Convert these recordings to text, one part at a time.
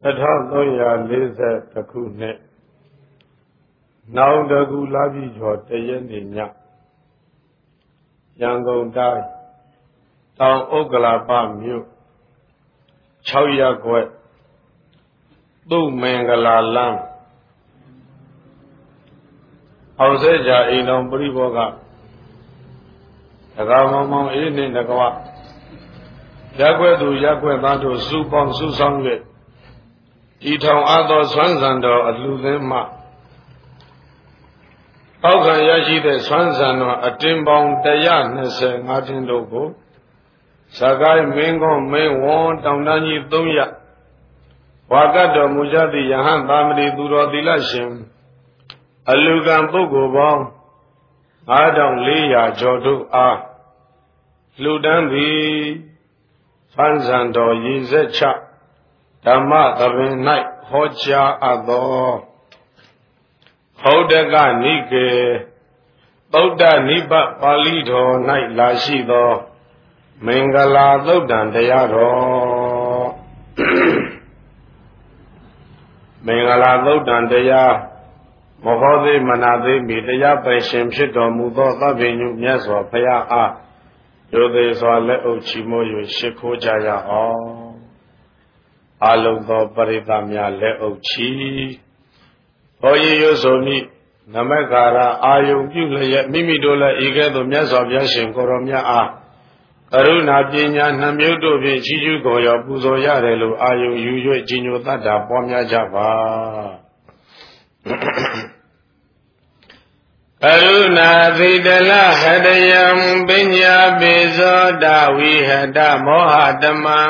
1340ခုနှစ်နောင်တကူလပြည့်ကျော်တရက်နေ့ညရန်ကုန်တိုင်းတောင်ဥက္ကလာပမြို့6ရပ်ကွက်သူ့မင်္ဂလာလမ်းအောင်စဲကြအိမ်တော်ပရိဘောကတကားမောင်မောင်အေးနှင့်တကွရပ်ကွက်သူရပ်ကွက်သားတို့စုပေါင်းစုဆောင်၍ဤထောင်အားသောဆွမ်းဆံတော်အလှသင်းမှအောက်ခံရရှိတဲ့ဆွမ်းဆံတော်အတင်းပေါင်း125တင်းတို့ကိုစကိုင်းမင်းကုန်းမင်းဝန်းတောင်တန်းကြီး3ရပ်ဝါကတ်တော်မူကြသည့်ယဟန်သာမဏေသူတော်သီလရှင်အလူကံပုဂ္ဂိုလ်ပေါင်း9400ကျော်တို့အားလှူဒန်းသည်ဆွမ်းဆံတော်ရည်စက်ချဓမ္မသဘင်၌ဟောကြားအပ်သောဟောဒကနိကေသုဒ္ဓနိဗ္ဗပါဠိတော်၌လာရှိသောမင်္ဂလာသုတ်တံတရားတော်မင်္ဂလာသုတ်တံတရားမဟောသေးမနာသေးမီတရားပိုင်ရှင်ဖြစ်တော်မူသောသဗ္ဗညုမြတ်စွာဘုရားအားယုသေးစွာလက်အုပ်ချီးမွမ်း၍ရှိခိုးကြရအောင်အလုံးသောပရိသတ်များလက်အုပ်ချီဟောရည်ရွဆိုမိနမကာရအာယုံပြုလျက်မိမိတို့လည်းဤကဲ့သို့မြတ်စွာဘုရားရှင်ကိုရောမြတ်အားကရုဏာပညာနှမျိုးတို့ဖြင့်ချီးကျူးကိုရောပူဇော်ရတယ်လို့အာယုံယူ၍ကြီးညိုတတ်တာပွားများကြပါကရုဏာသီတလဟတယံပညာပိဇောတဝိဟတမောဟတမံ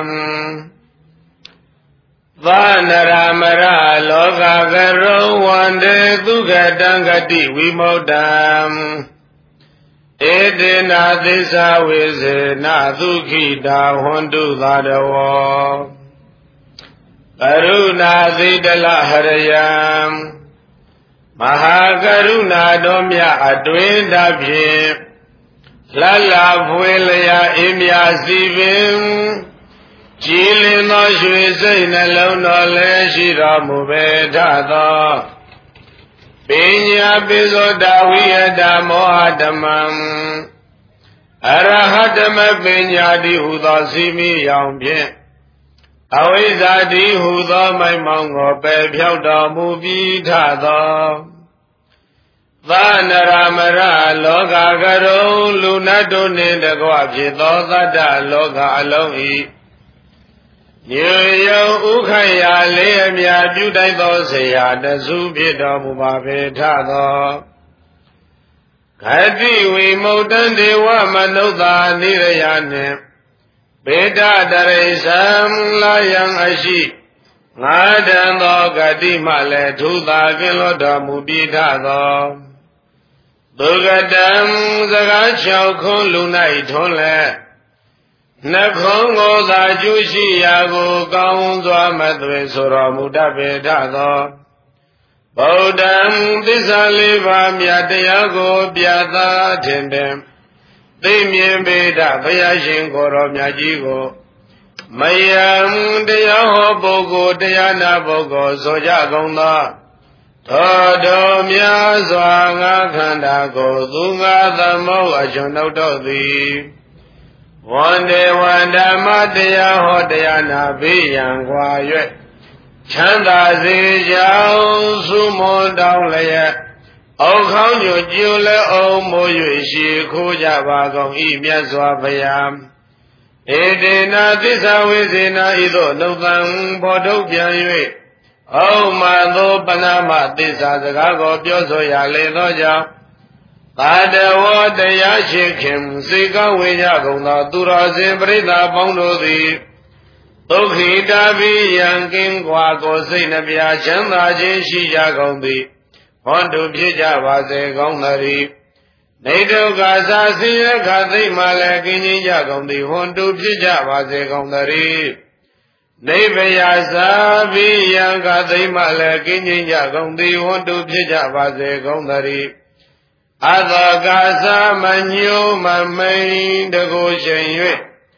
သာနရမရလောကကရုဝန္တေသုခတံဂတိဝိမု क्त ံဧတေနာသစ္စာဝိစေနသုခိတာဟွန္တုသာတဝောကရုဏာသီတလဟရယံမဟာကရုဏာတော်မြတ်အတွင်တဖြင့်လှလဖွေလျာအေးမြစီပင်ကြည်လင်သောရွှေစိတ်နှလုံးတော်လည်းရှိတော်မူပေထသောပညာပိဇောတဝိယတမောဟဓမ္မံအရဟတမပညာတိဟုသောစီမိရောင်ဖြင့်အဝိဇ္ဇာတိဟုသောမိုက်မောင်ကိုပယ်ဖြောက်တော်မူပြီးထသောသာနရမရလောကကရုံလူနတ်တို့နှင့်တကွဖြစ်သောသတ္တလောကအလုံး၏ညေယုံဥခရာလေးအမြပြုတိုက်သောဆရာတစုဖြစ်တော်မူပါပေထသောဂတိဝိမု क्त ံဒေဝမနုဿာနိရယနှင့်ဘေဒတရိသံလာယံအရှိငါတံသောဂတိမှလည်းထုသာကင်းလွတ်တော်မူပြီးထသောသုဂတံစကား6ခွန်းလူ၌ထွန်းလဲနှခုံးကိုသာကျူးရှိရာကိုကောင်းစွာမသွေဆိုတော်မူတတ်ပေထသောဗုဒ္ဓံသစ္စာ4ပါးမြတ်တရားကိုပြသထင်ပင်သိမြင်ပေတဘုရားရှင်ကိုရောမြတ်ကြီးကိုမယံတရားဟောပုဂ္ဂိုလ်တရားနာပုဂ္ဂိုလ်ဆိုကြကုန်သောသောတော်များစွာငါခန္ဓာကိုသူငါသမုတ်အကျွန်ုပ်တို့သည်ဝန္တေဝန္ဓမ္မတရားဟောတရားနာဘေးရန်ကွာ၍ချမ်းသာစေကြောင်းစုမွန်တောင်းလျက်အောက်ခေါင်းညွတ်ကျိုးလဲအောင်မိုး၍ရှိခိုးကြပါကုန်၏မြတ်စွာဘုရားဧတေနာသစ္စာဝိဇေနာဤသို့နှုတ်သံဘောထုတ်ပြန်၍အောက်မှသောပဏာမသစ္စာစကားကိုပြောဆိုရလေသောကြောင့်သာတဝတရားရှိခင်စေကဝေကြကုန်သောသူတော်စင်ပရိသတ်ပေါင်းတို့သည်ဒုက္ခိတာပိယံကင်းကွာကိုစိတ်နှပြချမ်းသာခြင်းရှိကြကုန်သည်ဟောတုဖြစ်ကြပါစေကောင်းသတည်းနေဒုက္ခသာဆင်းရဲခသိမ့်မှလည်းကင်းခြင်းကြကုန်သည်ဟောတုဖြစ်ကြပါစေကောင်းသတည်းနိဗ္ဗယသာပိယံခသိမ့်မှလည်းကင်းခြင်းကြကုန်သည်ဟောတုဖြစ်ကြပါစေကောင်းသတည်းအသောကာသမညိုမမိန်တကိုရှင်၍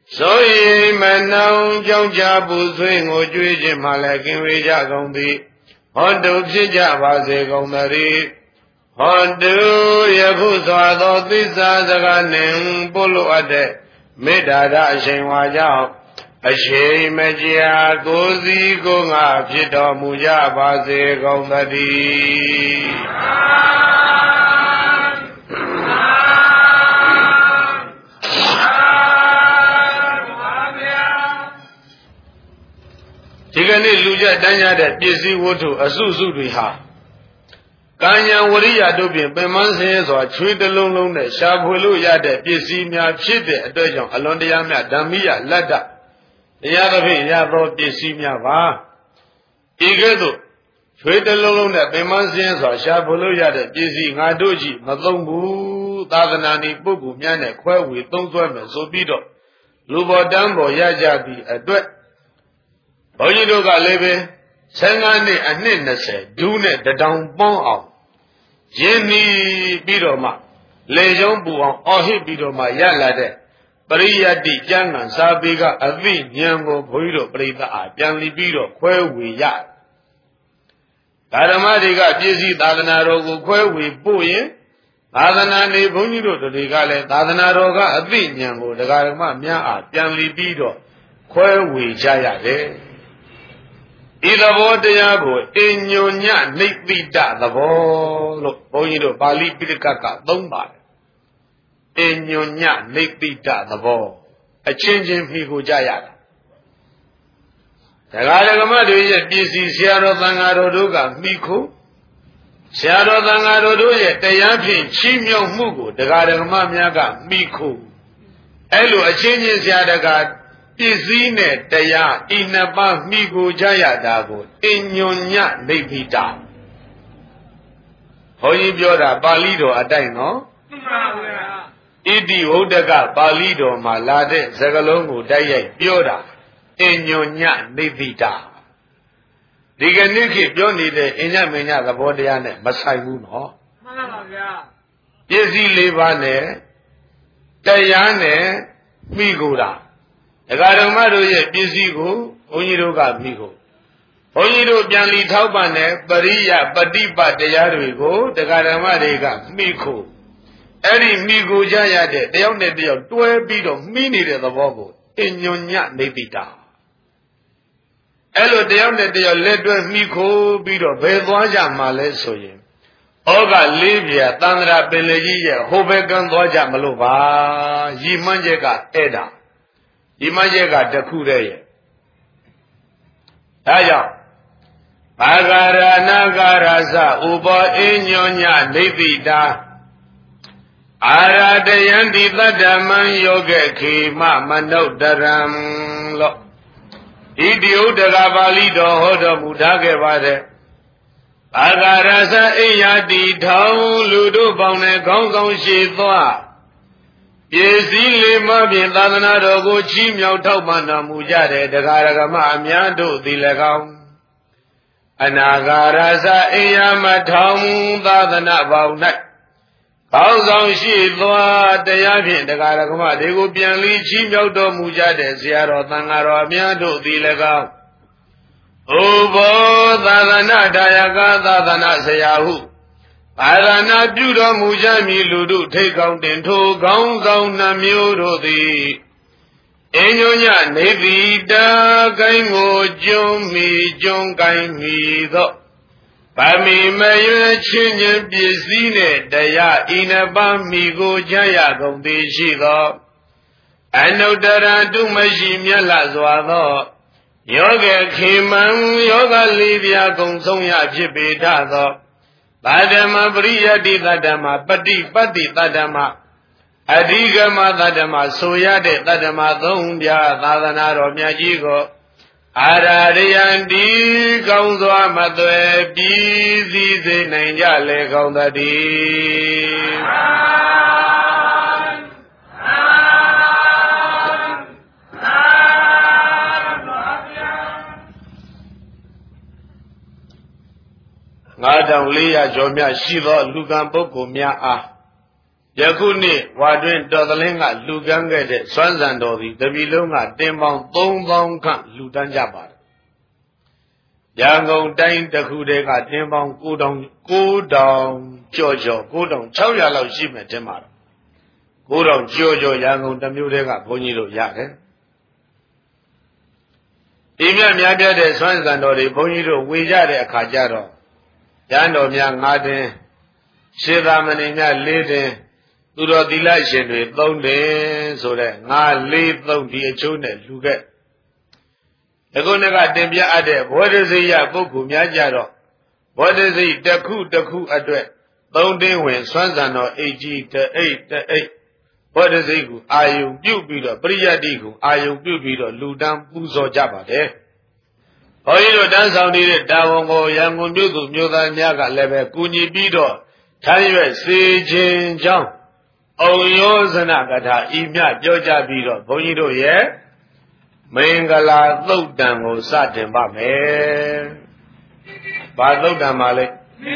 ဆိုရင်မနောင်ကြောင့်ကြပူဆွေးငိုကြွေးခြင်းမှလည်းကင်းဝေးကြကုန်သည်ဟောတုဖြစ်ကြပါစေကုန်သတည်းဟောတုယခုစွာသောသစ္စာစကားနှင့်ပို့လိုအပ်တဲ့မေတ္တာဓာအရှင်ဝါကြောင့်အရှိန်မကြာကိုယ်စီကိုယ်ငါဖြစ်တော်မူကြပါစေကုန်သတည်းဒီကနေ့လူကြတန်းရတဲ့ပစ္စည်းဝတ္ထုအစုစုတွေဟာကံဉာဏ်ဝရိယတို့ဖြင့်ပင်မဆင်းရဲစွာချွေးတလုံးလုံးနဲ့ရှာဖွေလို့ရတဲ့ပစ္စည်းများဖြစ်တဲ့အတွက်ကြောင့်အလွန်တရာမြတ်ဓမ္မိယလတ္တတရားသဖြင့်ရသောပစ္စည်းများပါဤကဲ့သို့ချွေးတလုံးလုံးနဲ့ပင်မဆင်းရဲစွာရှာဖွေလို့ရတဲ့ပစ္စည်းငါတို့ကြည့်မသုံးဘူးသာသနာ့ဤပုဂ္ဂိုလ်များနဲ့ခွဲဝေသုံးစွဲမယ်ဆိုပြီးတော့လူပေါ်တန်းပေါ်ရကြပြီးအတွက်ဘုန်းကြီးတို့ကလည်းပဲ15နှစ်အနှစ်20ဒူးနဲ့တတောင်ပေါင်းအောင်ရင်းနှီးပြီးတော့မှလေကျုံးပူအောင်အော်ဟစ်ပြီးတော့မှရလာတဲ့ပရိယတ္တိကျမ်းဂန်စာပေကအသိဉာဏ်ကိုဘုန်းကြီးတို့ပြိဿအားပြန်လီပြီးတော့ခွဲဝေရဓမ္မတွေကပြည့်စည်သာသနာတော်ကိုခွဲဝေပို့ရင်သာသနာနေဘုန်းကြီးတို့တွေကလည်းသာသနာတော်ကအသိဉာဏ်ကိုဓမ္မများအားပြန်လီပြီးတော့ခွဲဝေကြရတယ်ဤသဘောတရားကိုအညုညနိဗ္ဗိတသဘောလို့ဘုန်းကြီးတို့ပါဠိပိဋကကသုံးပါတယ်အညုညနိဗ္ဗိတသဘောအချင်းချင်းမိကိုကြရတာတရားဓမ္မတွေရဲ့ပစ္စည်းဆရာတော်သံဃာတော်တို့ကမိခိုဆရာတော်သံဃာတော်တို့ရဲ့တရားဖြင့်ချီးမြှောက်မှုကိုတရားဓမ္မများကမိခိုအဲ့လိုအချင်းချင်းဆရာတကာပစ္စည်းနဲ့တရားဤနှစ်ပါးမိကိုကြရတာကိုအညွန်ညနိဗ္ဗိတဘုန်းကြီးပြောတာပါဠိတော်အတိုင်းနော်မှန်ပါဗျာဣတိဝုဒ္ဒကပါဠိတော်မှာလာတဲ့စကားလုံးကိုတိုက်ရိုက်ပြောတာအညွန်ညနိဗ္ဗိတဒီကနေ့ခေတ်ပြောနေတဲ့အညမညသဘောတရားနဲ့မဆိုင်ဘူးနော်မှန်ပါဗျာပစ္စည်း၄ပါးနဲ့တရားနဲ့မိကိုတာတရားဓမ္မတို့ရဲ့ပစ္စည်းကိုဘုန်းကြီးတို့ကမိကိုဘုန်းကြီးတို့ပြန်လီထောက်ပံ့တဲ့ပရိယပฏิပတ်တရားတွေကိုတရားဓမ္မတွေကမိခိုအဲ့ဒီမိကိုကြရတဲ့တယောက်နဲ့တယောက်တွဲပြီးတော့မိနေတဲ့သဘောကိုအညွန်ညနိဗ္ဗိတအဲ့လိုတယောက်နဲ့တယောက်လက်တွဲမိခိုပြီးတော့ဘယ်သွားကြမှာလဲဆိုရင်ဩဃလေးပြသန္တရာပင်လေကြီးရဲ့ဟိုဘက်ကန်းသွားကြမလို့ပါရည်မှန်းချက်ကအဲ့ဒါဒီမရက်ကတခုတည်းရဲ့ဒါကြောင့်ဘာဂရဏဂရသဥပောအညောညနိဗ္ဗိတာအာရတယံတိတတ္တမံယောဂခေမမနုဿရံလို့ဣတိဥဒ္ဒကပါဠိတော်ဟောတော်မူထားခဲ့ပါတယ်ဘာဂရသအိယတိထောင်လူတို့ပေါင်းနဲ့ခေါင်းဆောင်ရှိသွားပစ္စည်းလေးပါးဖြင့်သာသနာတော်ကိုချီးမြှောက်ထောက်ပံ့တော်မူကြတဲ့တရားဓမ္မအများတို့သည်၎င်းအနာဂါရသအိယမထောင်သာသနာပေါင်း၌ကောင်းဆောင်ရှိသွားတရားဖြင့်တရားဓမ္မတွေကိုပြန်လီချီးမြှောက်တော်မူကြတဲ့ဆရာတော်သံဃာတော်အများတို့သည်၎င်းဥဘောသာသနာဒါယကသာသနာဆရာဟုအာရဏပြုတော်မူကြမည်လူတို့ထိတ်ကောင်းတင်ထိုကောင်းဆောင်နှမျိုးတို့သည်အညုညနေတိတာကိုင်းကိုကျွန်းမီကျွန်းကိုင်းမီသောဗမေမရွေချင်းချင်းပစ္စည်းနှင့်တရားဤနှစ်ပါးမိကိုကြရကုန်သည်ရှိသောအနုတ္တရတုမရှိမြတ်လစွာသောယောဂခေမံယောဂလေးပြာကုံဆုံးရဖြစ်ပေထသောသတ္တမပရိယတိသတ္တမပฏิပတ်တိသတ္တမအဓိကမသတ္တမဆိုရတဲ့သတ္တမသုံးပြသာသနာတော်မြတ်ကြီးကိုအာရယံတိကောင်းစွာမသွဲပြီးစည်းစေနိုင်ကြလေကောင်းသတည်း9400ကျော်မြရှိသောလူကံပုဂ္ဂိုလ်များအားယ Yakuni, Wadwin, Dodalinga, Luganga, Swanzando, the Bilunga, Demon, Bong, Ludan Jabba. Yango, Dine, the Kudega, Demon, go down, Jojo, go down, Chowyalo, Shima, Temar. Go down, Jojo, Yango, the Mudega, Bonito, Yakin. Even Yabia, the Swanzando, the Bonito, Wija, Kajaro. Yando, Yang Martin, Shivamanina, Lady. Turo dilation with long days so that I leave long the children look at. The Gonega Dembia Ade, what is it ya boku Miajaro? What is it the coup address? Long day when Swanzano AG the 8. What is it? Are you Bubido, Briadigo? Are you Bubido, Ludam, Puzo Jabba there? Oh, you dance on it, Dawongo, Yango Mugu, Muda Nyaga, Leve, Kuni Bido, Taliwe, Sijin John. Oh, yours and Agata, Imia, Georgia Bido, Bonito, yeah? Mangala, Lodan, or Satin Bame. Badoda Male.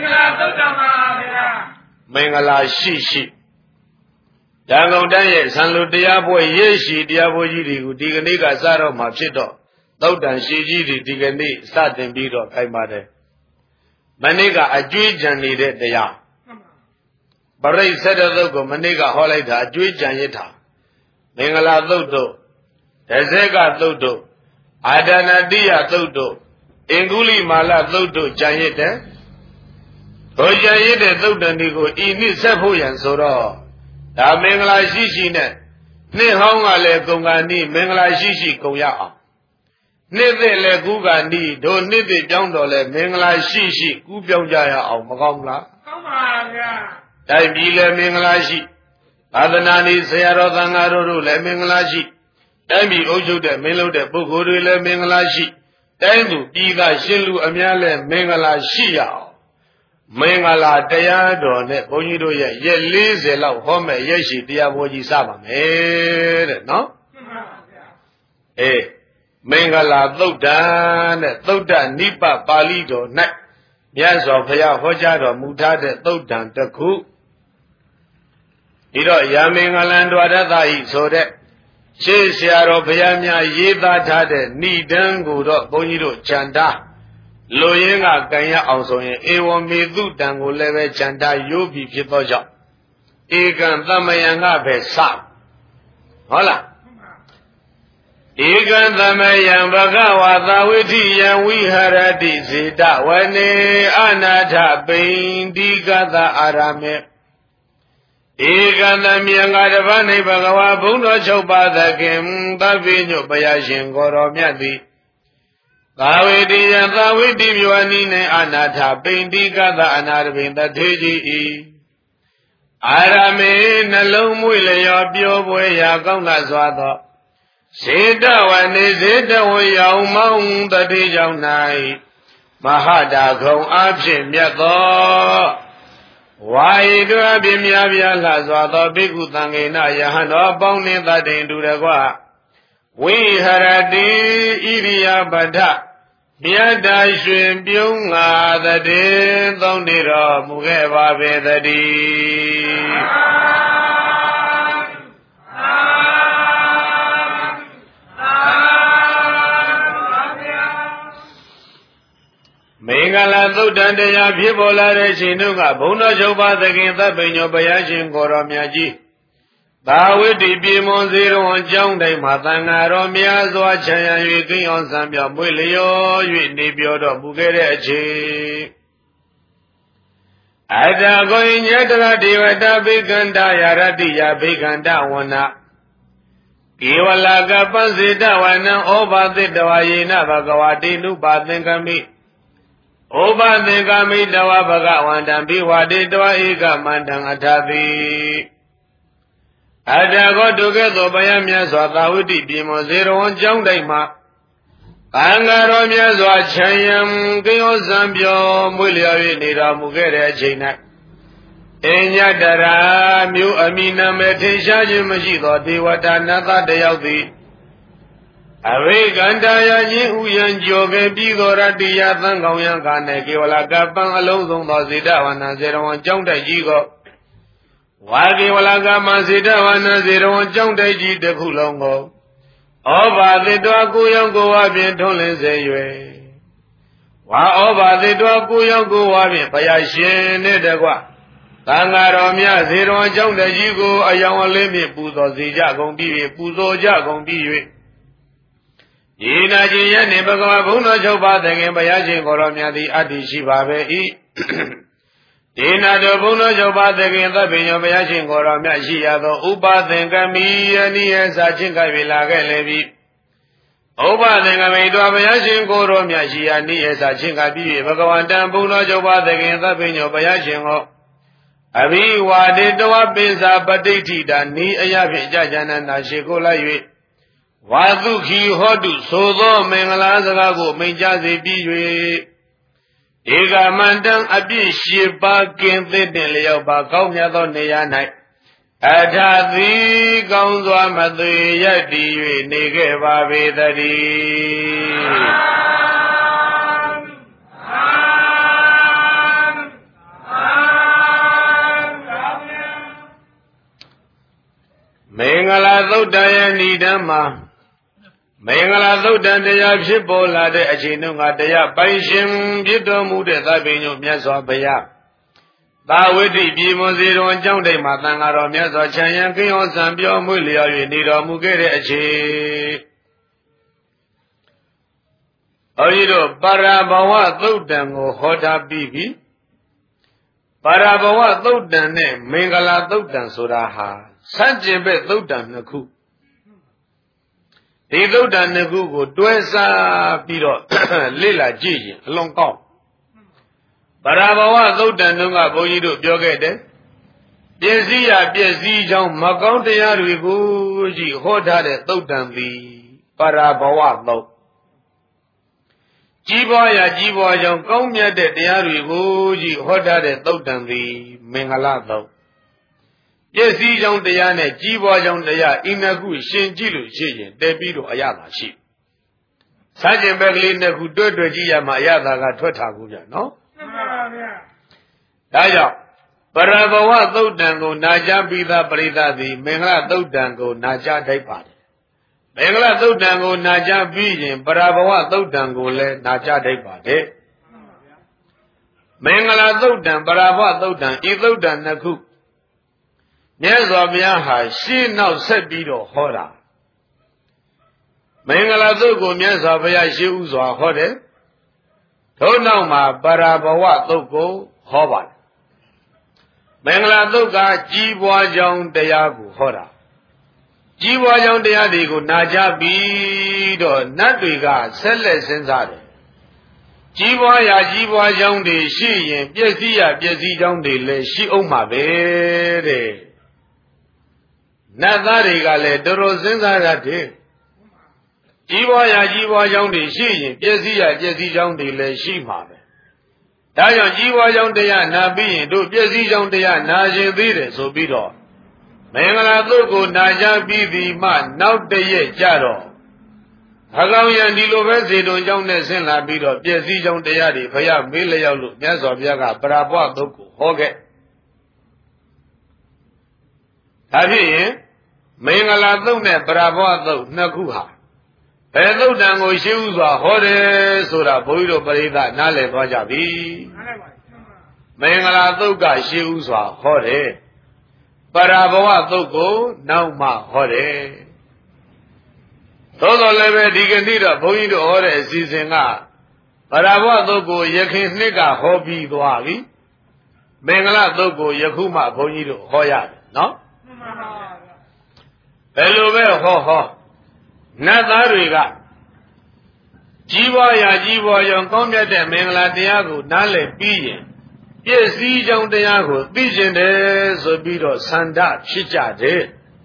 Mangala, Shishi. Dango Danye, San Ludiabo, Yeshi, Diabo Yidi, Diganiga Zaro, Machito, Lodan Shiji, Digani, Satin Bido, Kaimade. Maniga, a Jujan needed the ya. Baray said a logo, Maniga Holaita, Juj Janita. Mingala Lodo, Tezega Lodo, Adanadia Lodo, Inguli Mala Lodo Janita. Hojayete Lodo Nigo, Ini Sepoyan Soro. Da Mingala Shishi net. Ni Hongale Gungani, Mingala Shishi Koya. Nithe Le Gugani, do Nithe Jondole, Mingala Shishi, Gubjaya of Magomla. Taibile Minglashi, Adanani Sayaro Dangaru, Le Minglashi, Taimi Ojo de Melo de Boguru Le Minglashi, Taimu, Diga Shilu Amiale, Minglashi, Mingala Dayado, Ne Bonido, Ye Lize La Home, Yeshi, Diaboji Sama, no? Eh, Mingala Loda, Nipa, Balido, Net, Yes of Haya Hojado, Mutade, Lodan, the Ku. Iro Yamingalando Adai, so that Chesiaro Payamia Yeda Tade, Nidango, Bonito, Chanda, Loyenga Ganya also in Ewa Medu Dango Leve Chanda, Yobi Pitoja, Egan Tamayanga Besa. Hola. Egan Tamayang Bagawa, Dawiti, and we had a dizita, Wane Anata, Bain, Digada Arame. Egan Miangadavani Bagawa Buno Chopa the Kim, Davino Bayashin Goromiati. Dawidi and Dawidi Yuanine Anata, Bindiga the Anarvin the Tiji. Arame Nalumwile Bio Yaganga Zwada. Sita one is it away Yaumang the Dijaunai. Mahada go absent Yago. Why do I be Miavia Lazada Bigutangina Yahano Boni that into the Gua? We had a day Iria Bada. Miada Shim Bunga the day Dondira Mugeva Vedadi. Mingala Dudandaya Pibola Chinuga, Bona Joba the King the Pino Bayashin Goromiaji. Dawidi Bimon Zero and John de Matanga Romia Zoachaya Yuki on Zambia Mulio, Nibiodo Bugerechi. Ada going Yadra Divata Biganda Yaradia Biganda Wana. Iwalaga Panzita Wana over the Dawayina Bagawati Nubathingami. Oba Negami Dawa Bagawan Biwa de Dwaika Mandang Atavi. Adago together Bayamia Swatawiti Bimo Zero on Jongdaima. Angaromia Zwachayam, Gio Zambio, Mulia Nida Mugere China. Enya Dara, Mu Amina Metisha Jimajido, Diwata Nata Deyavi. Awegandaya Uyan Joge Bigora Dia Tangoyan Kane, Kiwala Gapan alone, Zida, and Zero on Jonda Jigo. ဝါကေဝလာကမစေတဝနာစေရဝံကြောင့်တိုက်ကြီးတစ်ခုလုံးကိုဩဘာတိတောကိုရောက်ကိုဝါဖြင့်ထွန်းလင်းစေ၍ဝါဩဘာတိတောကိုရောက်ကိုဝါဖြင့်ဘုရားရှင်နှင့်တကွသံဃာတော်များစေတော်ကြောင့်တကြီးကိုအယောင်အလင်းဖြင့်ပူဇော်စေကြကုန်ပြီးပူဇော်ကြကုန်ပြီး၍ဒီနာကြီးယနေ့ဘဂဝါဘုန်းတော်ချုပ်ပါသခင်ဘုရားရှင်ကိုယ်တော်မြတ်သည်အတ္တိရှိပါပဲ၏ဒီနာတော်ဘုန်းတော်ချုပ်ပါသခင်သဗ္ဗညောဘုရားရှင်ကိုယ်တော်မြတ်ရှိရသောဥပသင်္ကမိယနိယစာချင်းကပ်၍လာခဲ့လေပြီဥပသင်္ကမိတော်ဘုရားရှင်ကိုယ်တော်မြတ်ရှိရာနိယစာချင်းကပ်ပြီးဘဂဝန္တံဘုန်းတော်ချုပ်ပါသခင်သဗ္ဗညောဘုရားရှင်ကိုအဘိဝါဒေတဝပိစာပဋိဋ္ဌိတာဤအရာဖြင့်ကြာကြနနာရှိကိုလိုက်၍ဝါသုခိဟောတုသို့သောမင်္ဂလာစကားကိုမိန့်ကြားစေပြီး၍ဧကမန္တံအပြည့်ရှိပါကင်သစ်တင်လျောက်ပါကောင်းမြတ်သောနေရာ၌အထာတိကောင်းစွာမသွေရတည်၍နေခဲ့ပါပေတည်းမင်္ဂလာသုတ်တယဏိဓမ္မာမင်္ဂလာသုတ်တန်တရားဖြစ်ပေါ်လာတဲ့အချိန်တုန်းကတရားပိုင်ရှင်ဖြစ်တော်မူတဲ့သဗ္ဗညုမြတ်စွာဘုရားသာဝတိပြည်မွန်စီတော်ကျောင်းတိမ်မှာသံဃာတော်မြတ်စွာချမ်းရံကိယောဆံပြောမွေ့လျော်၍နေတော်မူခဲ့တဲ့အချိန်ဘုန်းကြီးတို့ပါရဘဝသုတ်တန်ကိုဟောထားပြီးပြီပါရဘဝသုတ်တန်နဲ့မင်္ဂလာသုတ်တန်ဆိုတာဟာဆန့်ကျင်ဘက်သုတ်တန်နှစ်ခုဒီသုတ်တန်နှစ်ခုကိုတွဲစားပြီးတော့လေ့လာကြည့်ရင်အလွန်ကောင်းပရဘဝသုတ်တန်တုန်းကဘုန်းကြီးတို့ပြောခဲ့တယ်ပစ္စည်းရပစ္စည်းကြောင့်မကောင်းတရားတွေကိုကြည့်ဟောထားတဲ့သုတ်တန်သည်ပရဘဝသုတ်ကြီးပွားရာကြီးပွားကြောင့်ကောင်းမြတ်တဲ့တရားတွေကိုကြည့်ဟောထားတဲ့သုတ်တန်သည်မင်္ဂလာသုတ်ပစ္စည်းကြောင့်တရားနဲ့ကြီးပွားကြောင့်တရားဤနှစ်ခုရှင်ကြည့်လို့ရှိရင်တည်ပြီးတော့အရသာရှိစัจကျင်ဘက်ကလေးနှစ်ခုတွဲတွဲကြည့်ရမှာအရသာကထွက်ထားကူကြနော်မှန်ပါဗျာဒါကြောင့်ပရဘဝသုတ်တံကိုနာကြားပြီးသားပရိသတ်သည်မင်္ဂလာသုတ်တံကိုနာကြားတတ်ပါတယ်မင်္ဂလာသုတ်တံကိုနာကြားပြီးရင်ပရဘဝသုတ်တံကိုလည်းနာကြားတတ်ပါတယ်မင်္ဂလာသုတ်တံပရဘဝသုတ်တံဤသုတ်တံနှစ်ခုမြတ်စွာဘုရားဟာရှင်းနောက်ဆက်ပြီးတော့ဟောတာမင်္ဂလာသုတ်ကိုမြတ်စွာဘုရားရှင်းဥစွာဟောတယ်ထို့နောက်မှာပရဘဝသုတ်ကိုဟောပါတယ်မင်္ဂလာသုတ်ကကြီးပွားကြောင်းတရားကိုဟောတာကြီးပွားကြောင်းတရားတွေကိုနာကြားပြီးတော့နတ်တွေကဆက်လက်စဉ်းစားတယ်ကြီးပွားရာကြီးပွားကြောင်းတွေရှိရင်ပျက်စီးရာပျက်စီးကြောင်းတွေလည်းရှိအောင်မှာပဲတဲ့နတ်သားတွေကလည်းတော်တော်စဉ်းစားရတယ်ကြီးပွားရာကြီးပွားကြောင်းတွေရှိရင်ပျက်စီးရာပျက်စီးကြောင်းတွေလည်းရှိမှာပဲဒါကြောင့်ကြီးပွားကြောင်းတရားနာပြီးရင်တို့ပျက်စီးကြောင်းတရားနာရှင်သေးတယ်ဆိုပြီးတော့မင်္ဂလာသုတ်ကိုနာကြပြီးဒီမှနောက်တရက်ကြတော့အကောင်ရံဒီလိုပဲဇေတုံကြောင့်နဲ့ဆင်းလာပြီးတော့ပျက်စီးကြောင်းတရားတွေဘုရားမေးလျောက်လို့မြတ်စွာဘုရားကပရာဘဝသုတ်ကိုဟောခဲ့ဒါဖြစ်ရင်မင်္ဂလာသုတ်နဲ့ပရာဘဝသုတ်နှစ်ခုဟာဘယ်သုတ်တံကိုရှင်းဥစွာဟောတယ်ဆိုတာဘုန်းကြီးတို့ပရိသတ်နားလည်သွားကြပြီမင်္ဂလာသုတ်ကရှင်းဥစွာဟောတယ်ပရာဘဝသုတ်ကိုနောက်မှဟောတယ်သို့တော်လည်းပဲဒီကနေ့တော့ဘုန်းကြီးတို့ဟောတဲ့အစီအစဉ်ကပရာဘဝသုတ်ကိုယခင်နှစ်ကဟောပြီးသွားပြီမင်္ဂလာသုတ်ကိုယခုမှဘုန်းကြီးတို့ဟောရတယ်နော်ဘယ်လိုပဲဟောနတ်သားတွေကကြီးပွားရာကြီးပွားရောကောင်းမြတ်တဲ့မင်္ဂလာတရားကိုနားလည်ပြီးရင်ပြည့်စည်ကြောင်းတရားကိုသိကျင်တယ်ဆိုပြီးတော့ဆန္ဒဖြစ်ကြတယ်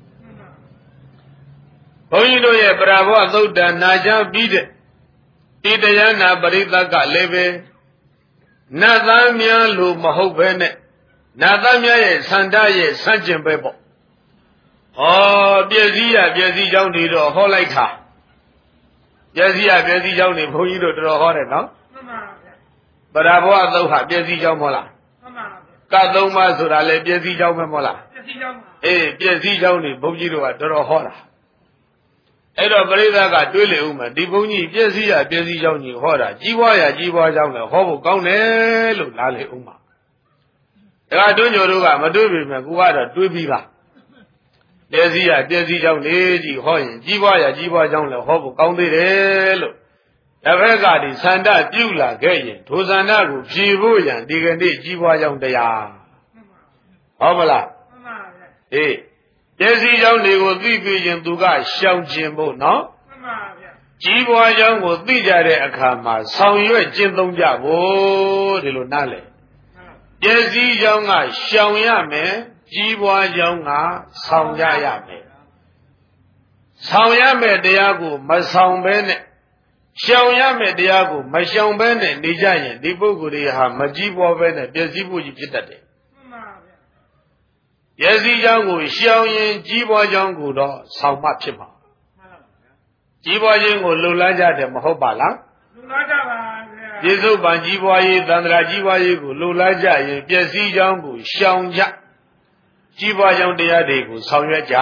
ဘုန်းကြီးတို့ရဲ့ပရာဘဝသုတ်တံနာကြပြီးတဲ့ဒီတရားနာပရိသတ်ကလည်းပဲနတ်သားများလို့မဟုတ်ဘဲနဲ့နတ်သားများရဲ့ဆန္ဒရဲ့ဆန့်ကျင်ပဲပေါ့ပျက်စီးရပျက်စီးကြောင်းတွေတော့ဟောလိုက်တာပျက်စီးရပျက်စီးကြောင်းတွေဘုန်းကြီးတို့တော်တော်ဟောတယ်နော်မှန်ပါဗျာပရာဘဝသုတ်ဟာပျက်စီးကြောင်းမဟုတ်လားမှန်ပါဗျာသုံးပါဆိုတာလေပြည့်စည်ကြောင်းပဲမဟုတ်လားပြည့်စည်ကြောင်းအေးပြည့်စည်ကြောင်းนี่ဘုန်းကြီးတို့ကတော်တော်ဟောတာအဲ့တော့ပရိသတ်ကတွေးလေဦးမယ်ဒီဘုန်းကြီးပြည့်စည်ရပြည့်စည်ကြောင်းကြီးဟောတာကြီးပွားရကြီးပွားကြောင်းလည်းဟောဖို့ကောင်းတယ်လို့လားလေဦးမှာဒါကတွန်းညိုတို့ကမတွေးပေမဲ့ကိုကတော့တွေးပြီးပါပြည့်စည်ရပြည့်စည်ကြောင်းလေးကြီးဟောရင်ကြီးပွားရကြီးပွားကြောင်းလည်းဟောဖို့ကောင်းသေးတယ်လို့တစ်ဖက်ကဒီသန္တာပြုလာခဲ့ရင်ဒုသန္တာကိုဖြေဖို့ရန်ဒီကနေ့ကြီးပွားကြောင်းတရားဟုတ်မလားမှန်ပါဗျာအေးပြည့်စည်ကြောင်းတွေကိုသိပြီးရင်သူကရှောင်ကျင်ဖို့နော်မှန်ပါဗျာကြီးပွားကြောင်းကိုသိကြတဲ့အခါမှာဆောင်ရွက်ကျင့်သုံးကြဖို့ဒီလိုနားလေပြည့်စည်ကြောင်းကရှောင်ရမယ်ကြီးပွားကြောင်းကဆောင်ကြရမယ်ဆောင်ရမယ်တရားကိုမဆောင်ဘဲနဲ့ရှောင်ရမယ်တရားကိုမရှောင်ဘဲနဲ့နေကြရင်ဒီပုဂ္ဂိုလ်တွေဟာမကြီးပွားဘဲနဲ့ပျက်စီးဖို့ကြီးဖြစ်တတ်တယ်မှန်ပါဗျာပျက်စီးကြောင်းကိုရှောင်ရင်ကြီးပွားကြောင်းကိုတော့ဆောင်မှဖြစ်မှာမှန်ပါဗျာကြီးပွားခြင်းကိုလှုပ်လာကြတယ်မဟုတ်ပါလားလှုပ်လာကြပါဗျာပြစ္ဆုတ်ပံကြီးပွားရေးသန္တရာကြီးပွားရေးကိုလှုပ်လာကြရင်ပျက်စီးကြောင်းကိုရှောင်ကြကြီးပွားကြောင်းတရားတွေကိုဆောင်ရွက်ကြ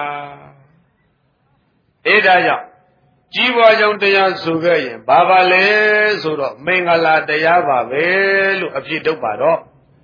အဲဒါကြောင့်ကြီးပွားကြောင်းတရားဆိုခဲ့ရင်ဘာပါလဲဆိုတော့မင်္ဂလာတရားပါပဲလို့အဖြစ်ထုတ်ပါတော့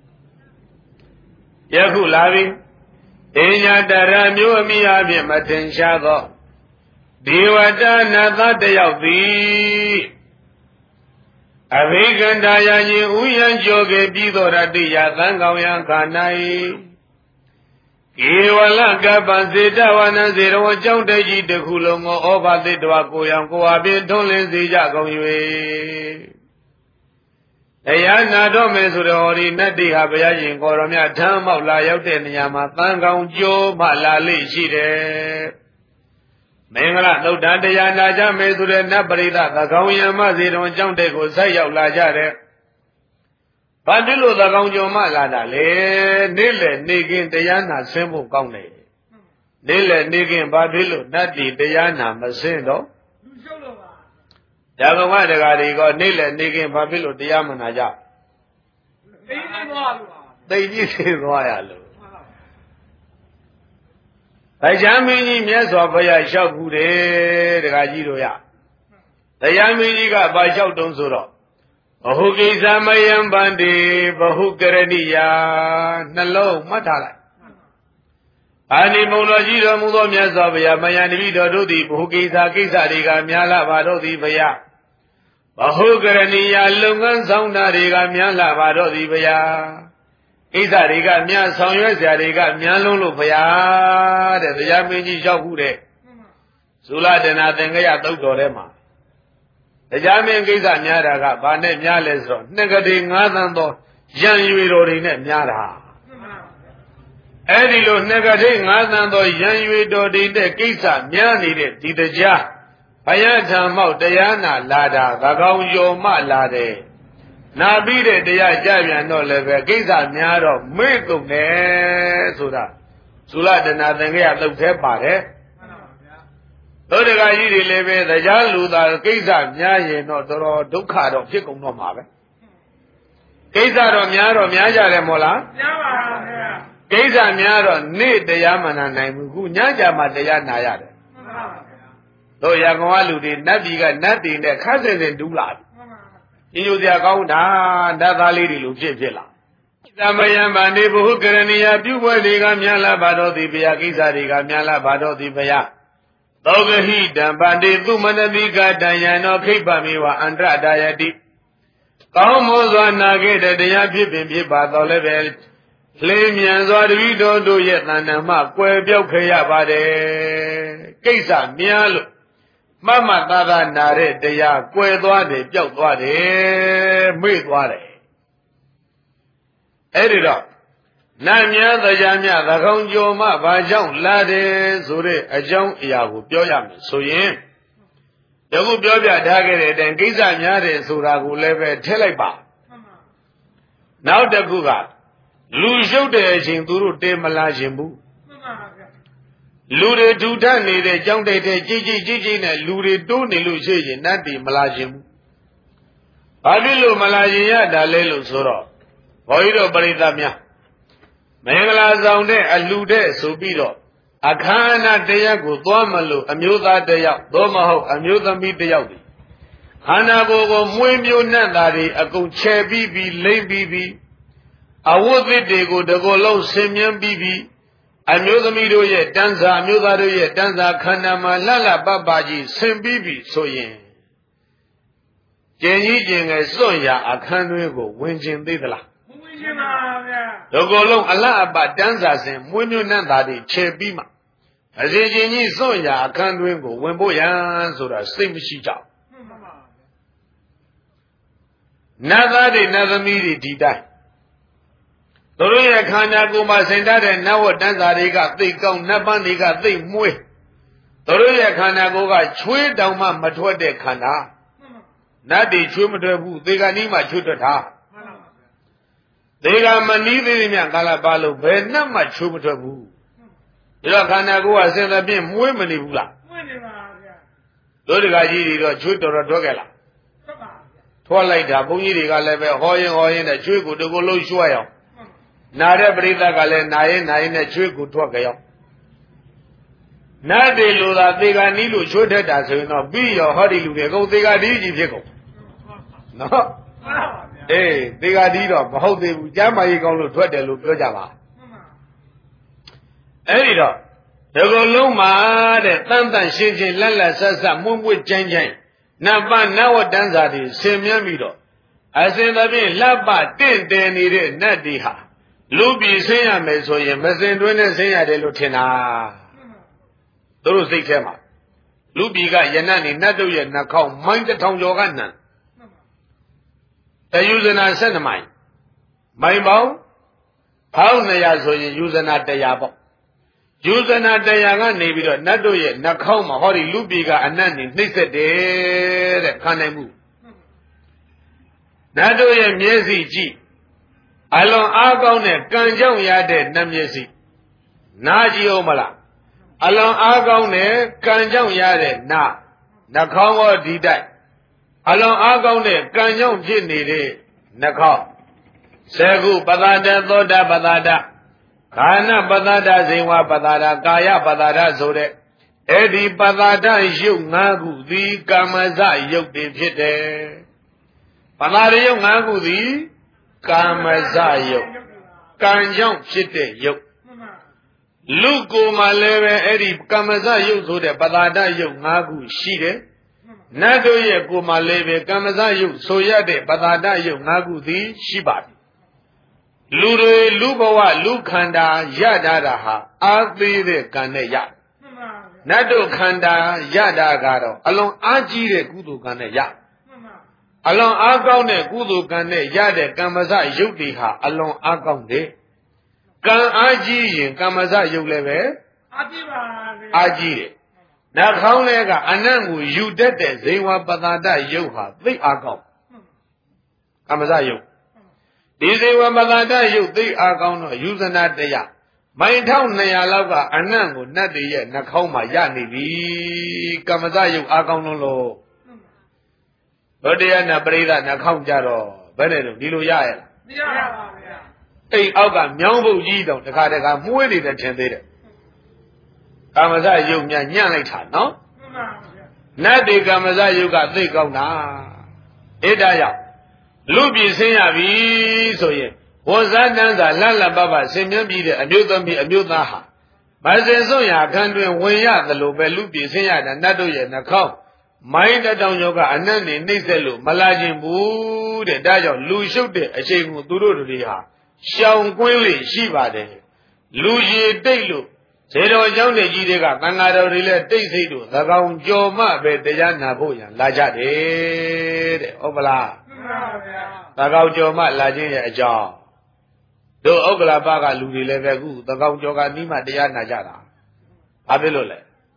ယခုလာပြီအညာတရမျိုးအမိအဖြစ်မတင်ရှားသောဒေဝတာနတ်သားတယောက်သည်အဘိကန္တာယညင်ဥယံကြောကေပြီးသောရတိယသံကောင်ယံခါ၌ဧဝလကပ္ပစေတဝနစေရဝကြောင့်တကြီးတစ်ခုလုံးကိုဩဘာတိတဝကိုရောင်ကိုအပြင်ထွန်းလင်းစေကြကုန်၍တရားနာတော်မယ်ဆိုတော့ဒီနတ္တိဟာဘုရားရှင်ကိုရောမြတ်ထမ်းမောက်လာရောက်တဲ့နေရာမှာသံကောင်ကျိုးမှလာလိမ့်ရှိတယ်မင်္ဂလာသုဒ္ဓတရားနာကြမယ်ဆိုတဲ့နတ်ပရိသသကောင်ယမစေတော်ကြောင့်တဲ့ကိုဆိုက်ရောက်လာကြတဲ့ဘာဖြစ်လို့သကောင်ကျော်မှလာတာလဲနေ့လည်နေကင်းတရားနာဆင်းဖို့ကောင်းတယ်နေ့လည်နေကင်းဘာဖြစ်လို့နတ်တီတရားနာမဆင်းတော့လူရှုပ်လို့ပါဒါကမတကာတွေကနေ့လည်နေကင်းဘာဖြစ်လို့တရားမနာကြသိကြီးသွားလို့သိကြီးသိသွားရလို့တရားမင်းကြီးမြတ်စွာဘုရားလျှောက်ဘူးတယ်တကာကြီးတို့ရတရားမင်းကြီးကဘာလျှောက်တုံးဆိုတော့ဘဟုကိစ္စမယံဗန္တိဘဟုကရဏိယနှလုံးမှတ်ထားလိုက်အာနိမုံတော်ကြီးတော်မူသောမြတ်စွာဘုရားမယံတပိတော်တို့သည်ဘဟုကိစ္စတွေကများလာပါတော့သည်ဘုရားဘဟုကရဏိယလုပ်ငန်းဆောင်တာတွေကများလာပါတော့သည်ဘုရားကိစ္စတွေကများဆောင်ရွက်စရာတွေကများလုံးလို့ဘုရားတဲ့တရားမင်းကြီးရောက်ခုတဲ့ဇူလတနာသင်္ကရသုတ်တော်ထဲမှာတရားမင်းကိစ္စများတာကဘာနဲ့များလဲဆိုတော့နှစ်ကတိ9 သန်းသောရံရွေတော်တွေနဲ့များတာအဲ့ဒီလိုနှစ်ကတိ9 သန်းသောရံရွေတော်တွေနဲ့ကိစ္စများနေတဲ့ဒီတရားဘယထံမောက်တရားနာလာတာသကောင်ကျော်မှလာတယ်နာပြီးတဲ့တရားကြပြန်တော့လည်းပဲကိစ္စများတော့မေ့ကုန်တယ်ဆိုတာဇူလတနာသင်္ကရသုတ်ထဲပါတယ်တို့တကကြီးတွေလည်းပဲတရားလူသားကိစ္စများရင်တော့တော်တော်ဒုက္ခတော့ဖြစ်ကုန်တော့မှာပဲကိစ္စတော့များကြတယ်မို့လားများပါဗျာကိစ္စများတော့နေ့တရားမနာနိုင်ဘူးခုညကြမှာတရားနာရတယ်မှန်ပါဗျာတို့ရကောင်ကလူတွေနတ်ပြည်ကနတ်တွေနဲ့ခတ်စင်စင်တူးလာပြီမှန်ပါညိုစရာကောင်းတာဓာတ်သားလေးတွေလိုဖြစ်လာသမယံဗန္တိဘုဟုကရဏီယပြုပွဲတွေကများလာပါတော့သည်ဘုရားကိစ္စတွေကများလာပါတော့သည်ဘုရားသောကဟိတံဗန္တိသူမနတိကတံယံသောခိပ္ပမေဝအန္တရဒါယတိကောင်းမိုးစွာနာခဲ့တဲ့တရားဖြစ်ပင်ဖြစ်ပါတော့လည်းပဲလေမြန်စွာတပည့်တော်တို့ရဲ့တဏ္ဍာမှကွယ်ပြောက်ခဲ့ရပါတယ်ကိစ္စများလို့မမသာသာနာတဲ့တရားကွယ်သွားတယ်ပျောက်သွားတယ်မေ့သွားတယ်အဲ့ဒီတော့နတ်များတရားများသကောင်ကျော်မှဘာကြောင့်လာတယ်ဆိုတဲ့အကြောင်းအရာကိုပြောရမယ်ဆိုရင်ယခုပြောပြထားခဲ့တဲ့အတိုင်းကိစ္စများတယ်ဆိုတာကိုလည်းပဲထည့်လိုက်ပါနောက်တစ်ခုကလူရှုပ်တဲ့အချိန်သူတို့တဲမလာခြင်းဘူးလူတွေထူထပ်နေတဲ့ကြောင်းတိုက်တဲ့ကြီးနဲ့လူတွေတိုးနေလို့ရှိရင်နတ်တွေမလာခြင်းဘူးဘာဖြစ်လို့မလာရင်ရတာလဲလို့ဆိုတော့ဘုန်းကြီးတို့ပရိသတ်များမင်္ဂလာဆောင်တဲ့အလှတဲ့ဆိုပြီးတော့အခမ်းအနားတရားကိုသွားမလို့အမျိုးသားတယောက်သို့မဟုတ်အမျိုးသမီးတယောက်ဒီခန္ဓာကိုယ်ကိုမွေးမျိုးနဲ့တာတွေအကုန်ချဲပြီးလိမ့်ပြီးအဝတ်သစ်တွေကိုတကောလုံးဆင်မြန်းပြီးအမျိုးသမီးတို့ရဲ့တန်းစာအမျိုးသားတို့ရဲ့တန်းစာခန္ဓာမှာလှလှပပကြီးဆင်ပြီးဆိုရင်ကျင်ကြီးကျင်ငယ်စွန့်ရာအခန်းတွင်းကိုဝင်ကျင်သေးသလားမဝင်ကျင်ပါဗျာတကောလုံးအလှအပတန်းစာဆင်မွေးမျိုးနဲ့တာတွေချဲပြီးမှအစဉ်ချင်းကြီးစွန့်ရာအခန်းတွင်းကိုဝင်ဖို့ရန်ဆိုတာစိတ်မရှိကြဘူးနတ်သားတွေနတ်သမီးတွေဒီတိုင်းသူတို့ရဲ့ခန္ဓာကိုယ်မှာဆင်ထားတဲ့နတ်ဝတ္တန်စာတွေကသိကောင်းနတ်ပန်းတွေကသိမွှေးသူတို့ရဲ့ခန္ဓာကိုယ်ကချွေးတောင်မှမထွက်တဲ့ခန္ဓာနတ်တွေချွေးမထွက်ဘူးသေကနီးမှချွေးထွက်တာသေကမနီးသေးမြကာလပါလို့ဘယ်နှတ်မှချွေးမထွက်ဘူးဒါတော့ခန္ဓာကိုယ်ကဆင်သဖြင့်မွှေးမနေဘူးလားမွှေးနေပါဗျာတို့တကကြီးတွေတော့ချွေးတော်ထွက်ခဲ့လားထွက်ပါဗျာထွက်လိုက်တာဘုန်းကြီးတွေကလည်းပဲဟောရင်နဲ့ချွေးကိုတကူလုံးရွှဲအောင်နာတဲ့ပရိသတ်ကလည်းနာရင်နဲ့ချွေးကိုထွက်ကြရောနတ်တွေလိုသာသေကနီးလို့ချွေးထက်တာဆိုရင်တော့ပြီးရောဟောဒီလူတွေအကုန်သေကဒီကြီးဖြစ်ကုန်နော်အေးသေကဒီတော့မဟုတ်သေးဘူးကျမ်းမာရေးကောင်းလို့ထွက်တယ်လို့ပြောကြပါအဲ့ဒီတော့ဒီကုလုံးမှာတဲ့တန်တန်ရှင်းရှင်းလက်လက်ဆက်ဆက်မွန့်မွန့်ကြမ်းကြမ်းနတ်ပနတ်ဝတ္တန်စာတွေဆင်မြန်းပြီးတော့အစဉ်သဖြင့်လှပတင့်တယ်နေတဲ့နတ်တွေဟာလူပြည်ဆင်းရမယ်ဆိုရင်မစင်တွင်းနဲ့ဆင်းရတယ်လို့ထင်တာသူတို့စိတ်ထဲမှာလူပြည်ကယနတ်နေနတ်တို့ရဲ့နှာခေါင်းမိုင်းတစ်ထောင်ကျော်ကနံတယူဇနာ12မိုင်မိုင်ပေါင်း1200ဆိုရင်ယူဇနာ100ပေါ့ယူဇနာ100ကနေပြီးတော့နတ်တို့ရဲ့နှာခေါင်းမှာဟောဒီလူပြည်ကအနတ်နေနှိမ့်ဆက်တယ်တဲ့ခံနိုင်မှုနတ်တို့ရဲ့မျက်စိကြည့်အလွန်အားကောင်းတဲ့ကံကြောင့်ရတဲ့နတ်မျက်စိနားကြည့်အောင်မလားအလွန်အားကောင်းတဲ့ကံကြောင့်ရတဲ့နားနှာခေါင်းရောဒီတိုက်အလွန်အားကောင်းတဲ့ကံကြောင့်ဖြစ်နေတဲ့နှာခေါင်းသေကုပသဒသောတာပသဒခန္ဓာပသဒဇိဝပသဒကာယပသဒဆိုတဲ့အဲ့ဒီပသဒရုပ်၅ခုသည်ကာမဇရုပ်တွေဖြစ်တယ်ပသဒရုပ်၅ခုသည်ကာမဇယုတ်ကံကြောင့်ဖြစ်တဲ့ယုတ်လူကိုယ်မှာလည်းပဲအဲ့ဒီကာမဇယုတ်ဆိုတဲ့ပသာဒယုတ်၅ခုရှိတယ်နတ်တို့ရဲ့ကိုယ်မှာလည်းပဲကာမဇယုတ်ဆိုရတဲ့ပသာဒယုတ်၅ခုသည်ရှိပါတယ်လူတွေလူဘဝလူခန္ဓာရထားတာဟာအာသေးတဲ့ကံနဲ့ရနတ်တို့ခန္ဓာရတာကတော့အလွန်အားကြီးတဲ့ကုသိုလ်ကံနဲ့ရအလွန်အားကောင်းတဲ့ကုသိုလ်ကံနဲ့ရတဲ့ကမ္မဇယုတ်တွေဟာအလွန်အားကောင်းတယ်ကံအားကြီးရင်ကမ္မဇယုတ်လည်းပဲအားကြီးပါဗျာအားကြီးတယ်နှာခေါင်းလေးကအနံ့ကိုယူတတ်တဲ့ဇေဝပသဒယုတ်ဟာသိအားကောင်းကမ္မဇယုတ်ဒီဇေဝပသဒယုတ်သိအားကောင်းတော့ယူဇနာတရားမိုင်1200လောက်ကအနံ့ကိုနတ်တွေရဲ့နှာခေါင်းမှာရနေပြီကမ္မဇယုတ်အားကောင်းလို့ဘုရားနာပရိသနှာခေါင်းကြတော့ဘယ်နဲ့တော့ဒီလိုရရဲ့လားမရပါဘူးဗျာအိမ်အောက်ကမြောင်းပုတ်ကြီးတောင်တခါမွှေးနေတဲ့ထင်သေးတယ်ကာမဇယုတ်များညံ့လိုက်တာနော်မှန်ပါဗျာနတ်တွေကာမဇယုတ်ကသိကောင်းတာအဲ့ဒါကြောင့်လူပြည်ဆင်းရပြီဆိုရင်ဝန်စားတန်းစာလှလှပပဆင်မြန်းပြီးတဲ့အမျိုးသမီးအမျိုးသားဟာမစင်စွန့်ရာခန်းတွင်ဝင်ရသလိုပဲလူပြည်ဆင်းရတာနတ်တို့ရဲ့နှာခေါင်းမိုင်းတောင်ကျော်ကအနတ်နေနှိမ့်ဆက်လို့မလာခြင်းဘူးတဲ့ဒါကြောင့်လူရှုပ်တဲ့အချိန်ကိုသူတို့တွေဟာရှောင်ကွင်းလေရှိပါတယ်လူကြီးတိတ်လို့ဇေတော်ကျောင်းတွေကြီးတွေကသံဃာတော်တွေလည်းတိတ်ဆိတ်လို့သကောင်ကြော်မှပဲတရားနာဖို့ရန်လာကြတယ်တဲ့ဟုတ်ပလားမှန်ပါဗျာသကောင်ကြော်မှလာခြင်းရဲ့အကြောင်းတို့ဥက္ကလာပကလူတွေလည်းပဲခုသကောင်ကြော်ကနီးမှတရားနာကြတာဘာဖြစ်လို့လဲ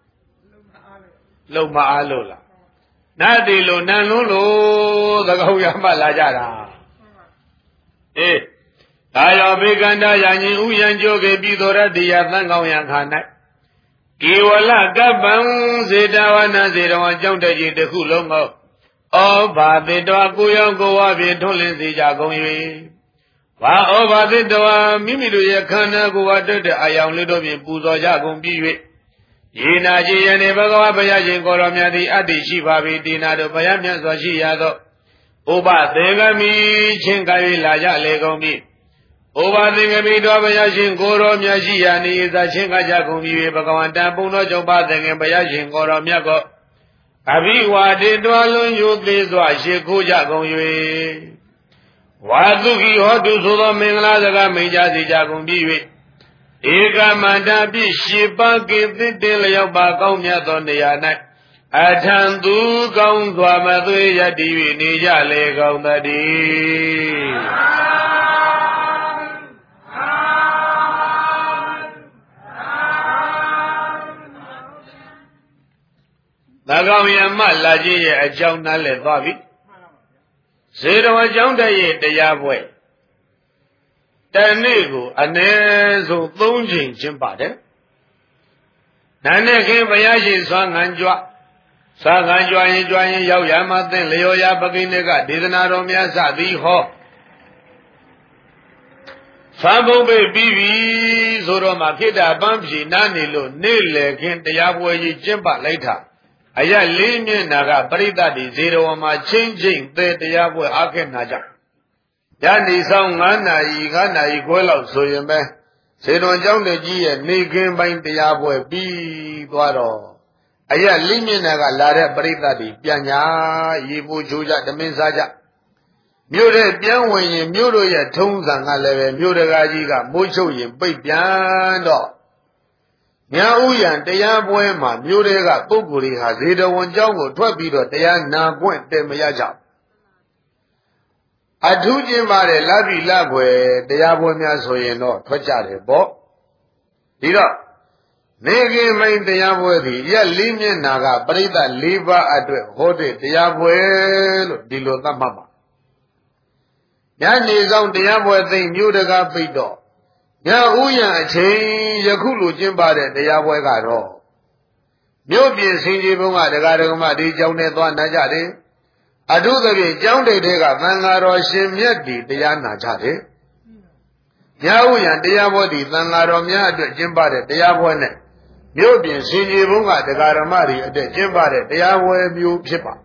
လုံမအားလို့လားနတ်တွေလိုနန်လွန်းလို့သကောင်ရမှလာကြတာအေးဒါရောဘေကန္တရာညင်ဥယံကြိုကေပြီးသောရတ္တိယသံကောင်းရခါ၌ကေဝလကပ္ပံစေတဝနာစေတော်အကြောင်းတကြီးတစ်ခုလုံးကိုဩဘာတေတောကိုရောက်ကိုဝဖြင့်ထွန်းလင်းစေကြကုန်၍ဝဘာဩဘာသစ်တော်မိမိတို့ရဲ့ခန္ဓာကိုယ်ဝတ္တအာယောင်လေးတို့ဖြင့်ပူဇော်ကြကုန်ပြီး၍ယေနာကြည်ယနေ့ဘဂဝါဘုရားရှင်ကိုရောမြတ်သည်အတ္တိရှိပါပြီတေနာတို့ဘုရားမြတ်စွာရှိရသောဥပသေကမိချင်းက၍လာကြလေကုန်ပြီဥပသေကမိတော်ဘုရားရှင်ကိုရောမြတ်ရှိရနေသာချင်းကကြကုန်ပြီးဘဂဝန္တပုံတော်ကြောင့်ပါသေခင်ဘုရားရှင်ကိုရောမြတ်ကိုအဘိဝါဒေတော်လွန်ယုသေးစွာရှိခိုးကြကုန်၍ဝါသုခိဟောတုဆိုသောမင်္ဂလာစကားမိန့်ကြစေကြကုန်ပြီး၍ဧကမန္တပြည့်ရှိပါကိသစ်တင်လျောက်ပါကောင်းမြတ်သောနေရာ၌အထံသူကောင်းစွာမသွေရတည်၍နေကြလေကောင်းတည်းသာကောင်းရမလာခြင်းရဲ့အကြောင်းနားလည်သွားပြီဇေတဝအကြောင်းတည်းရဲ့တရားပွဲတနေ့ကိုအနည်းဆုံး3ချိန်ကျင်းပါတယ်။နာနဲ့ခင်ဘုရားရှင်ဆွမ်းငံကြွရင်ရောက်ရမှသင်လျော်ရပကိနေကဒေသနာတော်များစသည်ဟောဆွမ်းဘုံပိပြီးပြီဆိုတော့မှခိတ္တပန်းဖြေနားနေလို့နေ့လေခင်တရားပွဲကြီးကျင်းပလိုက်တာအရလေးမျက်နာကပရိသတ်ဒီဇေတဝမှာချင်းသေးတရားပွဲအားခဲ့နာကြညနေဆောင်9နာရီခွဲလောက်ဆိုရင်ပဲဇေတဝန်ကျောင်းတကြီးရဲ့နေခင်းပိုင်းတရားပွဲပြီးသွားတော့အရလေးမျက်နာကလာတဲ့ပရိသတ်ဒီပြန်ညာရေပူချိုးကြဓမင်းစားကြမြို့တဲ့ပြန်ဝင်ရင်မြို့တို့ရဲ့ထုံးစံကလည်းပဲမြို့တကာကြီးကမိုးချုပ်ရင်ပိတ်ပြန်တော့ညာဥယံတရားပွဲမှာမြို့တွေကပုဂ္ဂိုလ်တွေဟာဇေတဝန်ကျောင်းကိုထွက်ပြီးတော့တရားနာခွင့်တည်မရကြဘူးအထူးကျင်းပါတဲ့လပြီလခွေတရားပွဲများဆိုရင်တော့ထွက်ကြတယ်ပေါ့ဒီတော့နေကင်းမိန်တရားပွဲသည်ရက်လေးမျက်နာကပရိသတ်၄ပါးအတွက်ဟောတဲ့တရားပွဲလို့ဒီလိုသတ်မှတ်ပါညနေဆောင်တရားပွဲသိမ့်မြို့တကာပိတ်တော့ညဥယံအချိန်ယခုလိုကျင်းပတဲ့တရားပွဲကတော့မြို့ပြင်စင်ကြီးဘုံကဒကာဒကမဒီကြောင်းနဲ့သွားနာကြတယ်အထုသဖြင့်ကျောင်းတိတ်တွေကသံဃာတော်ရှင်မြတ်ဒီတရားနာကြတယ်ညဥယံတရားပွဲဒီသံဃာတော်များအတွက်ကျင်းပတဲ့တရားပွဲနဲ့မြို့ပြင်စင်ကြီးဘုံကဒကာဓမ္မတွေအတွက်ကျင်းပတဲ့တရားပွဲမျိုးဖြစ်ပါ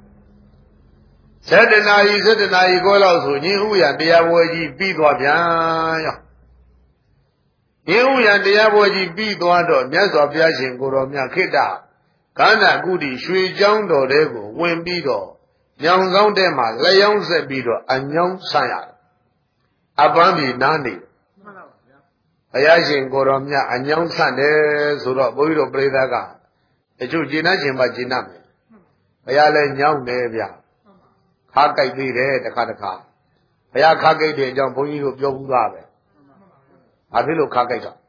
7 နာရီခွဲလောက်ဆိုညဥယံတရားပွဲကြီးပြီးသွားပြန်ရောညဥယံတရားပွဲကြီးပြီးသွားတော့မြတ်စွာဘုရားရှင်ကိုတော်မြတ်ခေတ္တကန္နာကုတိရွှေကျောင်းတော်တဲကိုဝင်ပြီးတော့ညောင်ဆောင်တဲမှာလျောင်းဆက်ပြီးတော့အညောင်းဆန့်ရတယ်အပန်းပြီးနားနေမှန်ပါဗျာဘုရားရှင်ကိုတော်မြတ်အညောင်းဆန့်တယ်ဆိုတော့ဘုန်းကြီးတို့ပြိဿကတချို့ကျင့်နှံ့ခြင်းပါကျင့်နှံ့မယ်ဘုရားလည်းညောင်းတယ်ဗျာခါကြိုက်သေးတယ်တခါဘုရားခါကြိုက်တဲ့အကြောင်းဘုန်းကြီးတို့ပြောဘူးသားပဲဘာဖြစ်လို့ခါကြိုက်တာ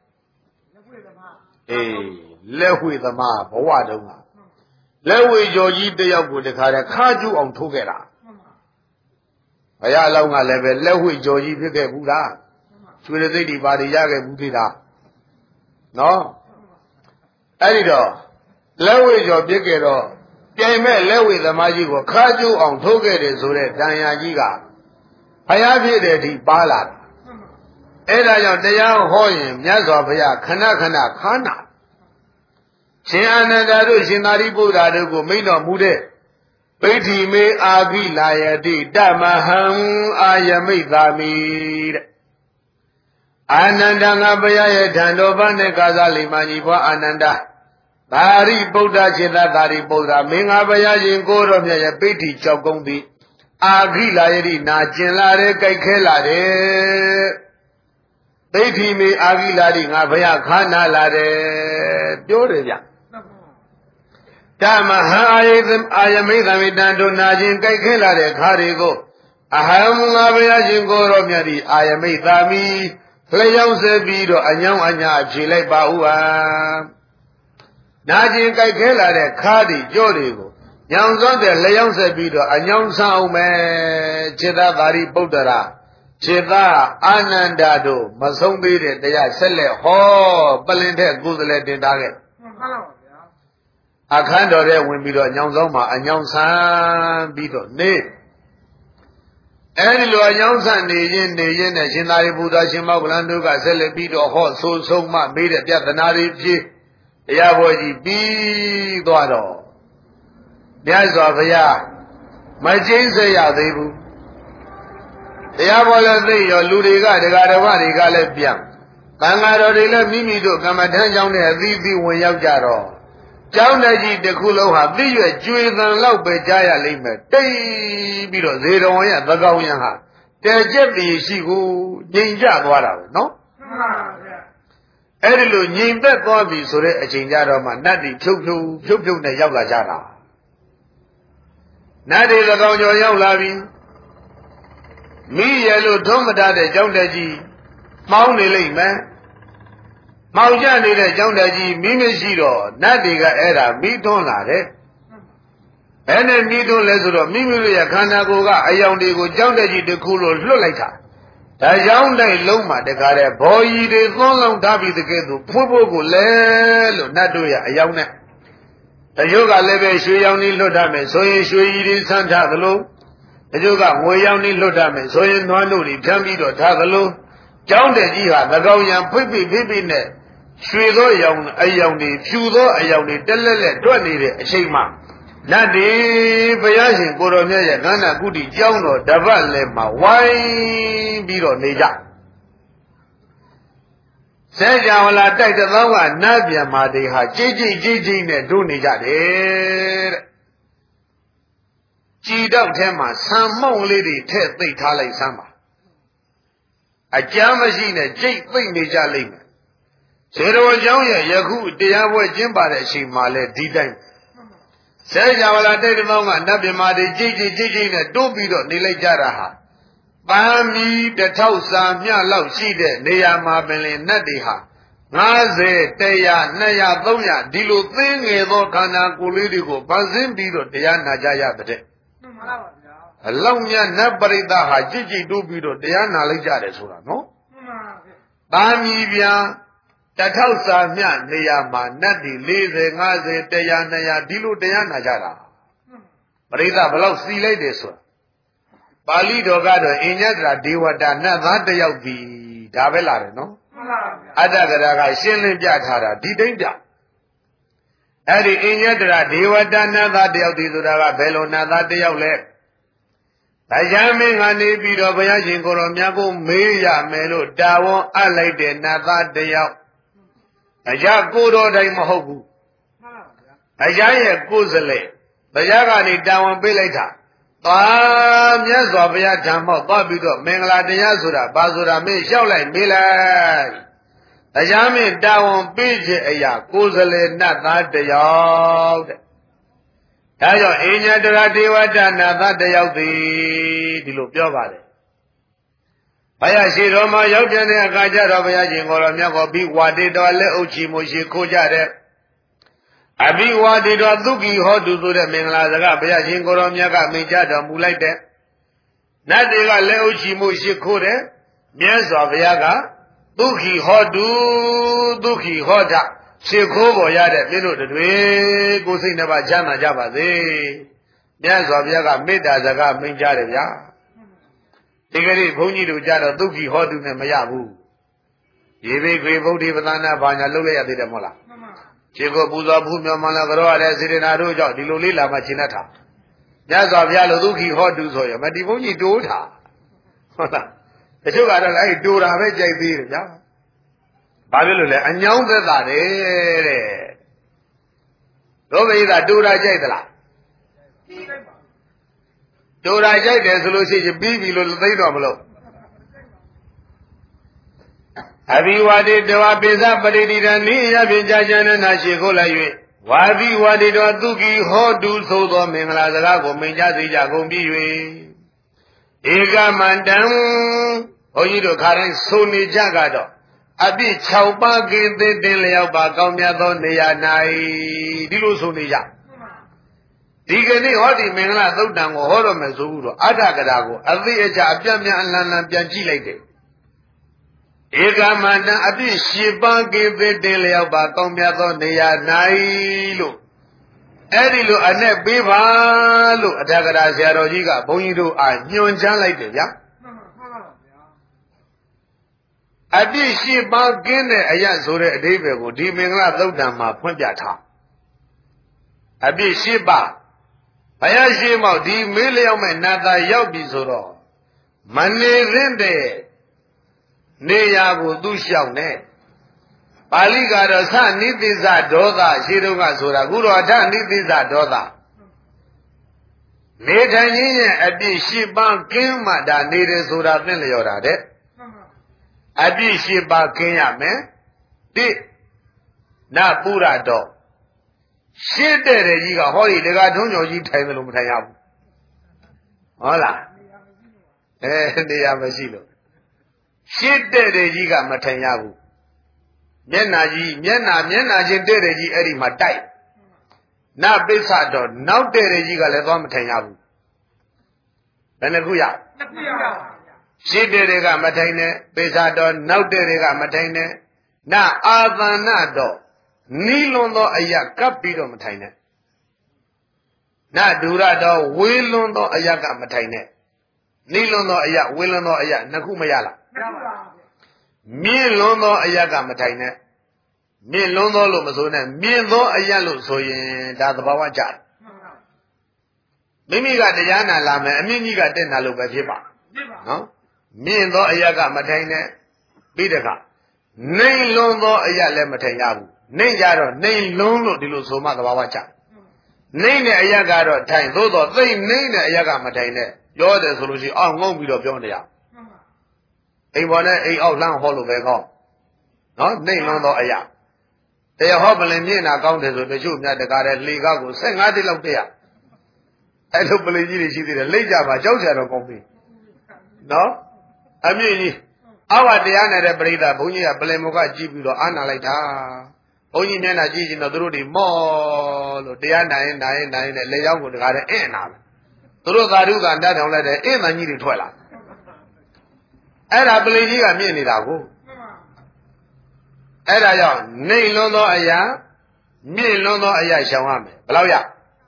လက်ဝှေသမားဘဝတုန်းကလက်ဝှေကျော်ကြီးတယောက်ကိုတခါတည်းခါကျူးအောင်ထိုးခဲ့တာဘုရားအလောင်းကလည်းပဲလက်ဝှေကျော်ကြီးဖြစ်ခဲ့ဘူးလားရွှေရသိတိပါရီရခဲ့ဘူးသေးလားနော်အဲ့ဒီတော့လက်ဝှေကျော်ပြစ်ခဲ့တော့ပြိုင်မဲ့လက်ဝှေသမားကြီးကိုခါကျူးအောင်ထိုးခဲ့တယ်ဆိုတဲ့တန်ရာကြီးကဘုရားဖြစ်တဲ့အထိပါလာတာအဲ့ဒါကြောင့်တရားဟောရင်မြတ်စွာဘုရားခဏခါနာရှင်အာနန္ဒာတို့ရှင်သာရိပုတ္တရာတို့ကိုမိန့်တော်မူတဲ့ပိဋ္ဌိမေအာဂိလာယတိတမဟံအာယမိတ်သာမိတဲ့အာနန္ဒာငါဘုရားရဲ့ဓာန်တော်ဘာနဲ့ကာသလိမ္မာကြီးဘွားအာနန္ဒာသာရိပုတ္တခြေသာသာရိပုတ္တရာမင်းငါဘုရားရှင်ကိုတော်မြတ်ရဲ့ပိဋ္ဌိကြောက်ကုန်းသည်အာဂိလာယတိနာကျင်လာတယ်ကြိုက်ခဲလာတယ်ပိဋ္ဌိမေအာဂိလာတိငါဘုရားခါနာလာတယ်ပြောတယ်ဗျဓမ္မဟံအာယမိသမိတံတို့နာခြင်းကြိုက်ခဲလာတဲ့ခါတွေကိုအဟံငါဘုရားရှင်ကိုရောမြတ်သည်အာယမိသာမိလျောင်းစေပြီးတော့အညောင်းအညာဖြေလိုက်ပါဦးဟာနာခြင်းကြိုက်ခဲလာတဲ့ခါတွေကြော့တွေကိုညောင်စောတဲ့လျောင်းစေပြီးတော့အညောင်းဆအောင်မယ်ခြေသာသာရိပုတ္တရာခြေသာအာနန္ဒာတို့မဆုံးသေးတဲ့တရားဆက်လက်ဟောပလင်တဲ့ကုသလေတင်ထားခဲ့အခန်းတော်ထဲဝင်ပြီးတော့ညောင်ဆောင်မှာအညောင်ဆန်းပြီးတော့နေအဲဒီလိုအကြောင်းဆန့်နေခြင်းနဲ့ရှင်သာရိပုတ္တရာရှင်မောက္ကလန်တို့ကဆက်လက်ပြီးတော့ဟောဆိုဆုံးမှမေးတဲ့ပြဿနာတွေဖြေတရားပွဲကြီးပြီးသွားတော့မြတ်စွာဘုရားမကျိန်းစေရသေးဘူးတရားပွဲလည်းသိရောလူတွေကဒကာတော်တွေကလည်းပြန်သံဃာတော်တွေလည်းမိမိတို့ကမ္မထမ်းကြောင်းနဲ့အသီးသီးဝင်ရောက်ကြတော့ကျောင်းတက်ကြီးတစ်ခုလုံးဟာသိရွယ်ကျွေသံလောက်ပဲကြားရလိမ့်မယ်တိတ်ပြီးတော့ဇေတဝန်ရဲ့သကောင်းရံဟာတဲကျက်တည်ရှိကိုငြိမ်ကျသွားတာပဲနော်မှန်ပါဗျာအဲ့ဒီလိုငြိမ်သက်သွားပြီဆိုတဲ့အချိန်ကြတော့မှနတ်တွေဖြုတ်နဲ့ရောက်လာကြတာနတ်တွေသကောင်းကျော်ရောက်လာပြီမိရလို့ထုံးမထားတဲ့ကျောင်းတက်ကြီးမှောင်းနေလိမ့်မယ်မောင်ကျနေတဲ့ကျောင်းတက်ကြီးမိမရှိတော့နတ်တွေကအဲ့ဒါမိထွန်းလာတယ်ဘယ်နဲ့မိထွန်းလဲဆိုတော့မိမိတို့ရဲ့ခန္ဓာကိုယ်ကအယောင်တွေကိုကျောင်းတက်ကြီးတစ်ခုလိုလွတ်လိုက်တာဒါကြောင့်တိုင်းလုံးမှာတခါတည်းဘော်ကြီးတွေသွန်းလောင်းထားပြီးတကယ်သူဖွဖို့ကိုလဲလို့နတ်တို့ရဲ့အယောင်နဲ့တချို့ကလည်းပဲရွှေရောင်ကြီးလွတ်ထားမယ်ဆိုရင်ရွှေကြီးတွေဆန်းထားသလိုတချို့ကငွေရောင်ကြီးလွတ်ထားမယ်ဆိုရင်နွားတို့တွေဖြန်းပြီးတော့ထားသလိုကျောင်းတက်ကြီးဟာသကောင်ရံဖိတ်နဲ့ရွှေသောအယောင်တွေဖြူသောအယောင်တွေတက်လက်တွက်နေတဲ့အချိန်မှာနတ်တွေဘုရားရှင်ကိုတော်မြတ်ရဲ့ကန္နာကုတိကျောင်းတော်တပတ်လည်းမှာဝိုင်းပြီးတော့နေကြဆဲကြဝလာတိုက်တဲ့သောကနတ်ပြန်မာတွေဟာကြိတ်နဲ့တို့နေကြတယ်တဲ့ကြည်တော့ထဲမှာဆံမောက်လေးတွေထည့်သိပ်ထားလိုက်စမ်းပါအကြမ်းမရှိနဲ့ကြိတ်သိပ်နေကြလိမ့်မယ်ဇေရဝကျောင်းရဲ့ယခုတရားပွဲကျင်းပတဲ့အချိန်မှာလဲဒီတိုင်းဆဲကြဝလာတိတ်တမောင်းကနတ်ပြမာတွေကြိတ်နဲ့တိုးပြီးတော့နေလိုက်ကြတာဟာပန်းမီတစ်ထောက်စာမျှလောက်ရှိတဲ့နေရာမှာပင်လင်နတ်တွေဟာ90 100 200 300ဒီလိုသိငယ်သောခန္ဓာကိုယ်လေးတွေကိုပန်းစင်းပြီးတော့တရားနာကြရတဲ့မှန်ပါဗျာအလောက်မြတ်နတ်ပရိသတ်ဟာကြိတ်တိုးပြီးတော့တရားနာလိုက်ကြတယ်ဆိုတာနော်မှန်ပါဗျာပန်းမီဗျာတစ်ထောက်စာမျှနေရာမှာနတ်တွေ40 50 100 200ဒီလိုတရားနာကြတာပရိသတ်ဘလောက်စီလိုက်တယ်ဆိုတာပါဠိတော်ကတော့အညတ္တရာဒေဝတာနတ်သားတယောက်ဒီဒါပဲလာတယ်နော်မှန်ပါဗျာအတ္တကရာကရှင်းလင်းပြထားတာဒီတိုင်းပြအဲ့ဒီအညတ္တရာဒေဝတာနတ်သားတယောက်ဒီဆိုတာကဘယ်လိုနတ်သားတယောက်လဲတရားမင်းကနေပြီးတော့ဘုရားရှင်ကိုတော်မြတ်ကိုမေးရမယ်လို့တာဝန်အပ်လိုက်တဲ့နတ်သားတယောက်အရာကိုတော်တိုင်းမဟုတ်ဘူးမှန်ပါဗျာအရာရဲ့ကိုယ်စလေတရားကနေတာဝန်ပေးလိုက်တာသွားမြတ်စွာဘုရားဓမ္မောက်သွားပြီးတော့မင်္ဂလာတရားဆိုတာဘာဆိုတာမင်းလျှောက်လိုက်မေးလိုက်တရားမင်းတာဝန်ပေးခြင်းအရာကိုယ်စလေနတ်သားတယောက်တဲ့ဒါကြောင့်အညတရာဒေဝတာနတ်သားတယောက်သည်ဒီလိုပြောပါတယ်ဘုရားရှိတော်မှာရောက်ပြန်တဲ့အခါကျတော့ဘုရားရှင်ကိုတော်မြတ်ကိုပြီးဝါတေတော်လက်အုပ်ချီမှုရှိခိုးကြတဲ့အဘိဝါဒေတော်သုခိဟောတုဆိုတဲ့မင်္ဂလာစကားဘုရားရှင်ကိုတော်မြတ်ကမိန့်ကြတော်မူလိုက်တဲ့နတ်တွေကလက်အုပ်ချီမှုရှိခိုးတဲ့မြတ်စွာဘုရားကသုခိဟောတုသုခိဟောတာရှိခိုးပေါ်ရတဲ့မင်းတို့တွေကိုယ်စိတ်နှပါချမ်းသာကြပါစေမြတ်စွာဘုရားကမေတ္တာစကားမိန့်ကြတယ်ဗျာဒီကနေ့ဘုန်းကြီးတို့ကြတော့သုခိဟောတုနဲ့မရဘူးရေဘိခွေဗုဒ္ဓိပသနာဘာညာလုပ်လိုက်ရသေးတယ်မဟုတ်လားခြေကိုပူဇော်ဖူးမြော်မှန်လာကြောရတဲ့စေတနာတို့ကြောင့်ဒီလိုလေးလာမှရှင်းတတ်တာမြတ်စွာဘုရားလိုသုခိဟောတုဆိုရမဒီဘုန်းကြီးတိုးတာဟုတ်လားတချို့ကတော့အဲ့တိုးတာပဲကြိုက်သေးတယ်ဗျာဘာဖြစ်လို့လဲအညောင်းသက်တာတဲ့တို့ဘိသာတိုးတာကြိုက်သလားတိုးတာကြိုက်တယ်ဆိုလို့ရှိရင်ပြီးပြီလို့သိတော့မလို့အဘိဝါဒေတဝပိစပရိဒိတနိယဖြင့်ကြာချမ်းနာရှိခိုးလိုက်၍ဝါဘိဝါဒေတောသုခိဟောတုသို့သောမင်္ဂလာစကားကိုမိန့်ကြားစေကြကုန်ပြီး၍ဧကမန္တံဘုန်းကြီးတို့ခါတိုင်းဆိုနေကြကတော့အပြည့်6ပါးကင်းသိတင်လျောက်ပါကောင်းမြတ်သောနေရာ၌ဒီလိုဆိုနေကြဒီကနေ့ဟောဒီမင်္ဂလာသုတ်တံကိုဟောတော့မယ်ဆိုပြီးတော့အတ္တကရာကိုအသိအကြအပြတ်မြန်အလံပြန်ကြည့်လိုက်တယ်ဧကမန္တံအပြည့်10ပါးကင်းသိတင်လျောက်ပါကောင်းမြတ်သောနေရာ၌လို့အဲ့ဒီလိုအနဲ့ပေးပါလို့အထက်ကရာဆရာတော်ကြီးကဘုန်းကြီးတို့အားညွှန်ကြားလိုက်တယ်ဗျာအပြည့်ရှိပါကင်းတဲ့အရာဆိုတဲ့အဓိပ္ပာယ်ကိုဒီမင်္ဂလာသုတ်တံမှာဖွင့်ပြထားအပြည့်ရှိပါဘုရားရှိမောက်ဒီမေးလျောက်မဲ့နတ်သားရောက်ပြီဆိုတော့မနေရင်းတဲ့နေရာကိုသူလျှောက်နေပါဠိကတော့သနိသိဇဒေါသရှိတုန်းကဆိုတာခုတော့အထနိသိဇဒေါသနေထိုင်ခြင်းရဲ့အပြည့်ရှိပါကင်းမှဒါနေတယ်ဆိုတာသိလျော်တာတဲ့အပြည့်ရှိပါကင်းရမယ်တိနပုရတော်ရှင်းတဲ့ကြီးကဟောဒီတကားထုံးကျော်ကြီးထိုင်တယ်လို့မထိုင်ရဘူးဟုတ်လားနေရာမရှိလို့ရှင်းတဲ့ကြီးကမထိုင်ရဘူးမျက်နာချင်းတဲ့ကြီးအဲ့ဒီမှာတိုက်နပိဿတော်နောက်တဲ့ကြီးကလည်းသွားမထိုင်ရဘူးဘယ်နှခုရရှင်းတဲ့တွေကမထိုင်နဲ့ပိဿတော်နောက်တဲ့တွေကမထိုင်နဲ့နအာသနာတော်နီးလွန်သောအရာကပ်ပြီးတော့မထိုင်နဲ့နဒူရတော်ဝေးလွန်သောအရာကမထိုင်နဲ့နီးလွန်သောအရာဝေးလွန်သောအရာနှစ်ခုမရလားမရပါဘူးမြင့်လွန်သောအရာကမထိုင်နဲ့မြင့်လွန်သောလို့မဆိုနဲ့မြင့်သောအရာလို့ဆိုရင်ဒါသဘာဝကျတယ်မိမိကတရားနာလာမယ်အမြင့်ကြီးကတက်နာလို့ပဲဖြစ်ပါနော်မြင့်သောအရာကမထိုင်နဲ့ပြီးတဲ့အခါနှိမ်လွန်သောအရာလည်းမထိုင်ရဘူးနှိမ်ကြတော့နှိမ်လွန်းလို့ဒီလိုဆိုမှသဘာဝကျနှိမ်တဲ့အရာကတော့ထိုင်သို့တော့သိနှိမ်တဲ့အရာကမထိုင်နဲ့ပြောတယ်ဆိုလို့ရှိရင်အောက်ငုံပြီးတော့ပြောနေရအိမ်ပေါ်နဲ့အိမ်အောက်လှမ်းဟောလို့ပဲကောင်းနော်နှိမ်လွန်းသောအရာတရားဟောပလင်မြင့်တာကောင်းတယ်ဆိုတချို့မြတ်တကားတဲ့လေကားကို15တိလောက်တက်ရအဲ့လိုပလင်ကြီးတွေရှိသေးတယ်လိမ့်ကြပါကြောက်ကြတော့ကောင်းပြီနော်အမြင့်ကြီးအဝတရားနဲ့တဲ့ပရိသတ်ဘုန်းကြီးကပလင်မကကြည့်ပြီးတော့အာနာလိုက်တာဘုန်းကြီးမျက်နှာကြည့်ရင်တော့သူတို့ဒီမော့လို့တရားနိုင်နဲ့လေရောက်ကိုတကားတဲ့အင်းနာပဲသူတို့သာဓုကတတ်ထောင်လိုက်တဲ့အင်းမကြီးတွေထွက်လာအဲ့ဒါပလင်ကြီးကမြင့်နေတာကိုအဲ့ဒါကြောင့်နှိမ်လွန်းသောအရာမြင့်လွန်းသောအရာရှောင်ရမယ်ဘယ်လောက်ရ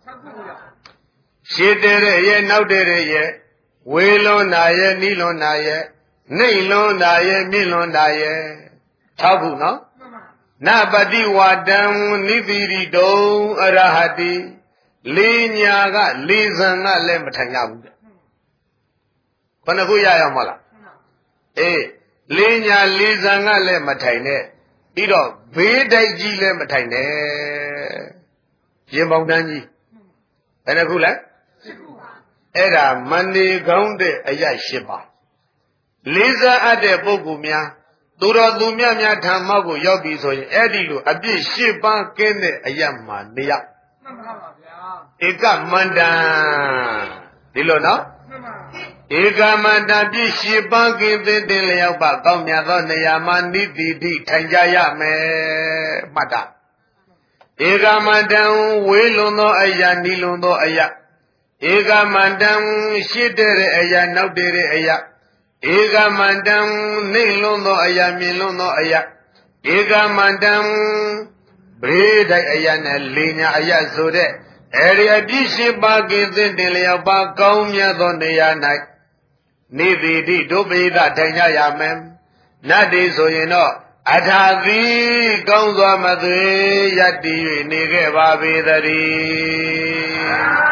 ရှည်တဲ့ရဲ့နောက်တဲ့ရဲ့ဝေလွန်းတာရဲ့နီးလွန်းတာရဲ့နှိမ်လွန်းတာရဲ့မြင့်လွန်းတာရဲ့6ခုနော်နပတိဝတံနိတိရိတုံအရဟတိလေးညာကလေးဇံကလည်းမထိုင်ရဘူးတဲ့ဘယ်နှခုရအောင်မလားအေးလေးညာလေးဇံကလည်းမထိုင်နဲ့ပြီးတော့ဘေးတိုက်ကြီးလည်းမထိုင်နဲ့ရင်ပေါင်တန်းကြီးဘယ်နှခုလဲအဲ့ဒါမန္တေကောင်းတဲ့အရာ၈ပါးလေးစားအပ်တဲ့ပုဂ္ဂိုလ်များသူတော်သူမြတ်များဓမ္မကိုရောက်ပြီဆိုရင်အဲ့ဒီလိုအပြည့်၈ပါးကင်းတဲ့အရာမှာနေရမှန်ပါဗျာဧကမန္တံဒီလိုနော်ဧကမန္တပြည့်၈ပါးကင်းတဲ့လျောက်ပါကောင်းမြတ်သောနေရာမှာနိတိတိထိုင်ကြရမယ်မှတ်တာဧကမန္တံဝေလွန်သောအရာနီလွန်သောအရာဧကမန္တံရှိတဲ့အရာနောက်တဲ့အရာဧကမန္တံနှိမ့်လွန်းသောအရာမြင်လွန်းသောအရာဧကမန္တံဘေးတိုက်အရာနဲ့လေးညာအရာဆိုတဲ့အဲဒီအပြည့်ရှိပါကင်းတဲ့လျောက်ပါကောင်းမြတ်သောနေရာ၌နေတိတိဒုပိသထိုင်ကြရမယ်နတ်တွေဆိုရင်တော့အထာသီကောင်းစွာမသွေယတ္တိ၍နေခဲ့ပါပေသတည်း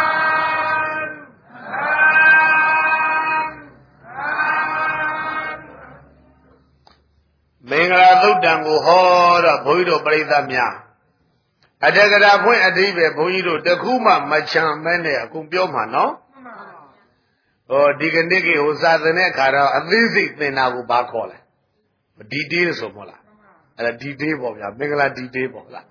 မင်္ဂလာသုတ်တံကိုဟောတော့ဘုန်းကြီးတို့ပြိဿများအတကရာဖွင့်အဓိပ္ပာယ်ဘုန်းကြီးတို့တခုမှမချမ်းမဲနဲ့အကုန်ပြောမှာနော်ဟောဒီကနေ့ကဟိုစာသင်တဲ့အခါတော့အသေးစိတ်သင်တာကိုဘာခေါ်လဲဒီတေးဆိုမို့လားအဲ့ဒါဒီတေးပေါ့ဗျာမင်္ဂလာဒီတေးပေါ့လား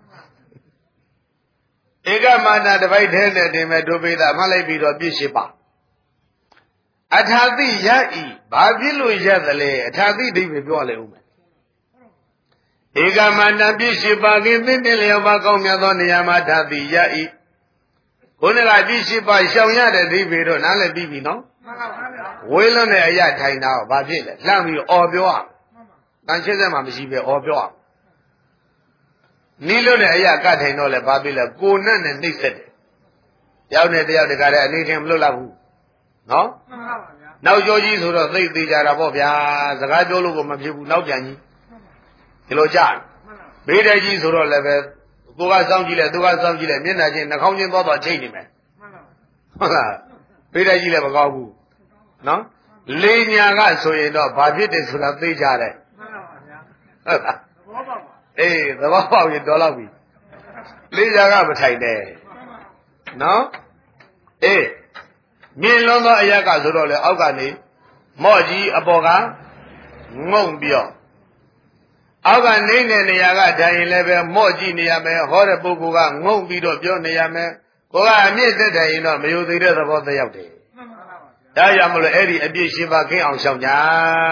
ဧကမန္တတပိုက်ထဲနဲ့တင်မဲ့ဒုပိသမှတ်လိုက်ပြီးတော့ပြည့်ရှိပါအထာတိရဤဘာဖြစ်လို့ရသလဲအထာတိဒိဗ္ဗေပြောလိုက်ဦးမယ်ဧကမန္တပြည့်ရှိပါခင်သင်တင်လျောက်ပါကောင်းမြတ်သောနေရာမှာထာတိရဤခုနကပြည့်ရှိပါရှောင်ရတဲ့ဒိဗ္ဗေတော့နားလည်းပြီးပြီနော်ဝေးလွန်းတဲ့အရာထိုင်တာဘာဖြစ်လဲလှမ်းပြီးအော်ပြောရတန်ရှင်းစက်မှမရှိပဲအော်ပြောရနီးလို့နဲ့အရာကထိုင်တော့လဲဘာဖြစ်လဲကိုနဲ့နှိမ့်ဆက်တယ်ရောက်နေတယောက်တကလည်းအနေထင်မလွတ်လပ်ဘူးနော်မှန်ပါဗျာနောက်ကျော်ကြီးဆိုတော့သိသေးကြတာပေါ့ဗျာစကားပြောလို့ကိုမဖြစ်ဘူးနောက်ပြန်ကြီးဒီလိုကြားဘေးတိုက်ကြီးဆိုတော့လည်းပဲကိုကစောင့်ကြည့်လိုက်သူကစောင့်ကြည့်လိုက်မျက်နှာချင်းနှာခေါင်းချင်းသွားချိန်နေမယ်ဟုတ်လားဘေးတိုက်ကြီးလည်းမကောင်းဘူးနော်လေညာကဆိုရင်တော့ဘာဖြစ်တယ်ဆိုတာသိကြတယ်မှန်ပါဗျာဟုတ်လားသဘောပေါက်ပါအေးသဘောပေါက်ရင်တော်တော့ပြီလေညာကမထိုင်နဲ့နော်အေးမြင်လွန်သောအရကဆိုတော့လေအောက်ကနေမော့ကြီးအပေါ်ကငုံပြော့အောက်ကနေနေရာကထိုင်ရင်လည်းပဲမော့ကြည့်နေရမယ်ဟောတဲ့ပုဂ္ဂိုလ်ကငုံပြီးတော့ပြောနေရမယ်ကိုကအမြင့်သက်တယ်ရင်တော့မယုံသေးတဲ့သဘောသက်ရောက်တယ်မှန်ပါပါဒါကြောင့်မလို့အဲ့ဒီအပြည့်ရှင်ပါခင်းအောင်ရှောင်ကြ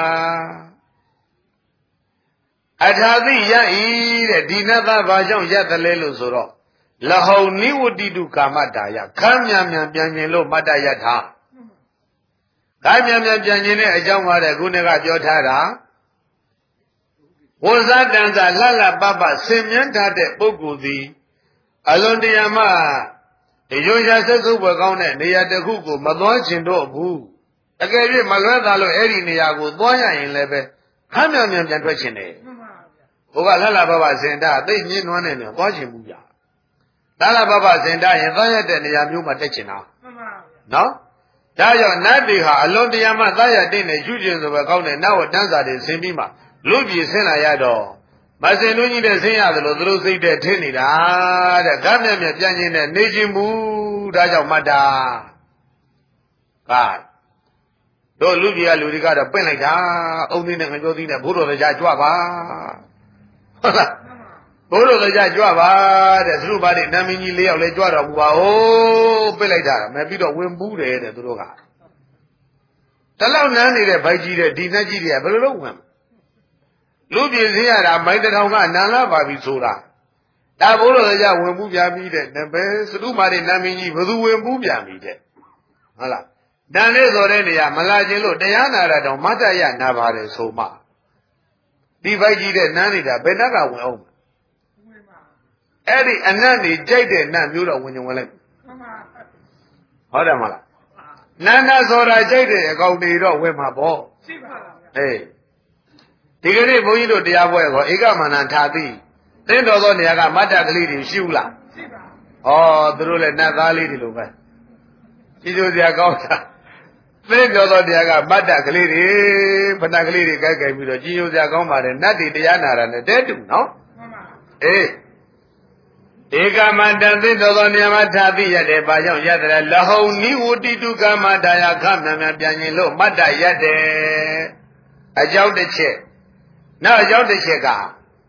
အထာသိရဤတဲ့ဒီနတ်သားဘာကြောင့်ရတယ်လဲလို့ဆိုတော့လဟုံနိဝတိတုကာမတာယခမ်းမြန်မြန်ပြန်ကျင်လို့မတ္တယထာခမ်းမြန်မြန်ပြန်ကျင်တဲ့အကြောင်းပါတဲ့ခုနကပြောထားတာဝဇ္ဇတန်စာလှလှပပဆင်မြန်းထားတဲ့ပုဂ္ဂိုလ်သည်အလွန်တရာမှဒီရိုးရာဆက်စုပ်ပွဲကောင်းတဲ့နေရာတစ်ခုကိုမသွားချင်တော့ဘူးတကယ်၍မလွဲသာလို့အဲ့ဒီနေရာကိုသွားရရင်လည်းပဲခမ်းမြန်မြန်ပြန်ထွက်ချင်တယ်ဘုရားလှလှပပစင်တာသိညင်းနွမ်းနေတယ်သွားချင်ဘူးဗျာလှလှပပစင်တာရင်သွားရတဲ့နေရာမျိုးမှာတက်ချင်တာနော်ဒါကြောင့်နတ်တွေဟာအလွန်တရာမှသားရတဲ့နဲ့ယူကျင်ဆိုပဲကောင်းတဲ့နတ်ဝတ္တန်းစာတွေဆင်ပြီးမှလူပြည်ဆင်းလာရတော့မဆင်လို့ကြီးတဲ့ဆင်းရတယ်လို့သူတို့စိတ်တဲ့ထင်းနေတာတဲ့ကားမြတ်မြတ်ပြန်ခြင်းနဲ့နေခြင်းဘူးဒါကြောင့်မှတ်တာကတို့လူပြည်ကလူတွေကတော့ပင့်လိုက်တာအုံသေးနဲ့ငကြောသေးနဲ့ဘိုးတော်တရားကြွပါဟုတ်လားဘိုးတော်တရားကြွပါတဲ့သူတို့ဘာတွေနာမည်ကြီး၄ယောက်လဲကြွတော်မူပါဦးပင့်လိုက်တာမယ်ပြီးတော့ဝင်ပူးတယ်တဲ့သူတို့ကတလောက်နန်းနေတဲ့ဗိုက်ကြီးတဲ့ဒီနတ်ကြီးတွေကဘယ်လိုလုပ်ဝင်လူပြည်စင်းရတာမိုက်တထောင်ကနန်လာပါပြီဆိုတာဒါဘိုးတော်ကဝင်ပူးပြန်ပြီးတဲ့ဘယ်စတုမာတွေနာမည်ကြီးဘယ်သူဝင်ပူးပြန်ပြီးတဲ့ဟုတ်လားတန်လေးဆိုတဲ့နေရာမလာခြင်းလို့တရားနာတာတော့မတ္တရနာပါတယ်ဆိုမှဒီဘိုက်ကြီးတဲ့နန်းနေတာဘယ်နှက်ကဝင်အောင်အဲ့ဒီအနတ်နေကြိုက်တဲ့နတ်မျိုးတော့ဝင်ကြဝင်လိုက်ဟုတ်တယ်မလားနန္ဒဆိုတာကြိုက်တဲ့အကောင်တွေတော့ဝင်မှာပေါ့ရှိပါလားအေးဒီကနေ့ဘုန်းကြီးတို့တရားပွဲကောဧကမန္တန်ထာတိသင်တော်သောနေရာကမတ္တကလေးတွေရှိဘူးလားရှိပါဩသူတို့လည်းနတ်သားလေးတွေလိုပဲကြီးကျိုးစရာကောင်းတာသင်တော်သောတရားကမတ္တကလေးတွေဖဏကလေးတွေကြိုက်ကြိုက်ပြီးတော့ကြီးကျိုးစရာကောင်းပါတယ်နတ်တွေတရားနာတာနဲ့တဲတူနော်မှန်ပါအေးဧကမန္တန်သင်တော်သောနေရာမှာထာတိရတယ်ဘာကြောင့်ရတယ်လဟုံနိဝတိတုကာမတာယခမြန်မြန်ပြန်ရင်လို့မတ္တရတယ်အကြောင်းတစ်ချက်နောက်ရောက်တဲ့ချက်က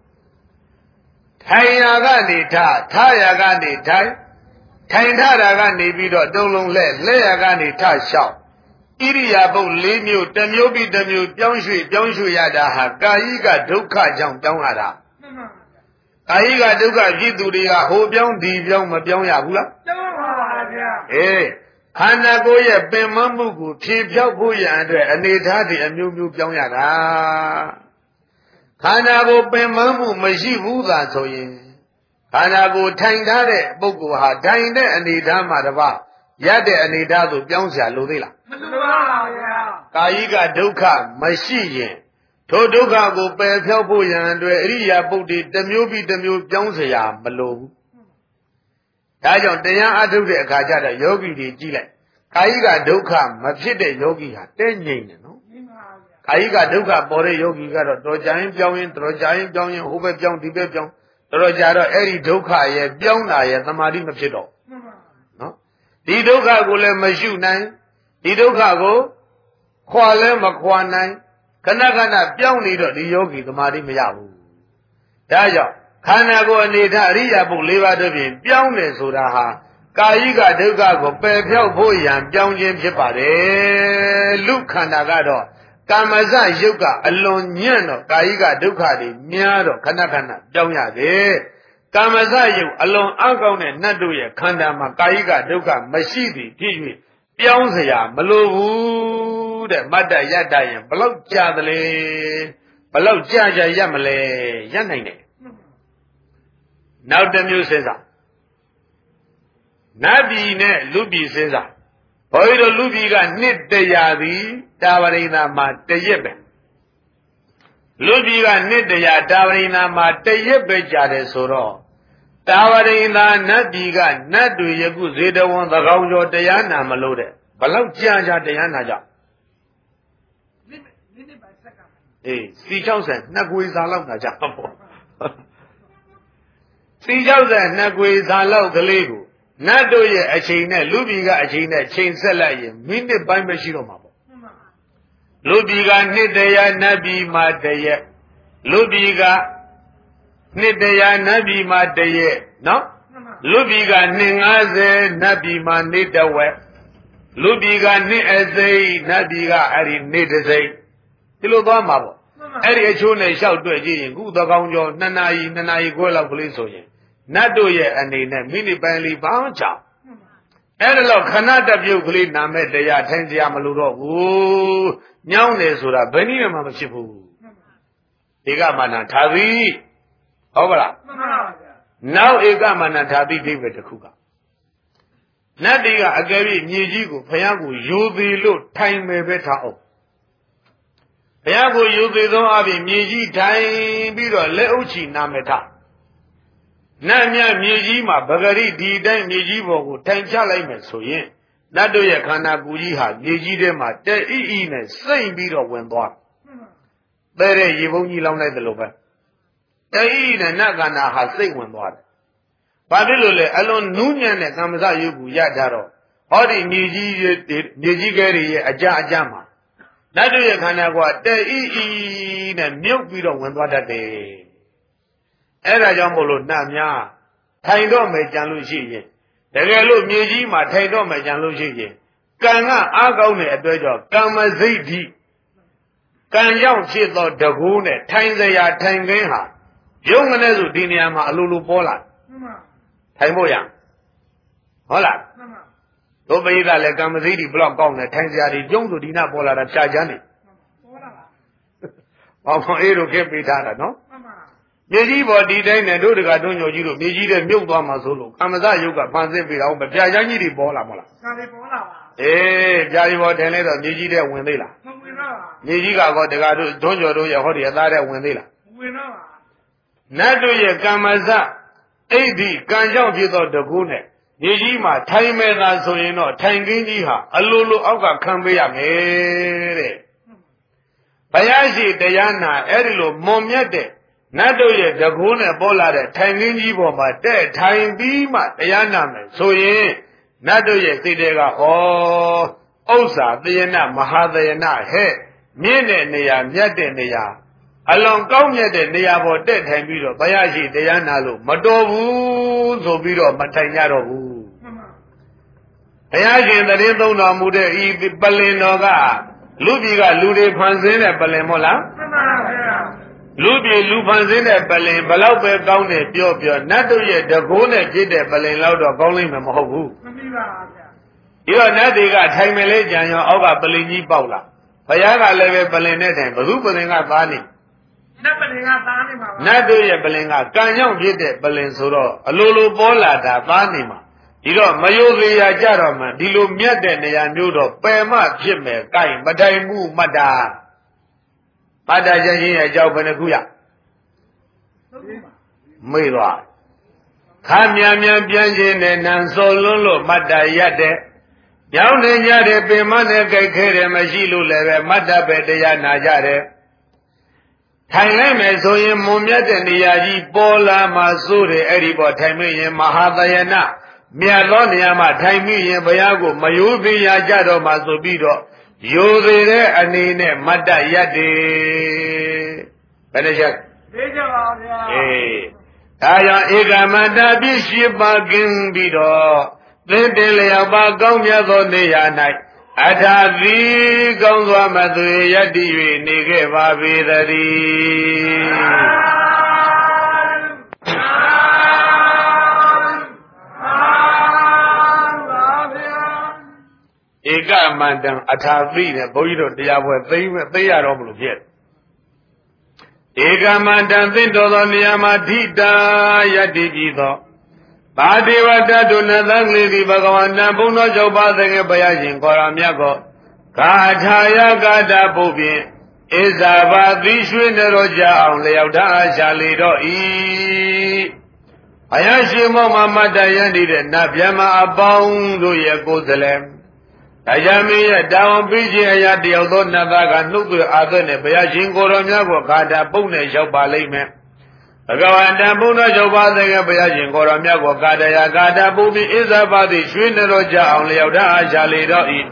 ထိုင်ရာကနေထားရာကနေထိုင်ထတာကနေပြီးတော့တုံးလုံးလက်ရာကနေထလျှောက်ဣရိယာပုတ်၄မျိုးတစ်မျိုးပြီးတစ်မျိုးပြောင်းရွှေ့ရတာဟာကာယိကဒုက္ခကြောင့်ပြောင်းရတာကာယိကဒုက္ခဖြစ်သူတွေကဟိုပြောင်းဒီပြောင်းမပြောင်းရဘူးလားပြောင်းပါပါဗျာအေးခန္ဓာကိုယ်ရဲ့ပင်မမှုကိုဖြေဖြောက်ဖို့ရန်အတွက်အနေထားတွေအမျိုးမျိုးပြောင်းရတာခန္ဓာကိုယ်ပင်မမှုမရှိဘူးသာဆိုရင်ခန္ဓာကိုယ်ထိုင်ထားတဲ့ပုဂ္ဂိုလ်ဟာထိုင်တဲ့အနေထားမှာတပါရတဲ့အနေထားသို့ပြောင်းเสียလိုသေးလားမလိုပါဘူးဗျာကာယိကဒုက္ခမရှိရင်ထိုဒုက္ခကိုပယ်ဖြောက်ဖို့ရန်အတွက်အရိယာပုဒ်တွေတစ်မျိုးပြီးတစ်မျိုးပြောင်းเสียမလိုဘူးဒါကြောင့်တရားအထုတ်တဲ့အခါကျတော့ယောဂီတွေကြည့်လိုက်ကာယိကဒုက္ခမဖြစ်တဲ့ယောဂီဟာတဲ့ငြိမ်တယ်နော်ကာယိကဒုက္ခပေါ်တဲ့ယောဂီကတော့တော်ကြရင်ပြောင်းရင်တော်ကြရင်ပြောင်းရင်ဟိုဘက်ပြောင်းဒီဘက်ပြောင်းတော်ကြတော့အဲ့ဒီဒုက္ခရဲ့ပြောင်းတာရဲ့သမာဓိမဖြစ်တော့နော်ဒီဒုက္ခကိုလည်းမရှုနိုင်ဒီဒုက္ခကိုခွာလဲမခွာနိုင်ခဏခဏပြောင်းနေတော့ဒီယောဂီသမာဓိမရဘူးဒါကြောင့်ခန္ဓာကိုယ်အနေထားအရိယာပု၄ပါးတို့ဖြင့်ပြောင်းတယ်ဆိုတာဟာကာယိကဒုက္ခကိုပယ်ဖြောက်ဖို့ရန်ပြောင်းခြင်းဖြစ်ပါတယ်လူခန္ဓာကတော့ကာမဇယုတ်ကအလွန်ညံ့တော့ကာယိကဒုက္ခတွေများတော့ခဏခဏပြောင်းရတယ်ကာမဇယုတ်အလွန်အောက်ကောင်းတဲ့နတ်တို့ရဲ့ခန္ဓာမှာကာယိကဒုက္ခမရှိသည်ဖြစ်၍ပြောင်းเสียမလိုဘူးတဲ့မတ္တရတ္တရင်ဘလောက်ကြာသလဲဘလောက်ကြာရမလဲရနိုင်တယ်နောက်တစ်မျိုးစဉ်းစားနတ်ပြည်နဲ့လူပြည်စဉ်းစားဘုန်းကြီးတို့လူပြည်ကနှစ်100သည်တာဝရိန္ဒာမှာတရက်ပဲလူပြည်ကနှစ်100တာဝရိန္ဒာမှာတရက်ပဲကြာတယ်ဆိုတော့တာဝရိန္ဒာနတ်ပြည်ကနတ်တွေယခုဇေတဝန်သကောင်ကျော်တရားနာမလို့တဲ့ဘလောက်ကြာကြာတရားနာကြအေးစီ60နှစ်ကွေစာလောက်နာကြပေါ့စီ60နှစ်ကွေစာလောက်ကလေးကိုနတ်တို့ရဲ့အချိန်နဲ့လူပြည်ကအချိန်နဲ့ချိန်ဆက်လိုက်ရင်မိနစ်ပိုင်းပဲရှိတော့မှာပေါ့လူပြည်ကနှစ်100နတ်ပြည်မှာတရက်လူပြည်ကနှစ်100နတ်ပြည်မှာတရက်နော်လူပြည်ကနှစ်50နတ်ပြည်မှာနေ့တဝက်လူပြည်ကနှစ်အစိမ့်နတ်ပြည်ကအဲ့ဒီနေ့တစ်စိမ့်ဒီလိုသွားမှာပေါ့အဲ့ဒီအချိုးနဲ့လျှောက်တွေ့ကြည့်ရင်ခုသကောင်ကျော်2နာရီခွဲလောက်ကလေးဆိုရင်နတ်တို့ရဲ့အနေနဲ့မိနစ်ပိုင်းလေးပေါင်းချအဲ့ဒါတော့ခဏတပြုတ်ကလေးနာမဲ့တရားထိုင်စရာမလိုတော့ဘူးညောင်းတယ်ဆိုတာဘယ်နည်းမှမဖြစ်ဘူးဧကမနာထာသီဟုတ်ပါလားမှန်ပါဗျာနောက်ဧကမနာထာသီဒိဗ္ဗေတစ်ခုကနတ်တွေကအကယ်၍မြေကြီးကိုဘုရားကိုယူသည်လို့ထိုင်မယ်ပဲထားအောင်ဘုရားကိုယူသည်သောအပြင်မြေကြီးထိုင်ပြီးတော့လက်အုပ်ချီနာမယ်ထားနတ်မြမြေကြီးမှာပဂရိဒီတိုင်းမြေကြီးပေါ်ကိုထိုင်ချလိုက်မယ်ဆိုရင်နတ်တို့ရဲ့ခန္ဓာကိုယ်ကြီးဟာမြေကြီးထဲမှာတအိအိနဲ့စိမ့်ပြီးတော့ဝင်သွားတဲ့တဲ့ရေပုံးကြီးလောင်းလိုက်တယ်လို့ပဲတအိအိနဲ့နတ်ခန္ဓာဟာစိတ်ဝင်သွားတယ်ဘာဖြစ်လို့လဲအလွန်နူးညံ့တဲ့ကမ္မဇယုတ်ကိုရကြတော့ဟောဒီမြေကြီးကဲတွေရဲ့အကြမှာနတ်တို့ရဲ့ခန္ဓာကတအိအိနဲ့မြုပ်ပြီးတော့ဝင်သွားတတ်တယ်အဲ့ဒါကြောင့်မို့လို့နတ်များထိုင်တော့မယ်ကြံလို့ရှိရင်တကယ်လို့မြေကြီးမှာထိုင်တော့မယ်ကြံလို့ရှိရင်ကံကအားကောင်းတဲ့အတွက်ကြောင့်ကမ္မစိတ်ဓိကံကြောင့်ဖြစ်သောတကူးနဲ့ထိုင်စရာထိုင်ခင်းဟာရုံမနဲ့ဆိုဒီနေရာမှာအလိုလိုပေါ်လာထိုင်ဖို့ရဟုတ်လားတို့ပိဋကလည်းကမ္မစိတ်ဓိဘလောက်ကောင်းလဲထိုင်စရာဒီကျုံဆိုဒီနာပေါ်လာတာဖြာချမ်းနေပေါ်လာပါဘာအေးတို့ခဲ့ပေးထားတာနော်မြေကြီးပေါ်ဒီတိုင်းနဲ့တို့တကတွန်းညိုကြီးတို့မြေကြီးတဲ့မြုပ်သွားမှာဆိုလို့ကမ္မဇယုတ်ကဖန်ဆင်းပေးတော့ပြာချမ်းကြီးတွေပေါ်လာမလားဆရာတွေပေါ်လာပါအေးပြာကြီးပေါ်တယ်လဲတော့မြေကြီးတဲ့ဝင်သေးလားမဝင်တော့ပါမြေကြီးကတော့တကတို့တွန်းညိုတို့ရဲ့ဟောဒီအသားတဲ့ဝင်သေးလားမဝင်တော့ပါနတ်တို့ရဲ့ကမ္မဇအိဋ္ဌိကံကြောင့်ဖြစ်သောတကူနဲ့မြေကြီးမှာထိုင်မဲ့သာဆိုရင်တော့ထိုင်ခင်းကြီးဟာအလိုလိုအောက်ကခံပေးရမယ်တဲ့ဘုရားရှိတရားနာအဲ့ဒီလိုမွန်မြတ်တဲ့နတ်တို့ရဲ့တကူနဲ့ပေါ်လာတဲ့ထိုင်ခင်းကြီးပေါ်မှာတဲ့ထိုင်ပြီးမှတရားနာမယ်ဆိုရင်နတ်တို့ရဲ့စိတ်တွေကဩဥစ္စာသေယနာမဟာသေယနာဟဲ့မြင့်တဲ့နေရာမြတ်တဲ့နေရာအလွန်ကောင်းမြတ်တဲ့နေရာပေါ်တက်ထိုင်ပြီးတော့ဘုရားရှိတရားနာလို့မတော်ဘူးဆိုပြီးတော့မထိုင်ကြတော့ဘူးဘုရားရှင်သတင်းသုံးတော်မူတဲ့ဤပလင်တော်ကလူပြည်ကလူတွေဖန်ဆင်းတဲ့ပလင်မဟုတ်လားမှန်ပါဗျာလူပြည်လူဖန်ဆင်းတဲ့ပလင်ဘလောက်ပဲကောင်းတယ်ပြောနတ်တို့ရဲ့တကိုးနဲ့ဖြစ်တဲ့ပလင်လောက်တော့ကောင်းလိမ့်မယ်မဟုတ်ဘူးမှန်ပါဗျာဒီတော့နတ်တွေကထိုင်မယ်လေကြံရောအောက်ကပလင်ကြီးပေါက်လာဘုရားကလည်းပဲပလင်နဲ့ထိုင်ဘု து ပလင်ကသားနေနတ်ပလင်ကသားနေမှာပါနတ်တို့ရဲ့ပလင်ကကံကြောင့်ဖြစ်တဲ့ပလင်ဆိုတော့အလိုလိုပေါ်လာတာသားနေမှာဒီတော့မယုံသေးရကြတော့မှဒီလိုမြတ်တဲ့နေရာမျိုးတော့ပယ်မှဖြစ်မယ်။ကိုင်မတိုင်မှုမှတ်တာ။မှတ်တာချင်းရဲ့အကြောင်းဘယ်နှခုရမေ့သွား။ခါမြန်ပြန်ခြင်းနဲ့နံစောလွန်းလို့မှတ်တာရက်တဲ့။ကြောင်းနေကြတဲ့ပင်မနဲ့ကြိုက်ခဲတယ်မရှိလို့လည်းပဲမှတ်တာပဲတရားနာကြတယ်။ထိုင်လိုက်မယ်ဆိုရင်မွန်မြတ်တဲ့နေရာကြီးပေါ်လာမှစိုးတယ်အဲ့ဒီပေါ်ထိုင်မရင်မဟာသယနာမြတ်သောနေရာမှာထိုင်မိရင်ဘုရားကိုမယိုသေးရကြတော့မှဆိုပြီးတော့ယိုသေးတဲ့အနေနဲ့မတ်တရက်တယ်ဘယ်နှချက်သိကြပါဗျာအေးဒါကြောင့်ဧကမတ္တပြည့်ရှိပါကင်းပြီးတော့သင်တင်လျောက်ပါကောင်းမြတ်သောနေရာ၌အထာသီကောင်းစွာမသွေယတ္တိ၍နေခဲ့ပါပေသတည်းဧကမန္တံအထာပိနဲ့ဘုန်းကြီးတို့တရားပွဲသိရတော့မလို့ဖြစ် Ekamanta Tinto Niyama Tita Yatipito Padivata Dunatangli Bhagavana Puno Jopatanga Bayajin Koramyako Kataya Gata Pupi Isaba Vishwinaroja on Leota Shalido E Ayashimo Mamata Yandi Nabyama Abound Yakusalem Ayami down Piji Ayati Navaga Nuku Adone Bayajin Koramyako Kata Pune Jopalayme Agawanda Puna Jopatanga Bayajin Koramyako Kataya Gata Pupi Isaba Vishwinaroja on Leota Shalido E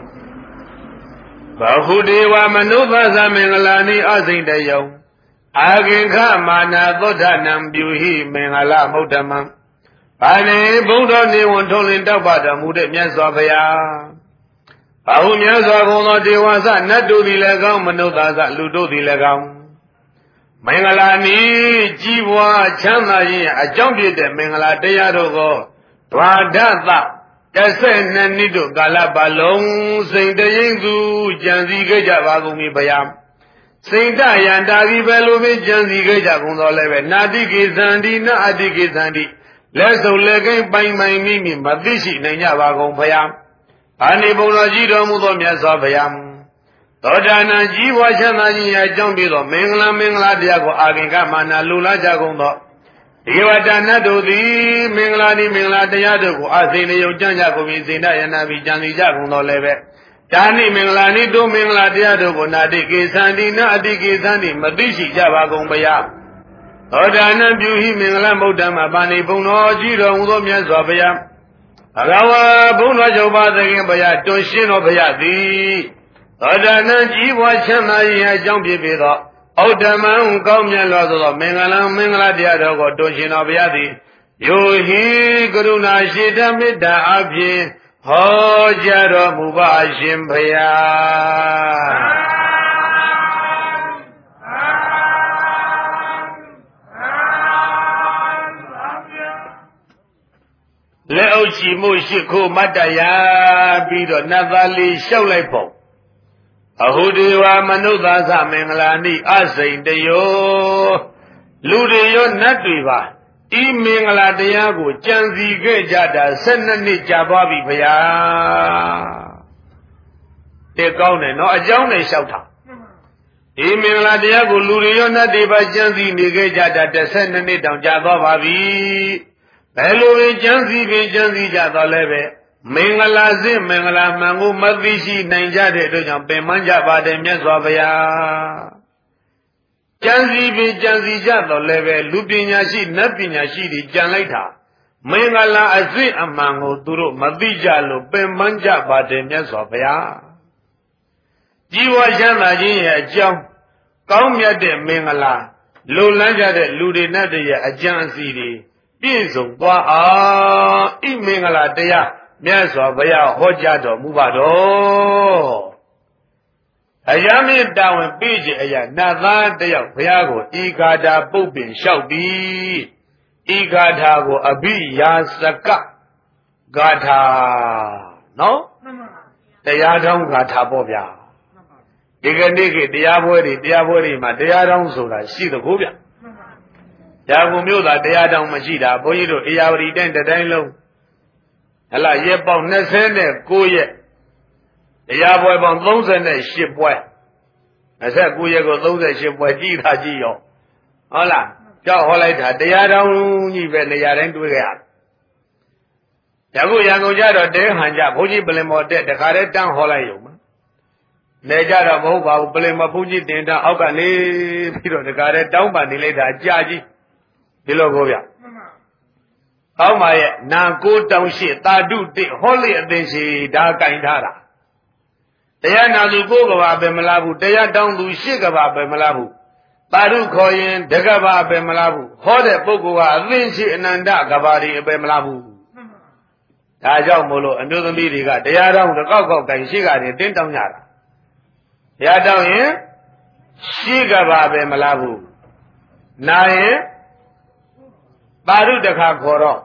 Bahudeva Manubasa Mengalani Asindayo Aginka Mana Dhodanam Byuhi Mengala Mutamam Pane Buddha Niwantolin Dabada Mude Myaswabaya Bahu Myaswagono Devasa Nadu Dilagam Manudasa Ludo Dilagam Mengalani Jiwa Chanayi Ajampide Mengala Deyadogo Dwadata Kasen Nido Galabalong Saint Yengu Janzi Gajabagumi Bayam Saint Yandagi Belovi Janzi Gajagundo Leve Nadiki Zandi Na Adiki Zandi Leso Legay by my Mimi Madishi Nanyabagom Payam Anibonaji Mudo Miasa Payam Todana Jiwa Chanaji Ajambido Mengla Diago Aginga Mana Lula Jagundo Iwatana Dodi Minglani Minglatayadu Asini Yojanakomi Zina Yanabi Jani Jagundo Leve Tani Minglani do Minglatayadu Nadiki Sandi Nadiki Sandi Madishi Javagombaya Odana Buhi Minglamodama Bani Buno Jiro Udo Miaswabaya Agawa Buno Joba the Baya Toshino Bayadi Odana Jiwa Chana Jambi Odaman Gomyalo Mingala Diadogo Doshino Biadi Yohi Guruna Shida Mida Abhi Hojaro Mubashim Paya Leochi Mushiku Mataya Bido Navali Shaulepo Ahudeva Manudasa Mengalani Asaindayo Ludeyo Natviva I Mingala Diago Janzi Gejada Senani Jababi Paya Te Gaune no a Jone Shauta I Mingala Diago Ludeyo Nativa Janzi Nigejada Senani down Jababi Hello Janzi Jada Leve Mingala Zim Mingala Mangu Madishi Nanjade Dojam Pemanja Bade Myaswabaya Janzi Jado Leve Lupinya Shi Napinya Shi di Janlaita Mingala Azi Amango Duro Madijalo Pemanja Bade Myaswabaya Jiwa Jana Jiya Jam Kaumyade Mingala Lulanja de Ludinade Ajansi Pinsum Wa I Mingala Dea Myaswabaya Hojado Mubado Ayami down Piji Aya Nathan Dea Piago Igada Bubin Shaubi Igadago Abi Yasaka Gata No Teyadong Gata Bobia Iganiki Diabori Ma Deadong Soda See the Gubia Yagumula Deadong Majida Boyido Iawri Dent Danlo Hala Yepon Nesene Kuye Yaboy Bon Losene Shipway. I said Kuye go Lose Shipway Gita Gio. Hola, Jaholaita, Deadong even the Yaren to get. Yagu Yango Jado De Hanja, Puji Belemo De, the Kare Down Holayum. Nejada Boba, Belema Puji Dinda, Ogani, Piro, the Kare Down Bandileta, Jaji, below Govia. How my now go down shit, that do the holy and then she dark and Tara. They are now to go about Bemalabu, they are down to shake about Bemalabu. Baru Koyen, Degaba Bemalabu, Hode Pogua, Vinci and Nanda Gabari Bemalabu. Tajao Molo, and do the meeting, they are down the Coco and she got it, didn't Yara. They are down here, Shigaba Bemalabu. Now, Baru the Kakoro.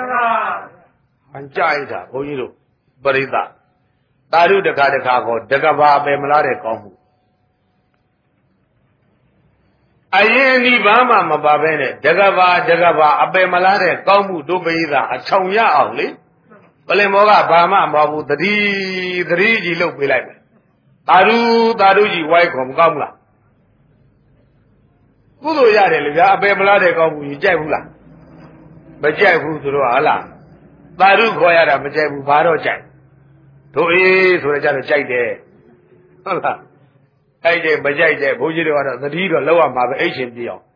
Anjaida, Oyiru, Barida. Baru the Kadakago, Degaba Bemalare Komu. အရင်ဒီဘာမှမပါပဲနဲ့တကဘာအပယ်မလားတဲ့ကောင်းမှုတို့ပိသာအချောင်ရအောင်လေပလင်မောကဘာမှမဟုတ်ဘူးသတိကြီးလှုပ်ပေးလိုက်မယ်သာဓုကြီးဝိုက်ခေါ်မကောင်းဘူးလားကုသိုလ်ရတယ်လေဗျာအပယ်မလားတဲ့ကောင်းမှုကြီးကြိုက်ဘူးလားမကြိုက်ဘူးဆိုတော့ဟာလားသာဓုခေါ်ရတာမကြိုက်ဘူးဘာတော့ကြိုက်တို့အေးဆိုတော့ကြတော့ကြိုက်တယ်ဟုတ်လားအဲ့ဒီမကြိုက်တဲ့ဘုန်းကြီးတွေကတော့သတိတော့လောက်ရမှာပဲအိတ်ရှင်ပြအောင်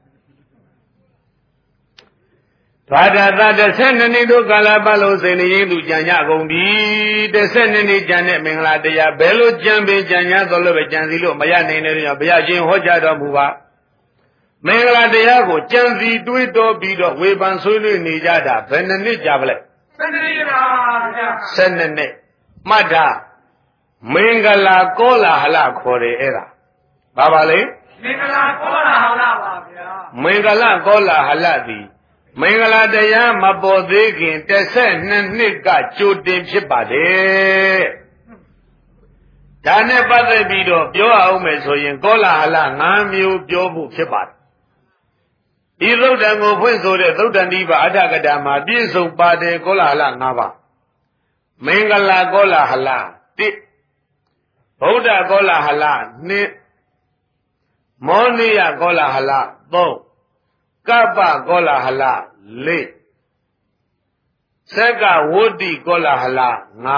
ဘာဒသ12နှစ်တို့ကာလပတ်လုံးစိန်ရင်းသူကြံရကုန်ပြီ12နှစ်ကြံတဲ့မင်္ဂလာတရားဘယ်လိုကြံပင်ကြံရသောလို့ပဲကြံစီလို့မရနိုင်တဲ့ကြောင့်ဘုရားရှင်ဟောကြားတော်မူပါမင်္ဂလာတရားကိုကြံစီတွေးတော်ပြီးတော့ဝေဖန်ဆွေးနွေးနေကြတာဘယ်နှစ်ကြာပလဲ12နှစ်ပါဗျာ12နှစ်မှတ်တာမင်္ဂလာကောလာဟလခေါ်တယ်အဲ့ဒါဘာပါလဲမင်္ဂလာကောလာဟလပါဗျာမင်္ဂလာကောလာဟလသည်မင်္ဂလာတရားမပေါ်သေးခင်12နှစ်ကကြိုတင်ဖြစ်ပါတယ်ဒါနဲ့ပတ်သက်ပြီးတော့ပြောအောင်မယ်ဆိုရင်ကောလာဟလ5မျိုးပြောဖို့ဖြစ်ပါတယ်ဒီသုတ်တံကိုဖွင့်ဆိုတဲ့သုတ်တံဒီပါအဋ္ဌကတာမှာပြည့်စုံပါတယ်ကောလာဟလ5ပါးမင်္ဂလာကောလာဟလ1ဗုဒ္ဓကောလာဟလ2မောနိယကောလာဟလ3ကပ္ပကောလာဟလ4သက္ကဝတ္တိကောလာဟလ5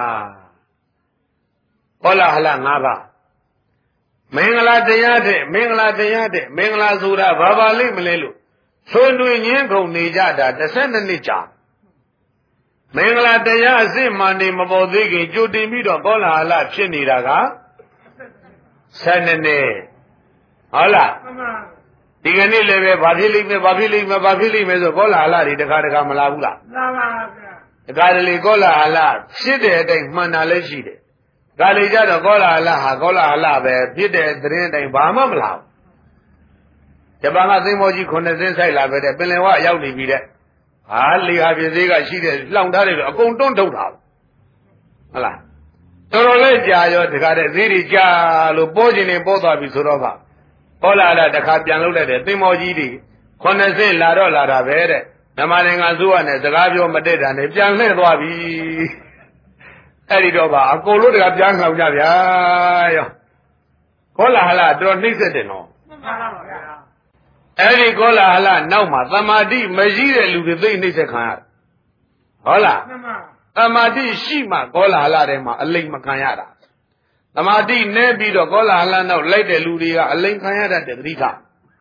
ကောလာဟလ5ပါးမင်္ဂလာတရားတဲ့မင်္ဂလာဆိုတာဘာပါလိမ့်မလဲလို့ဆွေးနွေးညင်းကုန်နေကြတာ12နှစ်ကြာမင်္ဂလာတရားအစစ်မှန်နေမပေါ်သေးခင်ကြိုတင်ပြီးတော့ကောလာဟလဖြစ်နေတာက12နှစ်ဟုတ်လားဒီကနေ့လည်းပဲဘာဖြစ်လိမ့်မယ်ဆိုကောလာဟလတွေတခါမလာဘူးလားလာပါဗျာတခါတလေကောလာဟလဖြစ်တဲ့အတိုင်းမှန်တာလည်းရှိတယ်ဒါလေကြတော့ကောလာဟလဟာကောလာဟလပဲဖြစ်တဲ့သတင်းတိုင်းဘာမှမလာဘူးဂျပန်ကသင်္ဘောကြီး9စင်းဆိုင်လာပဲတဲ့ပင်လယ်ဝရောက်နေပြီတဲ့ဟာလေဟာပြသေးကရှိတဲ့လှောင်ထားတယ်လို့အကုန်တွန်းထုတ်တာဟုတ်လားတော်တော်လေးကြာရောတခါတဲ့ဈေးတွေကြာလို့ပေါ်ကျင်နေပေါ်သွားပြီဆိုတော့ကောလာဟလတခါပြန်လုပ်လိုက်တယ်သင်္ဘောကြီးတွေ9စင်းလာတာပဲတဲ့မြန်မာနိုင်ငံစုကနဲ့စကားပြောမတည့်တာနဲ့ပြန်လှည့်သွားပြီအဲ့ဒီတော့အကုန်လုံးတကပြန်ခေါက်ကြဗျာရောကောလာဟလတော်နှိမ့်ဆက်တယ်နော်မှန်ပါဗျာအဲ့ဒီကောလာဟလနောက်မှာသမာဓိမရှိတဲ့လူတွေသိနှိမ့်ဆက်ခံရတယ်ဟုတ်လားမှန်ပါသမာဓိရှိမှကောလာဟလထဲမှာအလိမ်မခံရတာသမာဓိနည်းပြီးတော့ကောလာဟလနောက်လိုက်တဲ့လူတွေကအလိမ်ခံရတတ်တဲ့သတိက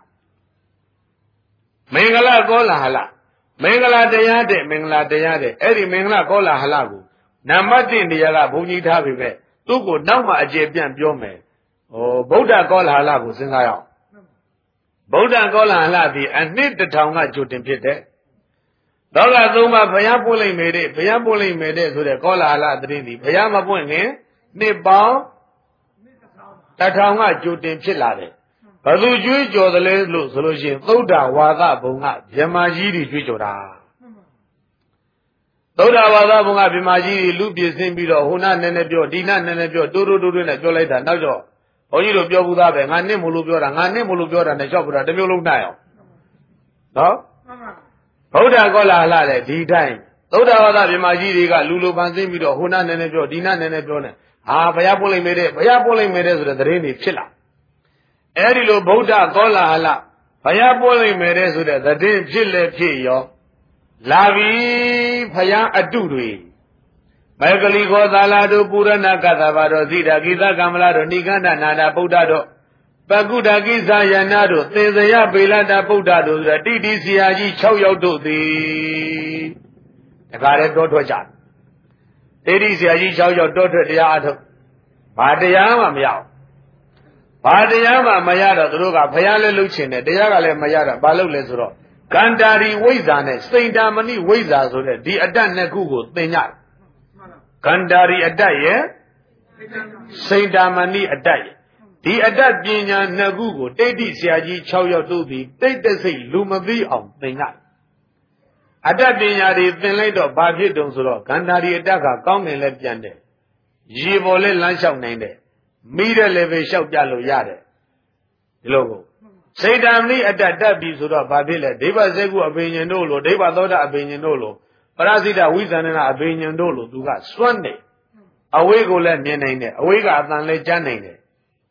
မင်္ဂလာကောလာဟလမင်္ဂလာတရားတဲ့အဲ့ဒီမင်္ဂလာကောလာဟလကိုနံပါတ်1နေရာကဘုန်းကြီးထားပြီပဲသူ့ကိုနောက်မှအကျေပြန့်ပြောမယ်ဗုဒ္ဓကောလာဟလကိုစဉ်းစားရအောင်ဗုဒ္ဓကောလာဟလဒီအနှစ်1000ကကြိုတင်ဖြစ်တဲ့သောက3ပါးဘုရားပွင့်လိုက်မယ်တဲ့ဆိုတဲ့ကောလာဟလသတင်းဒီဘုရားမပွင့်ခင်နှစ်ပေါင်း1000ကကြိုတင်ဖြစ်လာတယ်ဘယ်သူကြွေးကြော်တယ်လဲလို့ဆိုလို့ရှိရင်သုဒ္ဓဝါဒဘုံကဗြဟ္မာကြီးတွေကြွေးကြော်တာသုဒ္ဓဝါဒဘုံကဗြဟ္မာကြီးတွေလူပြည့်စင်းပြီးတော့ဟိုနာနည်းနည်းပြောဒီနာနည်းနည်းပြောတိုးနဲ့ပြောလိုက်တာနောက်တော့ဘုန်းကြီးတို့ပြောဘူးသားပဲငါနှစ်မို့လို့ပြောတာနဲ့လျှောက်ပြတာတစ်မျိုးလုံးနိုင်အောင်နော်ဗုဒ္ဓကောလာဟလလည်းဒီတိုင်းသုဒ္ဓဝါဒဗြဟ္မာကြီးတွေကလူလိုပန်စင်းပြီးတော့ဟိုနာနည်းနည်းပြောဒီနာနည်းနည်းပြောနေဟာဘုရားပွင့်လိုက်မယ်တဲ့ဆိုတဲ့သတင်းတွေဖြစ်လာအဲ့ဒီလိုဗုဒ္ဓကောလာဟလဘုရားပွင့်လိုက်မယ်တဲ့ဆိုတဲ့သတင်းဖြစ်လေဖြစ်ရောလာပြီဘုရားအတုတွေမေကလီခောသာလာတို့ပုရဏကသဘာတို့သီတာကိသကမ္မလာတို့ဏိကန္ဒနာနာဗုဒ္ဓတို့ပကုဒကိသယနာတို့သေစယပေလတာဗုဒ္ဓတို့ဆိုတဲ့တိတိဆရာကြီး6ယောက်တို့သည်တခါတည်းတောထွက်ကြတိတိဆရာကြီး6ယောက်တောထွက်တရားအထုတ်ဘာတရားမှမရဘူးဘာတရားမှမရတော့သူတို့ကဘုရားလည်းလှုပ်ချင်တယ်တရားကလည်းမရတော့ဘာလုပ်လဲဆိုတော့ကန္တာရီဝိဇ္ဇာနဲ့စိန်တာမဏိဝိဇ္ဇာဆိုတဲ့ဒီအတ္တနှစ်ခုကိုသင်ကြကန္တာရီအတ္တရဲ့စိန်တာမဏိအတ္တရဲ့ဒီအတ္တပညာနှစ်ခုကိုတိဋ္ဌိဆရာကြီး6ယောက်တို့ပြီးတိတ်တဆိတ်လူမသိအောင်သင်ကြအတ္တပညာတွေသင်လိုက်တော့ဘာဖြစ်တုံဆိုတော့ကန္တာရီအတ္တကကောင်းတယ်လည်းပြန်တယ်ရေပေါ်လည်းလမ်းလျှောက်နိုင်တယ်မိတဲ့လည်းပဲလျှောက်ပြလို့ရတယ်ဒီလိုကိုစိတ်ဓာမဏိအတ္တတက်ပြီဆိုတော့ဘာဖြစ်လဲဒိဗ္ဗစက္ခုအဘိညာဉ်တို့လိုဒိဗ္ဗသောတာအဘိညာဉ်တို့လိုပရစိတဝိသန္ဒနာအဘိညာဉ်တို့လိုသူကစွန့်နေအဝိကိုလည်းမြင်နိုင်တယ်အဝိကအတန်လည်းကြားနိုင်တယ်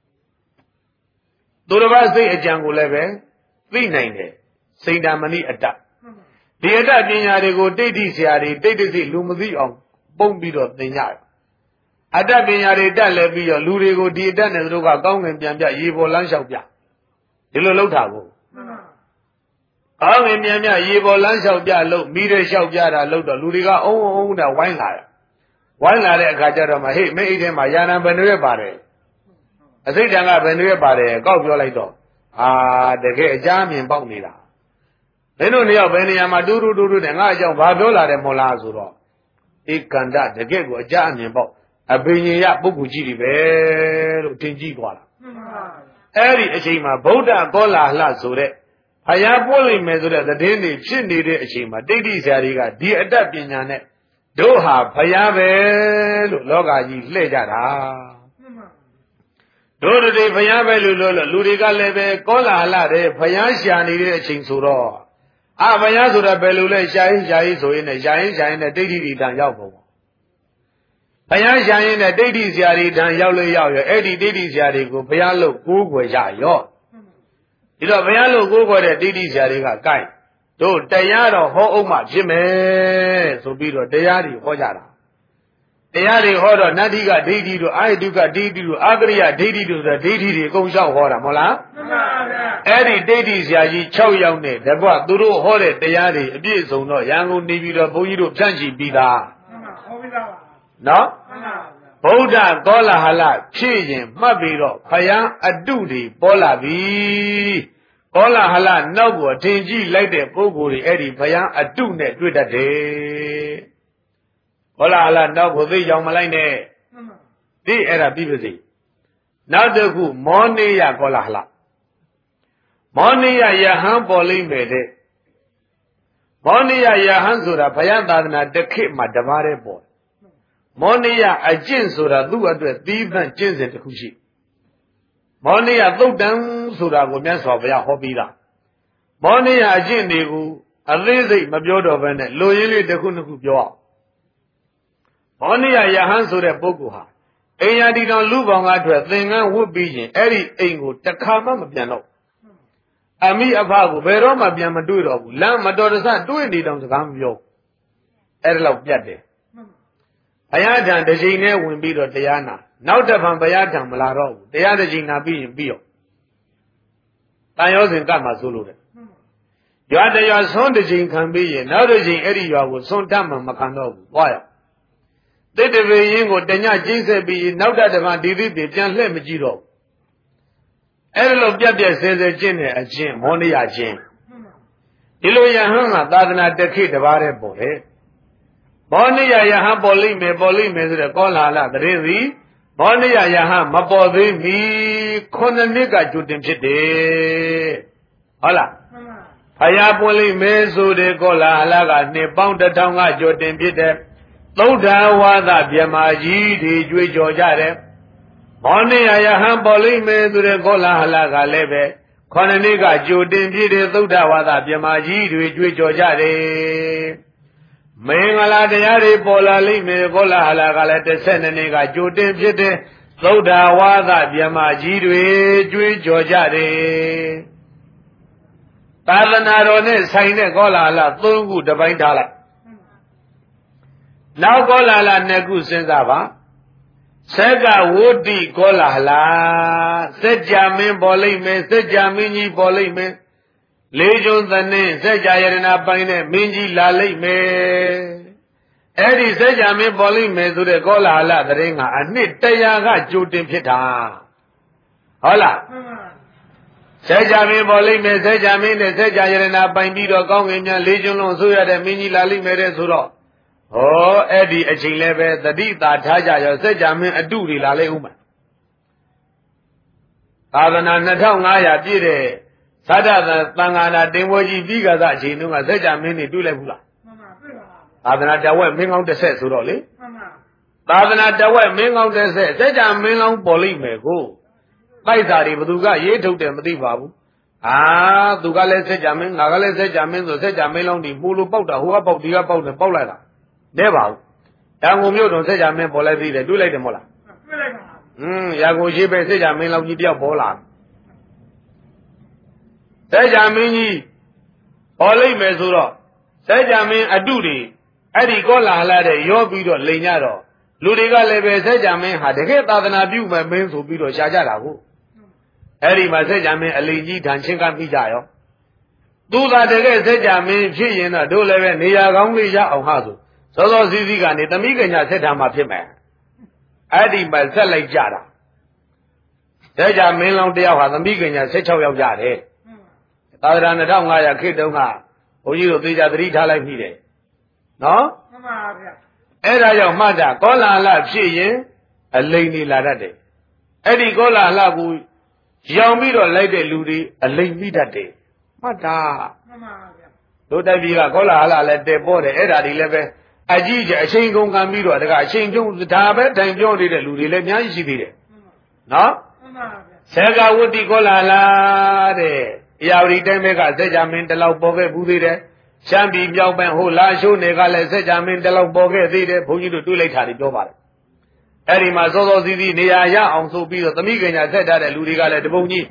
သူတစ်ပါးစိတ်အကြံကိုလည်းပဲသိနိုင်တယ်စိတ်ဓာမဏိအတ္တဒီအတ္တပညာတွေကိုတိဋ္ဌိဆရာတွေတိဋ္ဌိစိလူမသိအောင်ပုံပြီးတော့သင်ကြတယ်အတ္တပညာတွေတက်လည်းပြီးတော့လူတွေကိုဒီအတ္တနဲ့သူတို့ကကောင်းငင်ပြန်ပြရေပေါ်လမ်းလျှောက်ပြဒီလိုလှုပ်တာကိုကောင်းငင်ပြန်ပြရေပေါ်လမ်းလျှောက်ပြလို့မိတဲ့လျှောက်ပြတာလှုပ်တော့လူတွေကအုံအုံနဲ့ဝိုင်းလာတယ်ဝိုင်းလာတဲ့အခါကျတော့မှဟေ့မင်းအိတ်ထဲမှာယာနံဘယ်နှရွက်ပါတယ်အစိတ်တန်ကဘယ်နှရွက်ပါတယ်ကောက်ပြောလိုက်တော့တကယ်အကြမ်းမြင်ပေါက်နေတာမင်းတို့နှစ်ယောက်ဘယ်နေရာမှာတူတူနဲ့ငါအကြောင်းဘာပြောလာတယ်မို့လားဆိုတော့ဧကန္တတကယ်ကိုအကြမ်းမြင်ပေါက်အဘိညာယပုဂ္ဂိုလ်ကြီးတွေပဲလို့ထင်ကြည့်သွားတာအဲ့ဒီအချိန်မှာဗုဒ္ဓကောလာဟလဆိုတဲ့ဘုရားပွင့်လိမ့်မယ်ဆိုတဲ့သတင်းတွေဖြစ်နေတဲ့အချိန်မှာတိဋ္ဌိဆရာတွေကဒီအတ္တပညာနဲ့တို့ဟာဘုရားပဲလို့လောကကြီးလှည့်ကြတာတို့တွေဘုရားပဲလို့လူတွေကလည်းပဲကောလာဟလတဲ့ဘုရားရှာနေတဲ့အချိန်ဆိုတော့ဘုရားဆိုတာဘယ်လိုလဲရှာရင်ဆိုရင်လည်းရှာရင်နဲ့တိဋ္ဌိတွေတန်ရောက်ကုန်ဘုရားရှာရင်နဲ့တိဋ္ဌိဆရာတွေတန်ရောက်လို့ရောက်ရောအဲ့ဒီတိဋ္ဌိဆရာတွေကိုဘုရားလို့ကိုးကွယ်ကြရောဒီတော့ဘုရားလို့ကိုးကွယ်တဲ့တိဋ္ဌိဆရာတွေကကိုက်တို့တရားတော်ဟောအောင်မှဖြစ်မယ်ဆိုပြီးတော့တရားတွေဟောကြတာတရားတွေဟောတော့နတ္တိကဒိဋ္ဌိတို့အာယတုကဒိဋ္ဌိတို့အာကရိယဒိဋ္ဌိတို့ဆိုဒိဋ္ဌိတွေအကုန်လျှောက်ဟောတာမဟုတ်လားမှန်ပါဗျာအဲ့ဒီဒိဋ္ဌိဆရာကြီး6ယောက်နဲ့တကွသူတို့ဟောတဲ့တရားတွေအပြည့်စုံတော့ရန်ကုန်နေပြီးတော့ဘုန်းကြီးတို့ဖြန့်ချီပြီးသားမှန်ပါဟောပြီးသားပါနော်မှန်ပါဗုဒ္ဓကောလာဟလဖြစ်ရင်မှတ်ပြီးတော့ဘုရားအတုတွေပေါ်လာပြီကောလာဟလနောက်ကိုအထင်ကြီးလိုက်တဲ့ပုဂ္ဂိုလ်တွေအဲ့ဒီဘုရားအတုနဲ့တွေ့တတ်တယ်ကောလာဟလနောက်ကိုသိကြောင်မလိုက်နဲ့ဒီအဲ့ဒါပြီးပါစေနောက်တစ်ခုမောနိယကောလာဟလမောနိယယဟန်ပေါ်လိမ့်မယ်တဲ့မောနိယယဟန်ဆိုတာဘုရားသာသနာတစ်ခေတ်မှာတပါးတည်းပေါ်မောနိယအကျင့်ဆိုတာသူ့အတွက်သီးသန့်ကျင့်စဉ်တစ်ခုရှိမောနိယသုတ်တံဆိုတာကိုမြတ်စွာဘုရားဟောပြီးတာမောနိယအကျင့်တွေကိုအသေးစိတ်မပြောတော့ဘဲနဲ့လိုရင်းလေးတစ်ခုနှစ်ခုပြောအောင်မောနိယယဟန်ဆိုတဲ့ပုဂ္ဂိုလ်ဟာအိမ်ယာတီတော်လူပေါင်းကထွက်သင်္ကန်းဝတ်ပြီးရင်အဲ့ဒီအိမ်ကိုတစ်ခါမှမပြန်တော့အမိအဖကိုဘယ်တော့မှပြန်မတွေ့တော့ဘူးလမ်းမတော်တဆတွေ့နေတောင်စကားမပြောအဲ့ဒါလောက်ပြတ်တယ်ဘုရားထံတစ်ချိန်နဲ့ဝင်ပြီးတော့တရားနာနောက်တစ်ဖန်ဘုရားထံမလာတော့ဘူးတရားတစ်ချိန်နာပြီးရင်ပြီးရောတန်ရောစဉ်ကမှဆိုလို့တယ်ရွာတရွာဆွန်းတစ်ချိန်ခံပြီးရင်နောက်တစ်ချိန်အဲ့ဒီရွာကိုဆွန်းတတ်မှမခံတော့ဘူးသွားရတိတ္တပေရင်ကိုတညကျိမ့်ဆက်ပြီးနောက်တစ်ဖန်ဒီသည့်ပြန်လှည့်မကြည့်တော့အဲ့ဒါလိုပြတ်ပြတ်ဆဲဆဲကျင့်တဲ့အချင်းမောနိယချင်းဒီလိုယဟန်ကသာသနာတစ်ခေတ်တစ်ပါးတည်းပေါ်တယ်မောနိယယဟန်ပေါ်လိမ့်မယ်ဆိုတဲ့ကောလာဟလသတင်းစီမောနိယယဟန်မပေါ်သေးမီ9နှစ်ကကြိုတင်ဖြစ်တယ်ဟုတ်လားဘုရားပွင့်လိမ့်မယ်ဆိုတဲ့ကောလာဟလကနှစ်ပေါင်း1000ကကြိုတင်ဖြစ်တဲ့သုဒ္ဓဝါဒဗြဟ္မာကြီးတွေကြွေးကြော်ကြတယ်မောနိယယဟန်ပေါ်လိမ့်မယ်ဆိုတဲ့ကောလာဟလကလည်းပဲ9နှစ်ကကြိုတင်ဖြစ်တဲ့သုဒ္ဓဝါဒဗြဟ္မာကြီးတွေကြွေးကြော်ကြတယ်မင်္ဂလာတရားတွေပေါ်လာလိမ့်မယ်ကောလာဟလကလည်း12နှစ်ကကြိုတင်ဖြစ်တဲ့သုဒ္ဓဝါဒဗြဟ္မာကြီးတွေကြွေးကြော်ကြတယ်သာသနာတော်နဲ့ဆိုင်တဲ့ကောလာဟလ3ခုတစ်ပိုင်းထားလိုက်နောက်ကောလာဟလ2ခုစဉ်းစားပါသက္ကဝုဒ္ဓိကောလာဟလစัจ जा မင်းပေါ်လိမ့်မယ်စัจ जा မင်းကြီးပေါ်လိမ့်မယ်လေးကျုံသနှင်းစัจ जा ယရဏပိုင်းနဲ့မင်းကြီးလာလိမ့်မယ်အဲ့ဒီစัจ जा မင်းပေါ်လိမ့်မယ်ဆိုတဲ့ကောလာဟလသတင်းကအနှစ်100ကကြိုတင်ဖြစ်တာဟုတ်လားစัจ जा မင်းပေါ်လိမ့်မယ်စัจ जा မင်းနဲ့စัจ जा ယရဏပိုင်းပြီးတော့ကောင်းကင်များလေးကျုံလုံးဆိုရတဲ့မင်းကြီးလာလိမ့်မယ်တဲ့ဆိုတော့ဟောအဲ့ဒီအချိန်လည်းပဲတတိတာထားကြရောစัจ जा မင်းအတုတွေလာလိမ့်ဦးမှာသာသနာ2500ပြည့်တဲ့သတ္တသံဃာနာတင်ပွဲကြီးပြီးကြတဲ့အချိန်တုန်းကစัจ जा မင်းတွေတွေ့လိုက်ဘူးလားမှန်ပါတွေ့ပါသာသနာတဝက်မင်းကောင်းတစ်ဆက်ဆိုတော့လေမှန်ပါသာသနာတဝက်မင်းကောင်းတစ်ဆက်စัจ जा မင်းလောင်းပေါ်လိမ့်မယ်ကိုတိုက်စာတွေဘသူကရေးထုတ်တယ်မသိပါဘူးသူကလည်းဆက်ကြမင်းငါကလည်းဆက်ကြမင်းဆိုဆက်ကြမင်းလုံးဒီပူလို့ပေါက်တာဟိုကပေါက်ဒီကပေါက်နဲ့ပေါက်လိုက်တာနဲပါဘူးရာဂုံမြို့တော်ဆက်ကြမင်းပေါ်လိုက်သေးတယ်တွေ့လိုက်တယ်မဟုတ်လားတွေ့လိုက်ပါရာဂုံရှိပဲဆက်ကြမင်းလောက်ကြီးတယောက်ပေါ်လာဆက်ကြမင်းကြီးပေါ်လိုက်မယ်ဆိုတော့ဆက်ကြမင်းအတုတွေအဲ့ဒီကောလာဟလတဲ့ရောပြီးတော့လိန်ကြတော့လူတွေကလည်းပဲဆက်ကြမင်းဟာတကယ်သာသနာပြုမဲ့မင်းဆိုပြီးတော့ရှားကြတာကိုအဲ့ဒီမှာဆက်ကြမင်းအလိန်ကြီးထန်ချင်းကပြီးကြရောသူသာတကယ်ဆက်ကြမင်းဖြစ်ရင်တော့တို့လည်းပဲနေရာကောင်းလေးရအောင်ဟာဆိုစောစောစီးစီးကနေသမီးကညာဆက်ထားမှဖြစ်မယ်အဲ့ဒီမှာဆက်လိုက်ကြတာဆက်ကြမင်းလောင်းတယောက်ဟာသမီးကညာ16ယောက်ကြတယ်သာသနာ2500ခေတ်တုန်းကဘုန်းကြီးတို့သေချာသတိထားလိုက်ပြီတယ်နော်မှန်ပါဗျာအဲ့ဒါကြောင့်မှတ်တာကောလာဟလဖြစ်ရင်အလိန်နေလာတတ်တယ်အဲ့ဒီကောလာဟလကိုရောင်ပြီးတော့လိုက်တဲ့လူတွေအလိန်မိတတ်တယ်မှတ်တာမှန်ပါဗျာတို့တိုက်ပြည်ကကောလာဟလလည်းတဲပေါ်တယ်အဲ့ဒါတွေလည်းပဲအကြီးကျအချိန်ကုန်ခံပြီးတော့တကအချိန်ကျုံဒါပဲတိုင်ပြောနေတဲ့လူတွေလည်းအများကြီးရှိသေးတယ်နော်မှန်ပါဗျာဆေကဝတ္တိကောလာဟလတဲ့အရာဝတီတိုင်းဘက်ကစက်ကြမင်းတလောက်ပေါ်ခဲ့ဘူးသေးတယ်ရှမ်းပြည်မြောက်ပိုင်းဟိုလာရှိုးနယ်ကလည်းစက်ကြမင်းတလောက်ပေါ်ခဲ့သေးတယ်ဘုန်းကြီးတို့တွေးလိုက်တာတွေပြောပါတယ်အဲ့ဒီမှာစောစောစီးစီးနေရာရအောင်ဆိုပြီးတော့သမီးကညာဆက်ထားတဲ့လူတွေကလည်းတပုံကြီး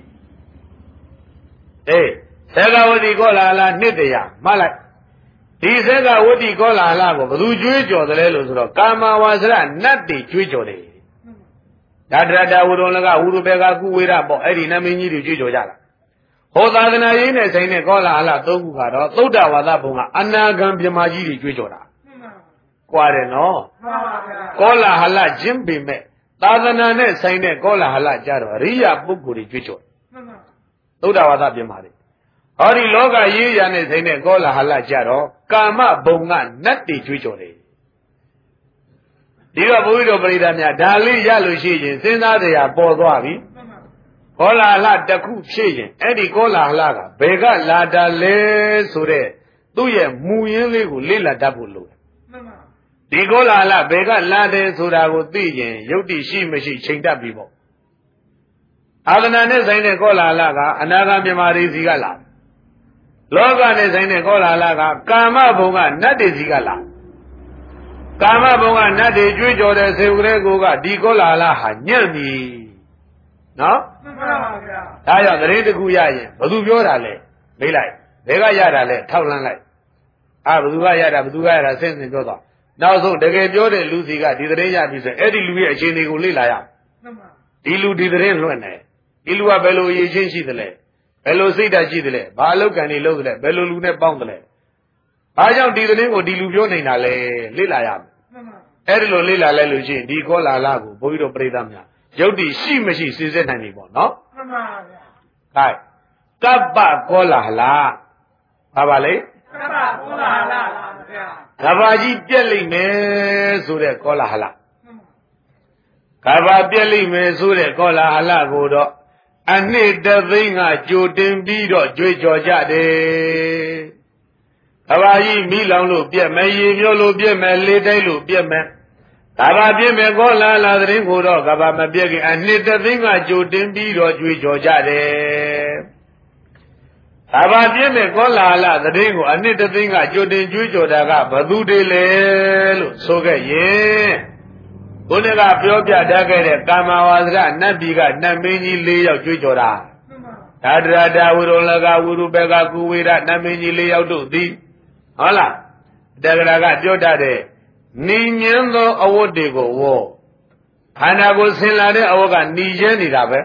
ဆေကဝတ္တိကောလာဟလနှစ်တရာမှတ်လိုက်ဒီဆေကဝတ္တိကောလာဟလကိုဘယ်သူကြွေးကြော်တယ်လဲလို့ဆိုတော့ကာမဝါစရနတ်တွေကြွေးကြော်တယ်ဒါတရတဝုဒ္ဓလကဝုရုဘေကကုဝေရပေါ့အဲ့ဒီနမင်းကြီးတွေကြွေးကြော်ကြတာဟောသာသနာရေးနဲ့ဆိုင်တဲ့ကောလာဟလသုံးခုကတော့သုဒ္ဓဝါဒဘုံကအနာဂံပြမကြီးတွေကြွေးကြော်တာကွာတယ်နော်ကောလာဟလချင်းပေမဲ့သာသနာနဲ့ဆိုင်တဲ့ကောလာဟလကြတော့အရိယာပုဂ္ဂိုလ်တွေကြွေးကြော်သုဒ္ဓဝါဒပြမတွေဟောဒီလောကရေးရနဲ့ဆိုင်တဲ့ကောလာဟလကြတော့ကာမဘုံကနတ်တွေကြွေးကြော်တယ်ဒီတော့ဘုန်းကြီးတို့ပရိသတ်များဒါလေးရလို့ရှိရင်စဉ်းစားတရားပေါ်သွားပြီကောလာဟလတစ်ခုဖြစ်ရင်အဲ့ဒီကောလာဟလကဘယ်ကလာတာလဲဆိုတဲ့သူ့ရဲ့မူရင်းလေးကိုလေ့လာတတ်ဖို့လိုတယ်ဒီကောလာဟလဘယ်ကလာတယ်ဆိုတာကိုသိရင်ယုတ်တိရှိမရှိချိန်တတ်ပြီပေါ့အာသနာနဲ့ဆိုင်တဲ့ကောလာဟလကအနာဂံမြမာရိစီကလာလောကနဲ့ဆိုင်တဲ့ကောလာဟလကကာမဘုံကနတ်တွေစီကလာကာမဘုံကနတ်တွေကြွေးကြော်တဲ့ဆေကလေးကိုကဒီကောလာဟလဟာညံ့ပြီနော်မှန်ပါဗျာဒါကြောင့်သတင်းတစ်ခုရရင်ဘသူပြောတာလဲမေးလိုက်ဘယ်ကရတာလဲထောက်လန်းလိုက်ဘသူကရတာဘသူကရတာဆင်းဆင်းပြောသွားနောက်ဆုံးတကယ်ပြောတဲ့လူစီကဒီသတင်းရပြီဆိုအဲ့ဒီလူရဲ့အခြေအနေကိုလေ့လာရမှန်ပါဒီလူဒီသတင်းလွှင့်တယ်ဒီလူကဘယ်လိုအရေးချင်းရှိသလဲဘယ်လိုစိတ်ဓာတ်ရှိသလဲဘာအလုပ်ကံတွေလုပ်သလဲဘယ်လိုလူနဲ့ပေါင်းသလဲဘာကြောင့်ဒီသတင်းကိုဒီလူပြောနေတာလဲလေ့လာရမယ်မှန်ပါအဲ့ဒီလိုလေ့လာလိုက်လို့ရှိရင်ဒီကောလာဟလကိုဘုန်းကြီးတို့ပြိဿများယုတ်တိရှိမရှိစိစစ်နိုင်ပြီပေါ့နော်မှန်ပါဗျာဟဲ့ကပ္ပကောလာဟလဘာပါလဲကပ္ပကောလာဟလပါဗျာကဘာကြီးပြက်လိမ့်မယ်ဆိုတဲ့ကောလာဟလကဘာပြက်လိမ့်မယ်ဆိုတဲ့ကောလာဟလကိုတော့အနှစ်တသိန်းကကြိုတင်ပြီးတော့ကြွေးကြော်ကြတယ်ကဘာကြီးမိလောင်လို့ပြက်မယ်ရေမျိုးလို့ပြက်မယ်လေတိုက်လို့ပြက်မယ်ကဘာပြည့်မဲ့ကောလာဟလသတင်းကိုတော့ကဘာမပြည့်ခင်အနှစ်တသိန်းကကြိုတင်ပြီးတော့ကြွေးကြော်ကြတယ်ကဘာပြည့်မဲ့ကောလာဟလသတင်းကိုအနှစ်တသိန်းကကြိုတင်ကြွေးကြော်တာကဘသူတွေလဲလို့ဆိုခဲ့ရင်ဘုန်းကပြောပြတတ်ခဲ့တဲ့ကာမဝါစရနတ်ပြည်ကနတ်မင်းကြီး၄ယောက်ကြွေးကြော်တာဒါတရတာဝုရုလကဝုရုဘေကကုဝေရနတ်မင်းကြီး၄ယောက်တို့သည်ဟုတ်လားတက္ကရာကပြောတတ်တဲ့နီညင်းသောအဝတ်တွေကိုဝေါ်ခန္ဓာကိုယ်ဆင်လာတဲ့အဝတ်ကနီကျဲနေတာပဲ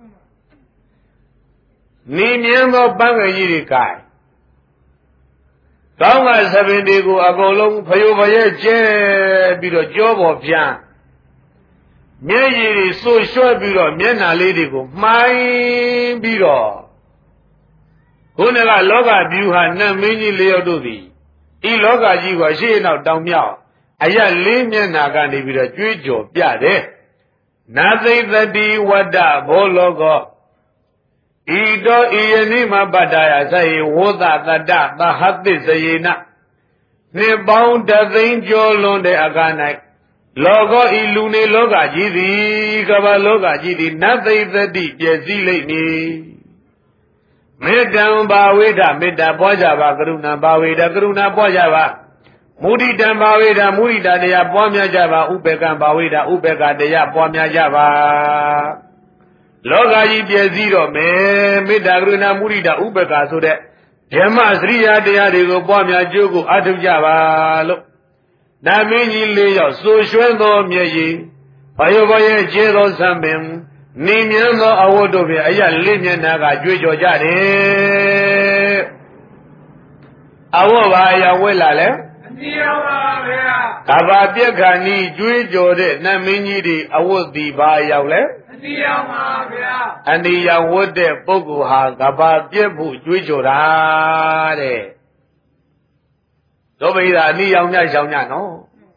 နီညင်းသောပန်းငယ်ကြီးတွေကဲကောင်းကသပင်တွေကိုအကုန်လုံးဖယိုဖယဲကျဲပြီးတော့ကြောပေါ်ပြန်မျက်ရည်တွေစိုရွှဲပြီးတော့မျက်နှာလေးတွေကိုမှိုင်းပြီးတော့ခုနကလောကဗျူဟာနတ်မင်းကြီး၄ယောက်တို့သည်ဤလောကကြီးကိုရှေ့နောက်တောင်မြောက်အရလေးမျက်နှာကနေပြီးတော့ကြွေးကြော်ပြတယ်နာသိသတိဝတ္တဘောလောကောဤတော်ဤယနေ့မှာပတ္တယသယေဝသတတ္တသဟသစ္စယေနနှစ်ပေါင်းတသိန်းကျော်လွန်တဲ့အခါ၌လောကောဤလူနေလောကကြီးသည်ကမ္ဘာလောကကြီးသည်နသိသတိပြည့်စည်လိမ့်မည်မမေတ္တံဘာဝေဒမေတ္တာပွားကြပါကရုဏာဘာဝေဒကရုဏာပွားကြပါမုဒိတံဘာဝေဒမုဒိတာတရားပွားများကြပါဥပေက္ခဘာဝေဒဥပေက္ခတရားပွားများကြပါလောကကြီးပြည့်စည်တော့မယ်မေတ္တာကရုဏာမုဒိတာဥပေက္ခဆိုတဲ့ဓမ္မစရိယာတရားတွေကိုပွားများကြိုးကိုအထောက်ကြပါလို့နာမင်းကြီး၄ယောက်ဆိုရွှဲသောမျက်ရည်ဘယောဘရဲ့ခြေသောဆံပင်နေမြန်းသောအဝတ်တို့ဖြင့်အရာလေးမျက်နှာကကြွေးကြော်ကြတယ်အဝတ်ပါအရာဝဲလာလဲအတိရောက်ပါဗျာကဘာပြက်ခဏီကြွေးကြော်တဲ့နတ်မင်းကြီးတွေအဝတ်ဒီပါရောက်လဲအတိရောက်ပါဗျာအတိရောက်ဝတ်တဲ့ပုဂ္ဂိုလ်ဟာကဘာပြက်ဖို့ကြွေးကြော်တာတဲ့တို့ပိဒါအတိရောက်ညရှောင်းညနော်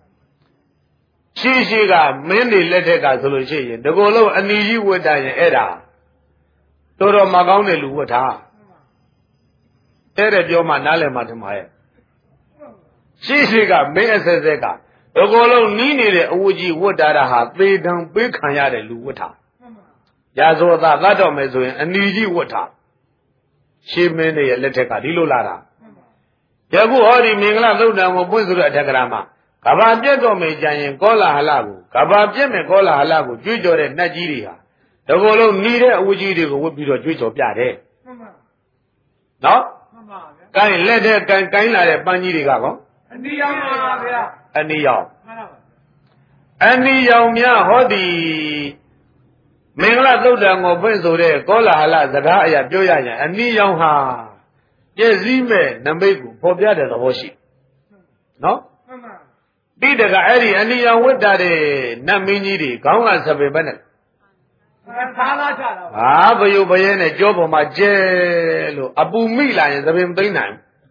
ရှိကမင်းတွေလက်ထက်ကဆိုလို့ရှိရင်ဒီကိုယ်လုံးအနီကြီးဝတ်တာရင်အဲ့ဒါတော်တော်မကောင်းတဲ့လူဝတ်ထားတဲ့ပြောမှနားလည်မှထင်ပါရဲ့ရှိကမင်းအဆက်ဆက်ကဒီကိုယ်လုံးနီးနေတဲ့အဝတ်ကြီးဝတ်တာဟာသေတံပေးခံရတဲ့လူဝတ်ထားရာဇဝသသတ်တော်မယ်ဆိုရင်အနီကြီးဝတ်ထားရှင်းမင်းတွေရဲ့လက်ထက်ကဒီလိုလာတာယခုဟောဒီမင်္ဂလာသုတ်တံကိုပွင့်ဆိုတဲ့အထက်ကရာမှာကဘာပြက်တော်မေကြရင်ကောလာဟလကိုကဘာပြက်မဲ့ကောလာဟလကိုကြွေးကြော်တဲ့နတ်ကြီးတွေဟာဒီကိုယ်လုံးနီးတဲ့အဝတ်ကြီးတွေကိုဝတ်ပြီးတော့ကြွေးကြော်ပြတယ်နော်ကိုင်းလက်တဲ့ကိုင်းလာတဲ့ပန်းကြီးတွေကကောအနီရောင်ပါဗျာအနီရောင်များဟောဒီမင်္ဂလာသုတ်တံကိုဖွင့်ဆိုတဲ့ကောလာဟလစကားအရာပြောရရင်အနီရောင်ဟာပြည့်စည်မဲ့နမိတ်ကိုပေါ်ပြတဲ့သဘောရှိနော်တိတကအဲ့ဒီအနိယဝတ္တတဲ့နတ်မင်းကြီးတွေခေါင်းကဆပင်ပဲနဲ့ထားလာကြတာဟာဘယုဘယဲနဲ့ကြောပေါ်မှာကျဲလို့အပူမိလာရင်ဆပင်မသိမ့်နိုင်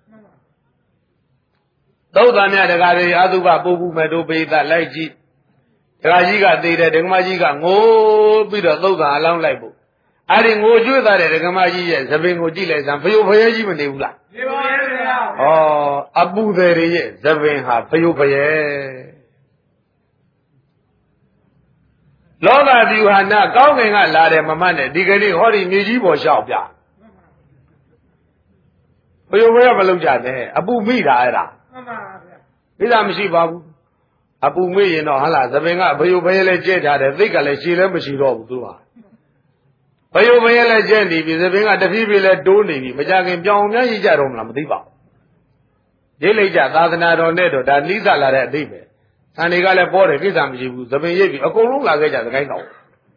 သုတ်သားများတကားတွေအတုပပုပ်ဘူးမဲ့တို့ပိသလိုက်ကြည့်တကားကြီးကသေးတယ်ဒကမကြီးကငိုးပြီးတော့သုတ်သားအလောင်းလိုက်ဖို့အဲ့ဒီငိုကြွေးသားတဲ့ဒကမကြီးရဲ့ဆပင်ကိုကြည့်လိုက်စမ်းဘယုဘယဲကြီးမနေဘူးလားနေပါရဲ့ဗျာဩအပူတွေရဲ့ဆပင်ဟာဘယုဘယဲလောကဒီဟာနာကောင်းကင်ကလာတယ်မမနဲ့ဒီကနေ့ဟောဒီမြေကြီးပေါ်လျှောက်ပြဘယုဘယမလုံးကြနဲ့အပူမိတာအဲ့ဒါမှန်ပါဗျာမိသားမရှိပါဘူးအပူမိရင်တော့ဟာလားသပင်ကဘယုဘယလဲကျဲထားတယ်သိကလည်းရှည်လည်းမရှိတော့ဘူးသူကဘယုဘယလဲကျဲနေပြီသပင်ကတဖြည်းဖြည်းလဲတိုးနေပြီမကြခင်ပြောင်းများရည်ကြတော့မလားမသိပါဘူးဒီလိုက်ကြသာသနာတော်နဲ့တော့ဒါနိစ္စလာတဲ့အတိပဲဆန်တွေကလည်းပေါ်တယ်ကိစ္စမရှိဘူးသပင်ရိပ်ပြီအကုန်လုံးလာခဲ့ကြသခိုင်းတော်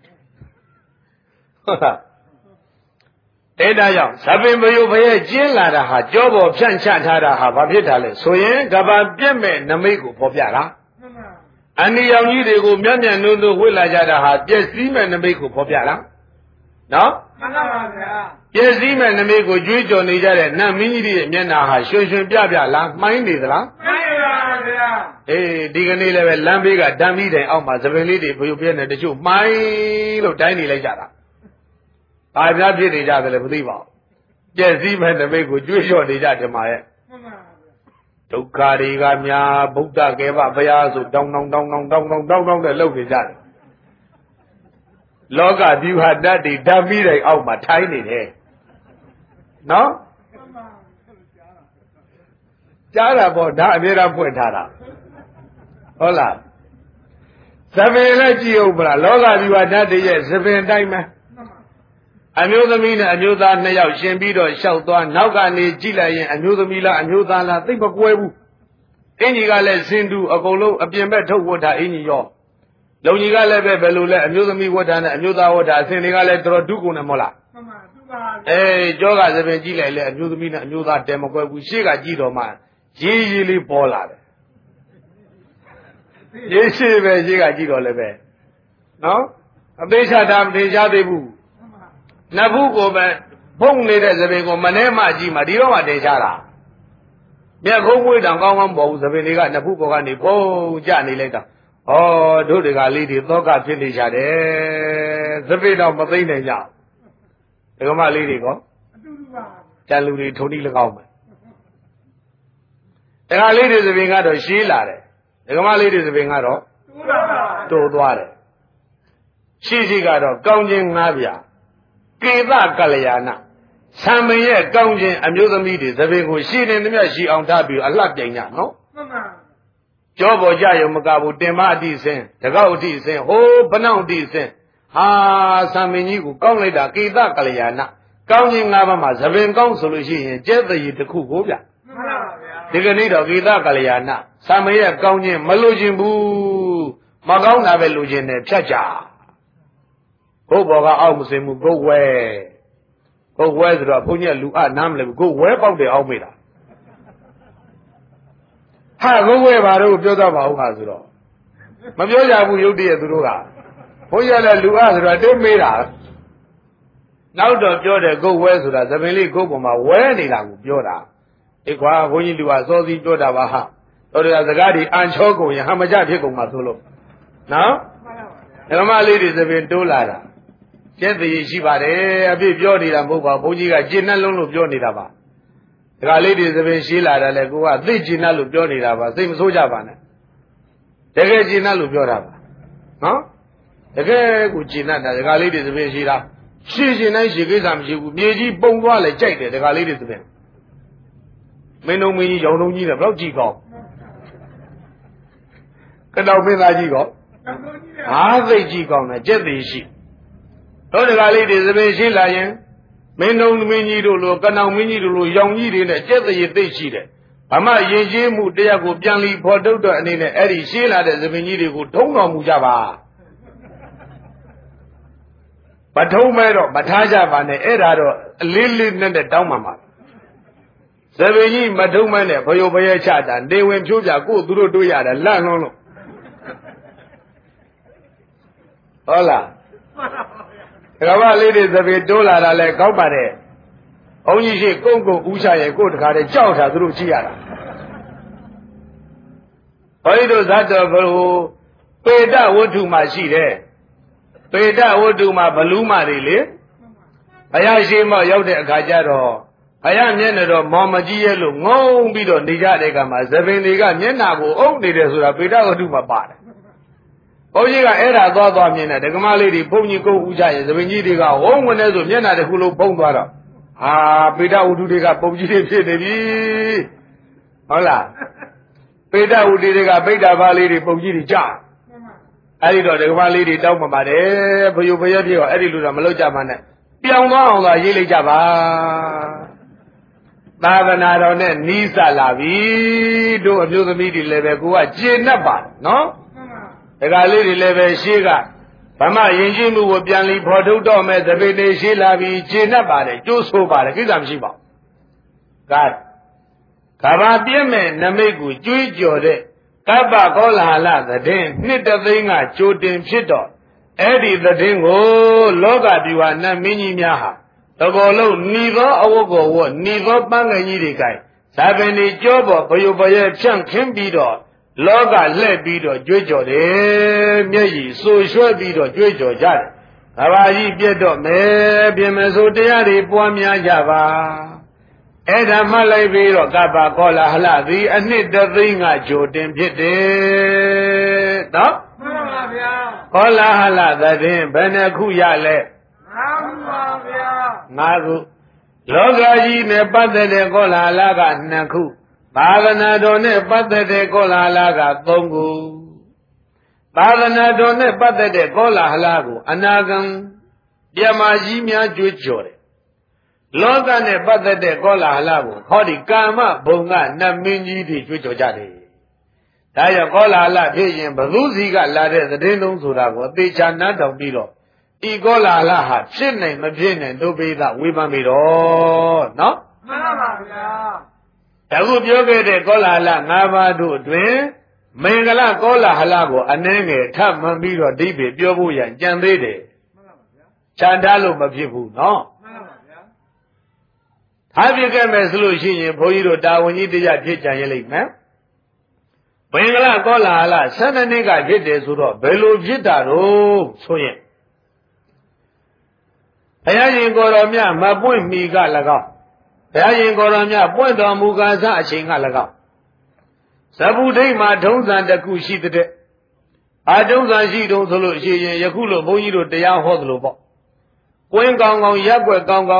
ဟုတ်လားအဲ့ဒါကြောင့်သပင်ဘယုဘယကျင်းလာတာဟာကြောပေါ်ဖြန့်ချထားတာဟာဘာဖြစ်တာလဲဆိုရင်ကဘာပြက်မဲ့နမိတ်ကိုဖော်ပြတာအနိယောင်ကြီးတွေကိုမျက်မျက်နှုံးနှုံးဝှေ့လာကြတာဟာပျက်စီးမဲ့နမိတ်ကိုဖော်ပြတာနော်မှန်ပါဗျာပျက်စီးမဲ့နမိတ်ကိုကြွေးကြော်နေကြတဲ့နတ်မင်းကြီးရဲ့မျက်နှာဟာရွှင်ရွှင်ပြပြလားမှိုင်းနေသလားမှိုင်းပါဗျာအေးဒီကနေ့လည်းပဲလမ်းဘေးကဓာမီတိုင်အောက်မှာသပင်လေးတွေဘယုဘယနဲ့တချို့မှိုင်းလို့တိုင်းနေလိုက်ကြတာဘာပြဖြစ်နေကြတယ်လဲမသိပါဘူးပျက်စီးမဲ့နမိတ်ကိုကြွေးကြော်နေကြတယ်မှာရဲ့မှန်ပါဒုက္ခတွေကများဗုဒ္ဓကေဘဘုရားဆိုတောင်းနဲ့လှုပ်နေကြတယ်လောကဒီဟာတတ်တွေဓာမီတိုင်အောက်မှာထိုင်းနေတယ်နော်ကြားတာပေါ့ဒါအမြဲတမ်းဖွင့်ထားတာဟုတ်လားသပင်လည်းကြည့်အောင်မလားလောကဒီဟာတတ်တွေရဲ့သပင်တိုင်းမှာအမျိုးသမီးနဲ့အမျိုးသားနှစ်ယောက်ရှင်ပြီးတော့လျှောက်သွားနောက်ကနေကြည့်လိုက်ရင်အမျိုးသမီးလားအမျိုးသားလားသိမကွဲဘူးအင်ကြီးကလည်းစင်တူအကုန်လုံးအပြင်ဘက်ထုတ်ဝတ်တာအင်ကြီးရောလုံကြီးကလည်းပဲဘယ်လိုလဲအမျိုးသမီးဝတ်တာနဲ့အမျိုးသားဝတ်တာအစင်တွေကလည်းတော်တော်ဒုက္ကုနဲ့မဟုတ်လားမှန်ပါဒုက္ခအေးကြောကသပင်ကြည့်လိုက်လေအမျိုးသမီးနဲ့အမျိုးသားတဲမကွဲဘူးရှေ့ကကြည့်တော့မှရေးရေးလေးပေါ်လာတယ်ရေးရှိပဲရှေ့ကကြည့်တော့လည်းပဲနော်အသေးချတာမသေးချသေးဘူးနတ်ဘူးကိုပဲဖုံနေတဲ့သပင်ကိုမနှဲမှကြည့်မှဒီတော့မှတင်ချတာမြက်ခုံးဝေးတောင်ကောင်းကောင်းပေါ်ဘူးသပင်တွေကနတ်ဘူးပေါ်ကနေဖုံကြနေလိုက်တာဩတို့တကလေးတွေသောကဖြစ်နေကြတယ်သပင်တော့မသိနိုင်ကြဒကမလေးတွေကောအတူတူပါတန်လူတွေထုံတိ၎င်းပဲဒကလေးတွေသပင်ကတော့ရှင်းလာတယ်ဒကမလေးတွေသပင်ကတော့တိုးသွားတယ်ရှိကတော့ကောင်းခြင်း၅ပြာကေသကလျာဏဆံမင်းရဲ့ကောင်းခြင်းအမျိုးသမီးတွေသဘင်ကိုရှင်းနေသမျှရှိအောင်ထားပြီးအလှပြိုင်ကြနော်မှန်ပါကြောပေါ်ကြရုံမကဘူးတင်မအတိစင်တကောက်အတိစင်ဟိုးဘနောက်အတိစင်ဟာဆံမင်းကြီးကိုကောင်းလိုက်တာကေတကလျာဏကောင်းခြင်း၅ပါးမှာသဘင်ကောင်းဆိုလို့ရှိရင်ကျက်တည်းတစ်ခုကိုဗျမှန်ပါဗျာဒီကနေ့တော့ကေတကလျာဏဆံမင်းရဲ့ကောင်းခြင်းမလိုချင်ဘူးမကောင်းတာပဲလိုချင်တယ်ဖြတ်ကြဘုတ်ဘောကအောက်မစင်ဘူးဂုတ်ဝဲဂုတ်ဝဲဆိုတော့ဘုန်းကြီးကလူအနားမလဲဘူးဂုတ်ဝဲပေါက်တယ်အောက်မေးတာဟာဂုတ်ဝဲပါတော့ပြောတော့ပါဦးခါဆိုတော့မပြောကြဘူးရုပ်တရက်သူတို့ကဘုန်းကြီးကလည်းလူအဆိုတော့တိတ်မေးတာနောက်တော့ပြောတယ်ဂုတ်ဝဲဆိုတာသပင်လေးဂုတ်ပေါ်မှာဝဲနေတာကိုပြောတာအေးကွာဘုန်းကြီးလူကစောစီပြောတာပါဟာတော်တော်စကားဒီအန်ချောကုန်ရင်ဟာမကြဖြစ်ကုန်မှာဆိုလို့နော်ဓမ္မလေးတွေသပင်တိုးလာတာကျက်သေးရှိပါတယ်အပြည့်ပြောနေတာမဟုတ်ပါဘူးဘုန်းကြီးကကျင့်နှလုံးလို့ပြောနေတာပါဒကာလေးတွေသပင်ရှိလာတယ်လေကိုကသိကျင့်နှလို့ပြောနေတာပါစိတ်မဆိုးကြပါနဲ့တကယ်ကျင့်နှလို့ပြောတာပါနော်တကယ်ကိုကျင့်နှတာဒကာလေးတွေသပင်ရှိတာရှင်းရှင်းတိုင်းရှင်းကိစ္စမရှိဘူးမြေကြီးပုံသွားလဲကြိုက်တယ်ဒကာလေးတွေသပင်မင်းတို့မင်းကြီးရောင်လုံးကြီးနဲ့ဘယ်တော့ကြည့်ကောင်းကတော့မင်းသားကြီးကောဟာသိကြည့်ကောင်းတယ်ကျက်သေးရှိတို့တကားလေးတွေသပင်ရှိလာရင်မင်းတို့မင်းကြီးတို့လိုကနောင်မင်းကြီးတို့လိုရောင်ကြီးတွေနဲ့ကျက်သေးသိရှိတယ်ဘာမှရင်ကျေးမှုတရားကိုပြန်လီဖော်ထုတ်တဲ့အနေနဲ့အဲ့ဒီရှိလာတဲ့သပင်ကြီးတွေကိုထုံးတော်မူကြပါမထုံးမဲတော့မထားကြပါနဲ့အဲ့ဒါတော့အလေးလေးနဲ့တောင်းမှမှာသပင်ကြီးမထုံးမဲနဲ့ဘယုတ်ဘယချတာနေဝင်ဖြိုးပြကိုသူတို့တွေ့ရတယ်လန့်လုံးလို့ဟုတ်လားကဘာလေးတွေသပေတိုးလာတာလဲကောက်ပါတယ်။ဘုန်းကြီးရှိကုန်းကုန်းဦးချရဲ့ကိုယ်တခါတည်းကြောက်တာသူတို့ကြည့်ရတာ။ဘုန်းကြီးတို့ဇတ်တော်ဘုပေတဝတ္ထုမှာရှိတယ်။ပေတဝတ္ထုမှာဘလူးမတွေလေဘုရားရှိမောရောက်တဲ့အခါကျတော့ဘုရားမျက်နှာတော်မောင်မကြီးရဲ့လို့ငုံပြီးတော့နေကြတဲ့ကမှာသပင်တွေကမျက်နှာကိုအုပ်နေတယ်ဆိုတာပေတဝတ္ထုမှာပါတယ်။ဘုန်းကြီးကအဲ့ဒါသွားမြင်တယ်ဒကမလေးတွေဘုန်းကြီးကိုဦးကြရဲ့သပင်ကြီးတွေကဝုန်းဝင်နေဆိုမျက်နှာတစ်ခုလုံးဖုံးသွားတော့ဟာပေတဝတ္ထုတွေကပုံကြီးတွေဖြစ်နေပြီဟုတ်လားပေတဝတ္ထုတွေကပိဋ္ဌာဘာလေးတွေပုံကြီးတွေကြာအဲ့ဒီတော့ဒကမလေးတွေတောင်းပန်ပါတယ်ဘယုဘယဖြစ်တော့အဲ့ဒီလိုတော့မလုပ်ကြပါနဲ့ပြောင်းသွားအောင်သာရေးလိုက်ကြပါသာသနာတော်နဲ့နီးစပ်လာပြီတို့အမျိုးသမီးတွေလည်းပဲကိုကကျေနပ်ပါနော်ဒကာလေးတွေလည်းပဲရှေးကဗမာယဉ်ကျေးမှုကိုပြန်လီဖော်ထုတ်တော့မဲ့သပိတ်တွေရှေးလာပြီးကျေနပ်ပါတယ်ကျိုးဆိုးပါတယ်ကိစ္စမရှိပါဘူးကဘာပြည့်မဲ့နမိတ်ကိုကြွေးကြော်တဲ့ကပ္ပကောလာဟလသတင်းနှစ်တသိန်းကကြိုတင်ဖြစ်တော့အဲ့ဒီသတင်းကိုလောကပြဝနတ်မင်းကြီးများဟာတကောလုံးหนีသောအဝတ်ကိုဝတ်หนีသောပန်းငယ်ကြီးတွေကဇာပင်တွေကြောပေါ်ဘယုဘယဖြန့်ခင်းပြီးတော့လောကလှည့်ပြီးတော့ကြွေးကြော်တယ်မျက်ရည်ဆူရွှဲပြီးတော့ကြွေးကြော်ကြတယ်ကဘာကြီးပြတ်တော့မယ်ပြင်မဆိုတရားတွေပွားများကြပါအဲ့ဒါမှလိုက်ပြီးတော့ကပ္ပကောလာဟလသည်အနှစ်တသိန်းကကြိုတင်ဖြစ်တယ်နော်မှန်ပါဗျာကောလာဟလသတင်းဘယ်နှခုရလဲမှန်ပါဗျာ၅ခုလောကကြီးနဲ့ပတ်သက်တဲ့ကောလာဟလက2ခုသာသနာတော်နဲ့ပတ်သက်တဲ့ကောလာဟလက3ခုသာသနာတော်နဲ့ပတ်သက်တဲ့ကောလာဟလကိုအနာဂံပြမကြီးများကြွေးကြော်တယ်လောကနဲ့ပတ်သက်တဲ့ကောလာဟလကိုဟောဒီကာမဘုံကနတ်မင်းကြီးတွေကြွေးကြော်ကြတယ်ဒါကြောင့်ကောလာဟလဖြစ်ရင်ဘသူစီကလာတဲ့သတင်းလုံးဆိုတာကိုအသေးချာနားထောင်ပြီးတော့ဤကောလာဟလဟာဖြစ်နိုင်မဖြစ်နိုင်တို့ပိသဝေဖန်ပြီးတော့နော်မှန်ပါဗျာအခုပြောခဲ့တဲ့ကောလာဟလ၅ပါးတို့အတွင်မင်္ဂလကောလာဟလကိုအနှဲငယ်ထပ်မှန်ပြီးတော့အဓိပ္ပာယ်ပြောဖို့ရန်ကြံသေးတယ်မှန်ပါဗျာခြံထားလို့မဖြစ်ဘူးနော်မှန်ပါဗျာထားပြခဲ့မယ်ဆိုလို့ရှိရင်ဘုန်းကြီးတို့တာဝန်ကြီးတရားဖြစ်ကြရင်လိမ့်မယ်မင်္ဂလကောလာဟလ12နှစ်ကဖြစ်တယ်ဆိုတော့ဘယ်လိုဖြစ်တာတော့ဆိုရင်ဘုရားရှင်ကိုယ်တော်မြတ်မပွင့်မီက၎င်းဘုရားရှင်ကိုယ်တော်မြတ်ပွင့်တော်မူကားစအချိန်က၎င်းဇဗုဒိတ်မှာထုံးစံတစ်ခုရှိတဲ့အာထုံးစံရှိတုံးဆိုလို့ရှိရင်ယခုလိုဘုန်းကြီးတို့တရားဟောသလိုပေါ့ကွင်းကောင်းကောင်းရက်ွက်ကောင်းကောင်း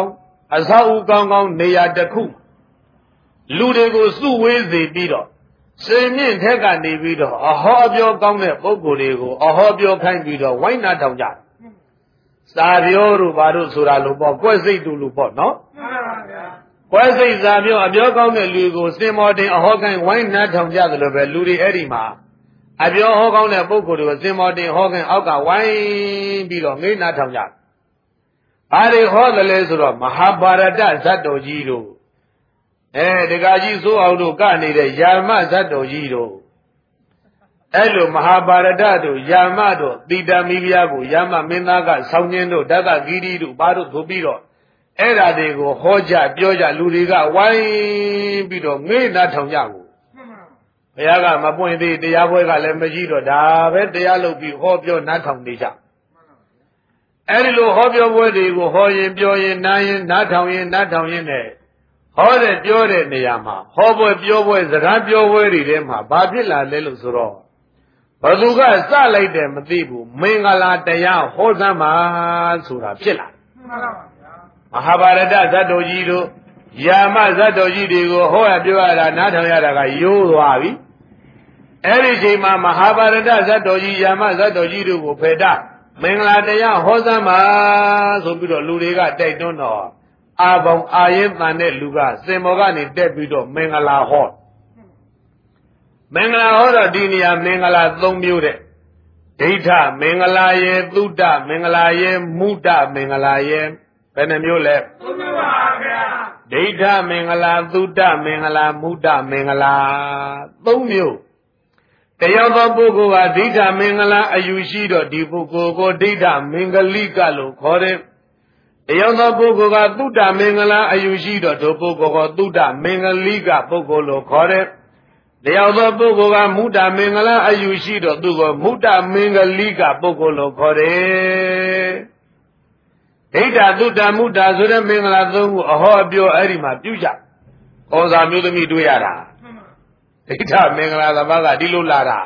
အဆောက်အဦကောင်းကောင်းနေရာတစ်ခုလူတွေကိုစုဝေးစေပြီးတော့စိတ်မြင့်ထက်ကနေပြီးတော့အဟောပြောကောင်းတဲ့ပုဂ္ဂိုလ်တွေကိုအဟောပြောခိုင်းပြီးတော့ဝိုင်းနာထောင်ကြစာပြောတို့ဘာတို့ဆိုတာလို့ပေါ့ကွက်စိတ်တို့လို့ပေါ့နော်ကွက်စိတ်စာပြောအပြောကောင်းတဲ့လူကိုစင်မော်တင်အဟောခိုင်းဝိုင်းနာထောင်ကြတယ်လို့ပဲလူတွေအဲ့ဒီမှာအပြောဟောကောင်းတဲ့ပုဂ္ဂိုလ်တွေကိုစင်မော်တင်ဟောခိုင်းအောက်ကဝိုင်းပြီးတော့ငိမ့်နာထောင်ကြဘာတွေဟောတယ်လဲဆိုတော့မဟာഭാရတဇတ်တော်ကြီးတို့ဒကာကြီးစိုးအောင်တို့ကနေရာမဇတ်တော်ကြီးတို့အဲ့လိုမဟာഭാရတတို့ရာမတို့တိတမိဖုရားကိုရာမမင်းသားကဆောင်းကျင်းတို့ဓတဂီရီတို့ဘာတို့ဆိုပြီးတော့အဲ့ဓာတွေကိုဟောကြပြောကြလူတွေကဝိုင်းပြီးတော့ငေးနာထောင်ကြကိုဘုရားကမပွင့်သေးတရားပွဲကလည်းမရှိတော့ဒါပဲတရားလုပ်ပြီးဟောပြောနားထောင်နေကြအဲ့ဒီလိုဟောပြောပွဲတွေကိုဟောရင်ပြောရင်နားရင်နားထောင်ရင်နားထောင်ရင်နဲ့ဟောတဲ့ပြောတဲ့နေရာမှာဟောပွဲပြောပွဲစကားပြောပွဲတွေထဲမှာဘာဖြစ်လာလဲလို့ဆိုတော့ဘသူကစလိုက်တယ်မသိဘူးမင်္ဂလာတရားဟောစမ်းပါဆိုတာဖြစ်လာမဟာഭാရတဇတ်တော်ကြီးတို့ယာမဇတ်တော်ကြီးတွေကိုဟောရပြောရတာနားထောင်ရတာကရိုးသွားပြီအဲ့ဒီချိန်မှာမဟာഭാရတဇတ်တော်ကြီးယာမဇတ်တော်ကြီးတို့ကိုဖေတမင်္ဂလာတရားဟောစမ်းပါဆိုပြီးတော့လူတွေကတိုက်တွန်းတော့အာဘောင်အာရင်တန်တဲ့လူကစင်မောကနေတက်ပြီးတော့မင်္ဂလာဟောမင်္ဂလာဟောတော့ဒီနေရာမင်္ဂလာ၃မျိုးတဲ့ဒိဋ္ဌမင်္ဂလာယေသုတမင်္ဂလာယေမုဒ္ဒမင်္ဂလာယေဘယ်နှမျိုးလဲ၃မျိုးပါဗျာဒိဋ္ဌမင်္ဂလာသုတမင်္ဂလာမုဒ္ဒမင်္ဂလာ၃မျိုးတယောက်သောပုဂ္ဂိုလ်ကဒိဋ္ဌမင်္ဂလာအယူရှိတော့ဒီပုဂ္ဂိုလ်ကိုဒိဋ္ဌမင်္ဂလိကလို့ခေါ်တယ်တယောက်သောပုဂ္ဂိုလ်ကသုတမင်္ဂလာအယူရှိတော့ဒီပုဂ္ဂိုလ်ကိုသုတမင်္ဂလိကပုဂ္ဂိုလ်လို့ခေါ်တယ်တယောက်သောပုဂ္ဂိုလ်ကမုဒ္ဒမင်္ဂလာအယူရှိတော့သူကိုမုဒ္ဒမင်္ဂလိကပုဂ္ဂိုလ်လို့ခေါ်တယ်ဒိဋ္ဌသုတမုဒ္ဒဆိုတဲ့မင်္ဂလာ၃ခုအဟောအပြောအဲ့ဒီမှာပြုကြဩဇာမျိုးသမီးတွေ့ရတာဒိဋ္ဌမင်္ဂလာသဘာကဒီလိုလာတာ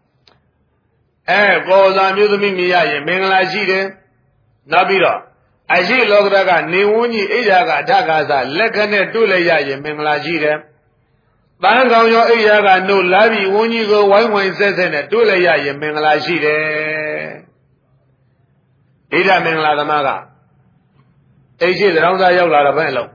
ကောဇာမျိုးသမီးမြင်ရရင်မင်္ဂလာရှိတယ်နောက်ပြီးတော့အရှိလောကရကနေဝန်းကြီးအိယာကအထကာသလက်ခနဲ့တွေ့လိုက်ရရင်မင်္ဂလာရှိတယ်ပန်းကောင်ရောအိယာကနို့လာပြီးဝန်းကြီးကိုဝိုင်းဝိုင်းဆက်ဆက်နဲ့တွေ့လိုက်ရရင်မင်္ဂလာရှိတယ်ဒိဋ္ဌမင်္ဂလာသမားကအိရှိသံသာရောက်လာတော့ဘယ်လောက်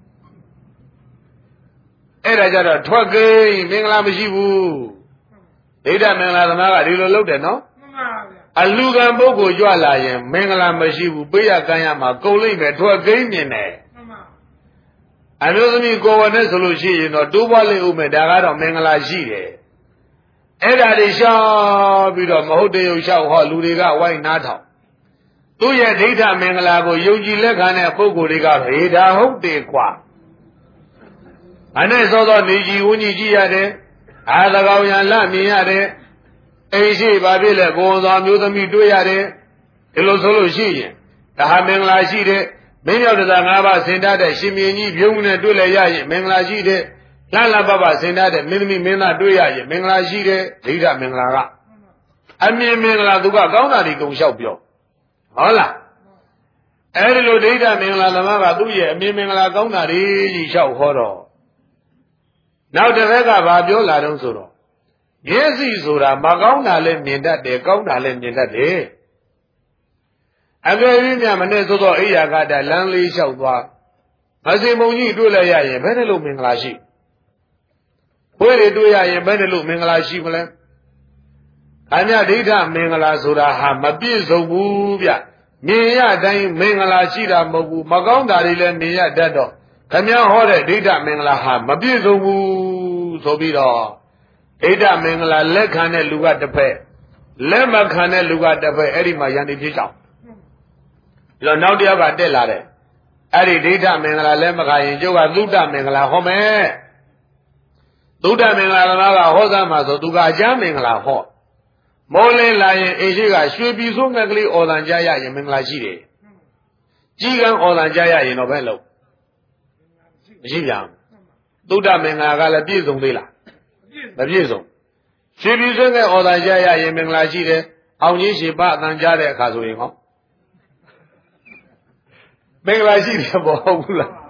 အဲ့ဒါကြတော့ထွက်ကိန်းမင်္ဂလာမရှိဘူးဒိဋ္ဌမင်္ဂလာသမားကဒီလိုလုပ်တယ်နော်အလူကံပုဂ္ဂိုလ်ကြွလာရင်မင်္ဂလာမရှိဘူးပေးရကမ်းရမှာကုန်လိမ့်မယ်ထွက်ကိန်းမြင်တယ်အမျိုးသမီးကိုယ်ဝနဲ့ဆိုလို့ရှိရင်တော့တိုးပွားလိမ့်ဦးမယ်ဒါကတော့မင်္ဂလာရှိတယ်အဲ့ဒါတွေရှောင်ပြီးတော့မဟုတ်တရုပ်လျှောက်ဟောလူတွေကဝိုင်းနားထောင်သူ့ရဲ့ဒိဋ္ဌမင်္ဂလာကိုယုံကြည်လက်ခံတဲ့ပုဂ္ဂိုလ်တွေကဟေဒါဟုတ်တယ်ကွာအနဲ့စောစောနေကြီးဝန်းကြီးကြည့်ရတယ်အာသကောင်ရလမြင်ရတယ်အိရှိဘာဖြစ်လဲကိုယ်တော်မျိုးသမီးတွေ့ရတယ်ဒီလိုဆိုလို့ရှိရင်ဒါဟာမင်္ဂလာရှိတယ်မင်းရောက်တဲ့၅ပါးစင်တတ်တဲ့ရှင်မြင်းကြီးပြုံးနဲ့တွေ့လဲရရင်မင်္ဂလာရှိတယ်လှလှပပစင်တတ်တဲ့မင်းသမီးမင်းသားတွေ့ရရင်မင်္ဂလာရှိတယ်ဒိဋ္ဌမင်္ဂလာကအမြင်မင်္ဂလာသူကကောင်းတာတွေကုန်လျှောက်ပြောဟုတ်လားအဲဒီလိုဒိဋ္ဌမင်္ဂလာသမားကသူ့ရဲ့အမြင်မင်္ဂလာကောင်းတာတွေကြီးလျှောက်ဟောတော့နောက်တစ်ခါကဘာပြောလာတော့ဆိုတော့မျက်စိဆိုတာမကောင်းတာလည်းမြင်တတ်တယ်ကောင်းတာလည်းမြင်တတ်တယ်အကယ်၍များမနဲ့သို့သောအိယာကတလမ်းလေးလျှောက်သွားမစင်မုံကြီးတွေ့လိုက်ရရင်ဘယ်နဲ့လို့မင်္ဂလာရှိဘွေတွေတွေ့ရရင်ဘယ်နဲ့လို့မင်္ဂလာရှိမလဲအမြဒိဋ္ဌမင်္ဂလာဆိုတာဟာမပြည့်စုံဘူးဗျမြင်ရတိုင်းမင်္ဂလာရှိတာမဟုတ်ဘူးမကောင်းတာတွေလည်းမြင်ရတတ်တော့ခမည်းဟောတဲ့ဒိဋ္ဌမင်္ဂလာဟာမပြည့်စုံဘူးဆိုပြီးတော့ဒိဋ္ဌမင်္ဂလာလက်ခံတဲ့လူကတစ်ဖက်လက်မခံတဲ့လူကတစ်ဖက်အဲ့ဒီမှာယန္တိဖြစ်ကြောင်းဒီတော့နောက်တစ်ယောက်ကတက်လာတယ်အဲ့ဒီဒိဋ္ဌမင်္ဂလာလက်မခံရင်ကျုပ်ကသုတမင်္ဂလာဟောမယ်သုတမင်္ဂလာသမားကဟောစမ်းမှာဆိုသူကအကျမ်းမင်္ဂလာဟောမိုးလင်းလာရင်အိရှိကရွှေပြည်စိုးငက်ကလေးအော်တန်ကြားရရင်မင်္ဂလာရှိတယ်ကြီးကန်းအော်တန်ကြားရရင်တော့ဘယ်လို့မရှိပြန်သုတမင်္ဂလာကလည်းပြည့်စုံသေးလားမပြည့်စုံရွှေပြည်စိုးငက်အော်တန်ကြားရရင်မင်္ဂလာရှိတယ်အောင်ကြီးရှိပအတန်ကြားတဲ့အခါဆိုရင်ဟောမင်္ဂလာရှိတယ်ပေါ့ဟုတ်ဘူးလား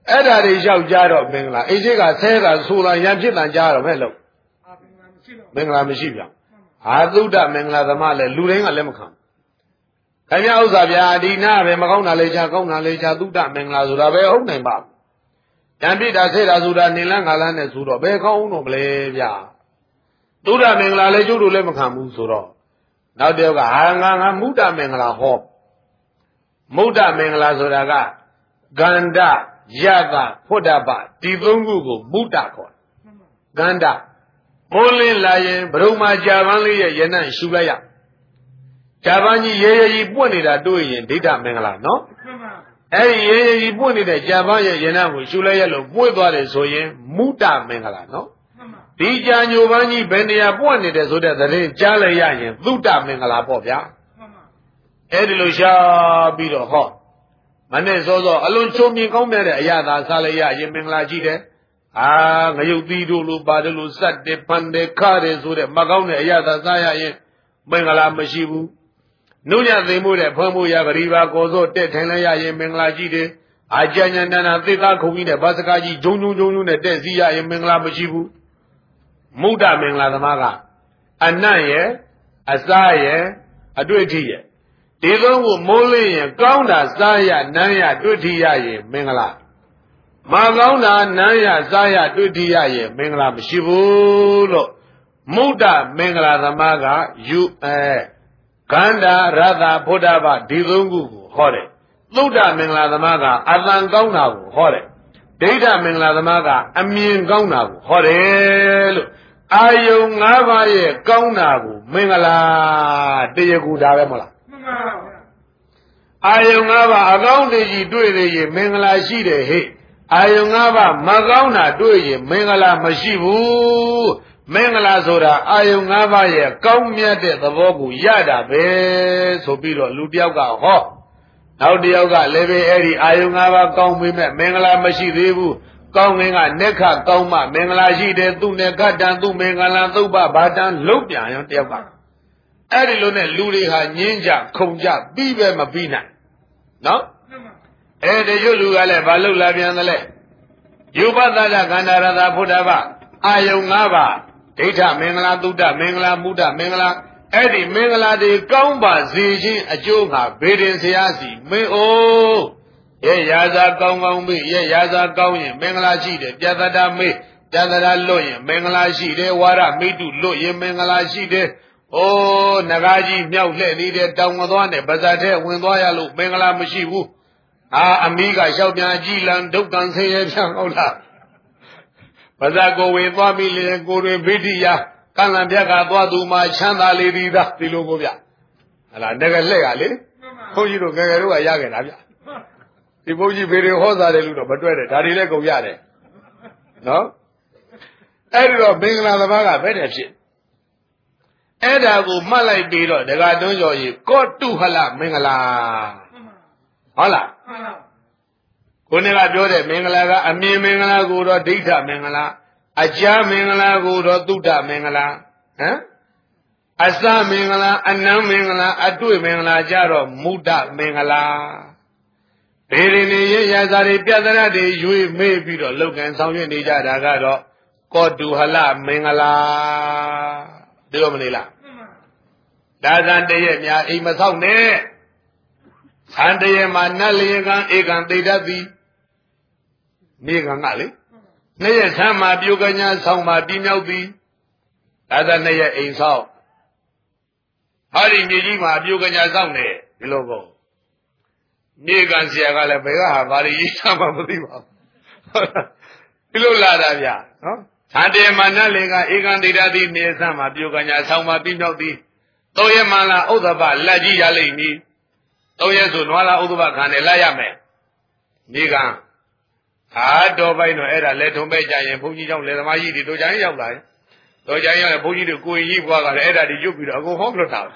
အဲ့ဒါတွေရောက်ကြတော့မင်္ဂလာအိရှိကဆဲတာဆိုတာရံဖြစ်တန်ကြတော့မဲ့လို့မင်္ဂလာမရှိဗျာဟာသုဒ္ဓမင်္ဂလာသမားလည်းလူတိုင်းကလည်းမခံခင်ဗျာဥစ္စာဗျာဒီနာပဲမကောင်းတာလေချာကောင်းတာလေချာသုဒ္ဓမင်္ဂလာဆိုတာပဲဟုတ်နိုင်ပါရံဖြစ်တာဆဲတာဆိုတာနေလန်းငါလန်းနဲ့ဆိုတော့ဘယ်ကောင်းတော့မလဲဗျာသုဒ္ဓမင်္ဂလာလည်းကျိုးတို့လည်းမခံဘူးဆိုတော့နောက်တစ်ယောက်ကဟာငါမုဒ္ဒမင်္ဂလာဟောမုဒ္ဒမင်္ဂလာဆိုတာကကန္တယတဖုဒ္ဓပဒီသုံးခုကိုမုဒ္ဒခေါ်ကန္တမိုးလင်းလာရင်ဘုံမှာကြာပန်းလေးရဲ့ရနံ့ရှူလိုက်ရကြာပန်းကြီးရေရေကြီးပွင့်နေတာတွေ့ရင်ဒိဋ္ဌမင်္ဂလာနော်အဲ့ဒီရေရေကြီးပွင့်နေတဲ့ကြာပန်းရဲ့ရနံ့ကိုရှူလိုက်ရလို့ပွင့်သွားတယ်ဆိုရင်မုဒ္ဒမင်္ဂလာနော်ဒီကြာညိုပန်းကြီးဘယ်နေရာပွင့်နေတယ်ဆိုတဲ့သတင်းကြားလိုက်ရရင်သုဒ္ဓမင်္ဂလာပေါ့ဗျာအဲ့ဒီလိုရှားပြီးတော့ဟောမနဲ့စောစောအလွန်ချုံမြင်ကောင်းတဲ့အရာသာစားလိုက်ရရင်မင်္ဂလာရှိတယ်ငရုတ်သီးတို့လိုပါတယ်လို့စက်တယ်ဖန်တယ်ခါတယ်ဆိုတဲ့မကောင်းတဲ့အရာသာစားရရင်မင်္ဂလာမရှိဘူးနုညသိမ်မှုတဲ့ဖွင့်မှုရဂရီပါကိုစောတက်ထိုင်လိုက်ရရင်မင်္ဂလာရှိတယ်အာကြဉဏ္ဍနာသေသားခုံကြီးနဲ့ဘာစကားကြီးဂျုံနဲ့တက်စီရရင်မင်္ဂလာမရှိဘူးမုဒ္ဒမင်္ဂလာသမားကအနတ်ရဲ့အစားရဲ့အတွေ့အထိရဲ့ဒီသုံးကိုမိုးလင်းရင်ကောင်းတာစားရနမ်းရတွေ့ထိရရင်မင်္ဂလာမကောင်းတာနမ်းရစားရတွေ့ထိရရင်မင်္ဂလာမရှိဘူးလို့မုဒ္ဒမင်္ဂလာသမားကယူကန္တာရတဖုဒ္ဓဘဒီသုံးခုကိုဟောတယ်သုဒ္ဓမင်္ဂလာသမားကအတန်ကောင်းတာကိုဟောတယ်ဒိဋ္ဌမင်္ဂလာသမားကအမြင်ကောင်းတာကိုဟောတယ်လို့အာယုံ၅ပါးရဲ့ကောင်းတာကိုမင်္ဂလာတရားကူတာပဲမဟုတ်လားမှန်ပါဗျာအာယုံ၅ပါးအကောင်းတကြီးတွေ့နေရင်မင်္ဂလာရှိတယ်ဟဲ့အာယုံ၅ပါးမကောင်းတာတွေ့ရင်မင်္ဂလာမရှိဘူးမင်္ဂလာဆိုတာအာယုံ၅ပါးရဲ့ကောင်းမြတ်တဲ့သဘောကိုရတာပဲဆိုပြီးတော့လူတယောက်ကဟောနောက်တယောက်ကလည်းပဲအဲ့ဒီအာယုံ၅ပါးကောင်းပြီမဲ့မင်္ဂလာမရှိသေးဘူးကောင်းငင်ကနက္ခကောင်းမှမင်္ဂလာရှိတယ်သူနဲ့ကတံသူမင်္ဂလာသုဘဘာတံလုံးပြန်ရောတယောက်ကအဲ့ဒီလိုနဲ့လူတွေဟာညင်းကြခုန်ကြပြီးပဲမပြီးနိုင်နော်အဲ့ဒီရွလူကလည်းဘာလို့လာပြန်သလဲယူပသဒခန္ဓာရတဖုဒ္ဓဘအာယုံ၅ပါးဒိဋ္ဌမင်္ဂလာသုဒ္ဓမင်္ဂလာမုဒ္ဒမင်္ဂလာအဲ့ဒီမင်္ဂလာတွေကောင်းပါစေခြင်းအကျိုးငါဘေဒင်ဆရာစီမင်းအိုးရဲ့ရာဇာကောင်းကောင်းမေးရဲ့ရာဇာကောင်းရင်မင်္ဂလာရှိတယ်ပြတ္တမေးပြတ္တလွတ်ရင်မင်္ဂလာရှိတယ်ဝါရမိတုလွတ်ရင်မင်္ဂလာရှိတယ်အိုးနဂါးကြီးမြောက်လှဲ့နေတဲ့တောင်မသွားနဲ့ပါဇာထဲဝင်သွားရလို့မင်္ဂလာမရှိဘူးအမိကလျှောက်ပြန်ကြည်လံဒုက္ခံဆင်းရဲပြန်ဟုတ်လားပါဇာကိုဝင်သွားပြီလေကိုတွေဗိဓိယကံလံပြက်ကသွားသူမှချမ်းသာလေသည်သာဒီလိုကိုဗျဟလာငကလှဲ့ကလေဘုန်းကြီးတို့ငကတို့ကရခဲ့တာဗျဒီဘုန်းကြီးဘေတွေဟောစားတယ်လို့တော့မတွဲတယ်ဒါတွေလည်းကုန်ရတယ်နော်အဲ့ဒီတော့မင်္ဂလာသမားကဘယ်တဲ့ဖြစ်အဲ့ဒါကိုမှတ်လိုက်ပြီးတော့ဒကာတွန်းကျော်ကြီးကောတုဟလမင်္ဂလာဟုတ်လားကိုနေကပြောတဲ့မင်္ဂလာကအမြင်မင်္ဂလာကိုတော့ဒိဋ္ဌမင်္ဂလာအကြာမင်္ဂလာကိုတော့သုဒ္ဓမင်္ဂလာအစမင်္ဂလာအနံမင်္ဂလာအတွေ့မင်္ဂလာကြတော့မုဒ္ဒမင်္ဂလာဘေရင်နေရရစာတွေပြဿနာတွေရွေးမေးပြီးတော့လောက်ကန်ဆောင်ရွက်နေကြတာကတော့ကောတုဟလမင်္ဂလာပြောမနေလားဒါသံတရဲ့များအိမ်မဆောက်နဲ့သံတရဲ့မှာနတ်လျင်ကဧကံသိတတ်သည်နေကံကလေနှစ်ရက်ဆမ်းမှာပြုကညာဆောင်မှာပြင်းမြောက်သည်ဒါသနှစ်ရက်အိမ်ဆောက်ဟာဒီမြေကြီးမှာပြုကညာဆောင်နေဒီလိုပေါ့နေကံဆရာကလည်းဘယ်ကဟာဘာတွေရေးချမှမသိပါဘူးဒီလိုလာတာဗျနော်သံတရဲ့မှာနတ်လျင်ကဧကံသိတတ်သည်နေဆမ်းမှာပြုကညာဆောင်မှာပြင်းမြောက်သည်သုံးရက်မှလာဥဒ္ဓဘလက်ကြီးရလိမ့်မည်သုံးရက်ဆိုနွားလာဥဒ္ဓဘခံတယ်လိုက်ရမယ်နေကံတော်ပိုင်းတော့အဲ့ဒါလက်ထုံပဲကြရင်ဘုန်းကြီးကြောင့်လက်သမားကြီးတွေတို့ကြရင်ရောက်လာရင်တို့ကြရင်ရောက်ရင်ဘုန်းကြီးတွေကိုယ်ကြီးဘွားကလည်းအဲ့ဒါတွေရွတ်ပြီးတော့အကုန်ဟောလွတ်တာ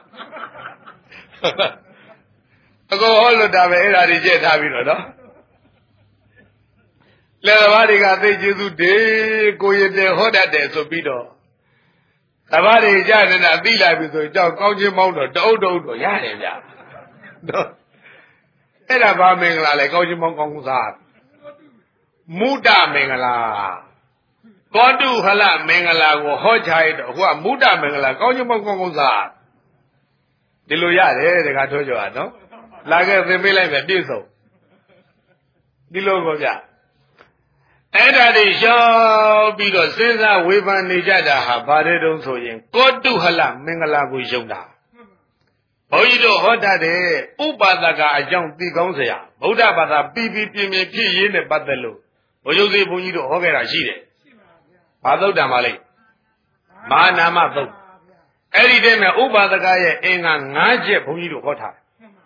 အကုန်ဟောလွတ်တာပဲအဲ့ဒါတွေကျက်ထားပြီးတော့နော်လက်သမားတွေကသိကျေစုတေကိုရတဲ့ဟောတတ်တယ်ဆိုပြီးတော့သဘာတွေကြနေတာသိလိုက်ပြီဆိုကြောက်ကောင်းချင်းမောင်းတော့တအုပ်တော့ရတယ်ဗျနော်အဲ့ဒါဘာမင်္ဂလာလဲကောင်းချင်းမောင်းကောင်းစား Muda Mengala Kodu Hala Mengala go Hojai who Muda Mengala Konjumosa Diluya they got to you no like the Milan Diso Dilogoja and they shall be the Caesar Weaver Nijada Baredon Soyin Kodu Hala Mengala Gujunda Oido Hoda de Ubadaga Ajang Tigonsea Buddha Bada Bibi Pimi P in the Batalo Oyosi Bunido Hogera Shide Pado Damale Manama Every day me Ubadaga in a Naje Bunido Hota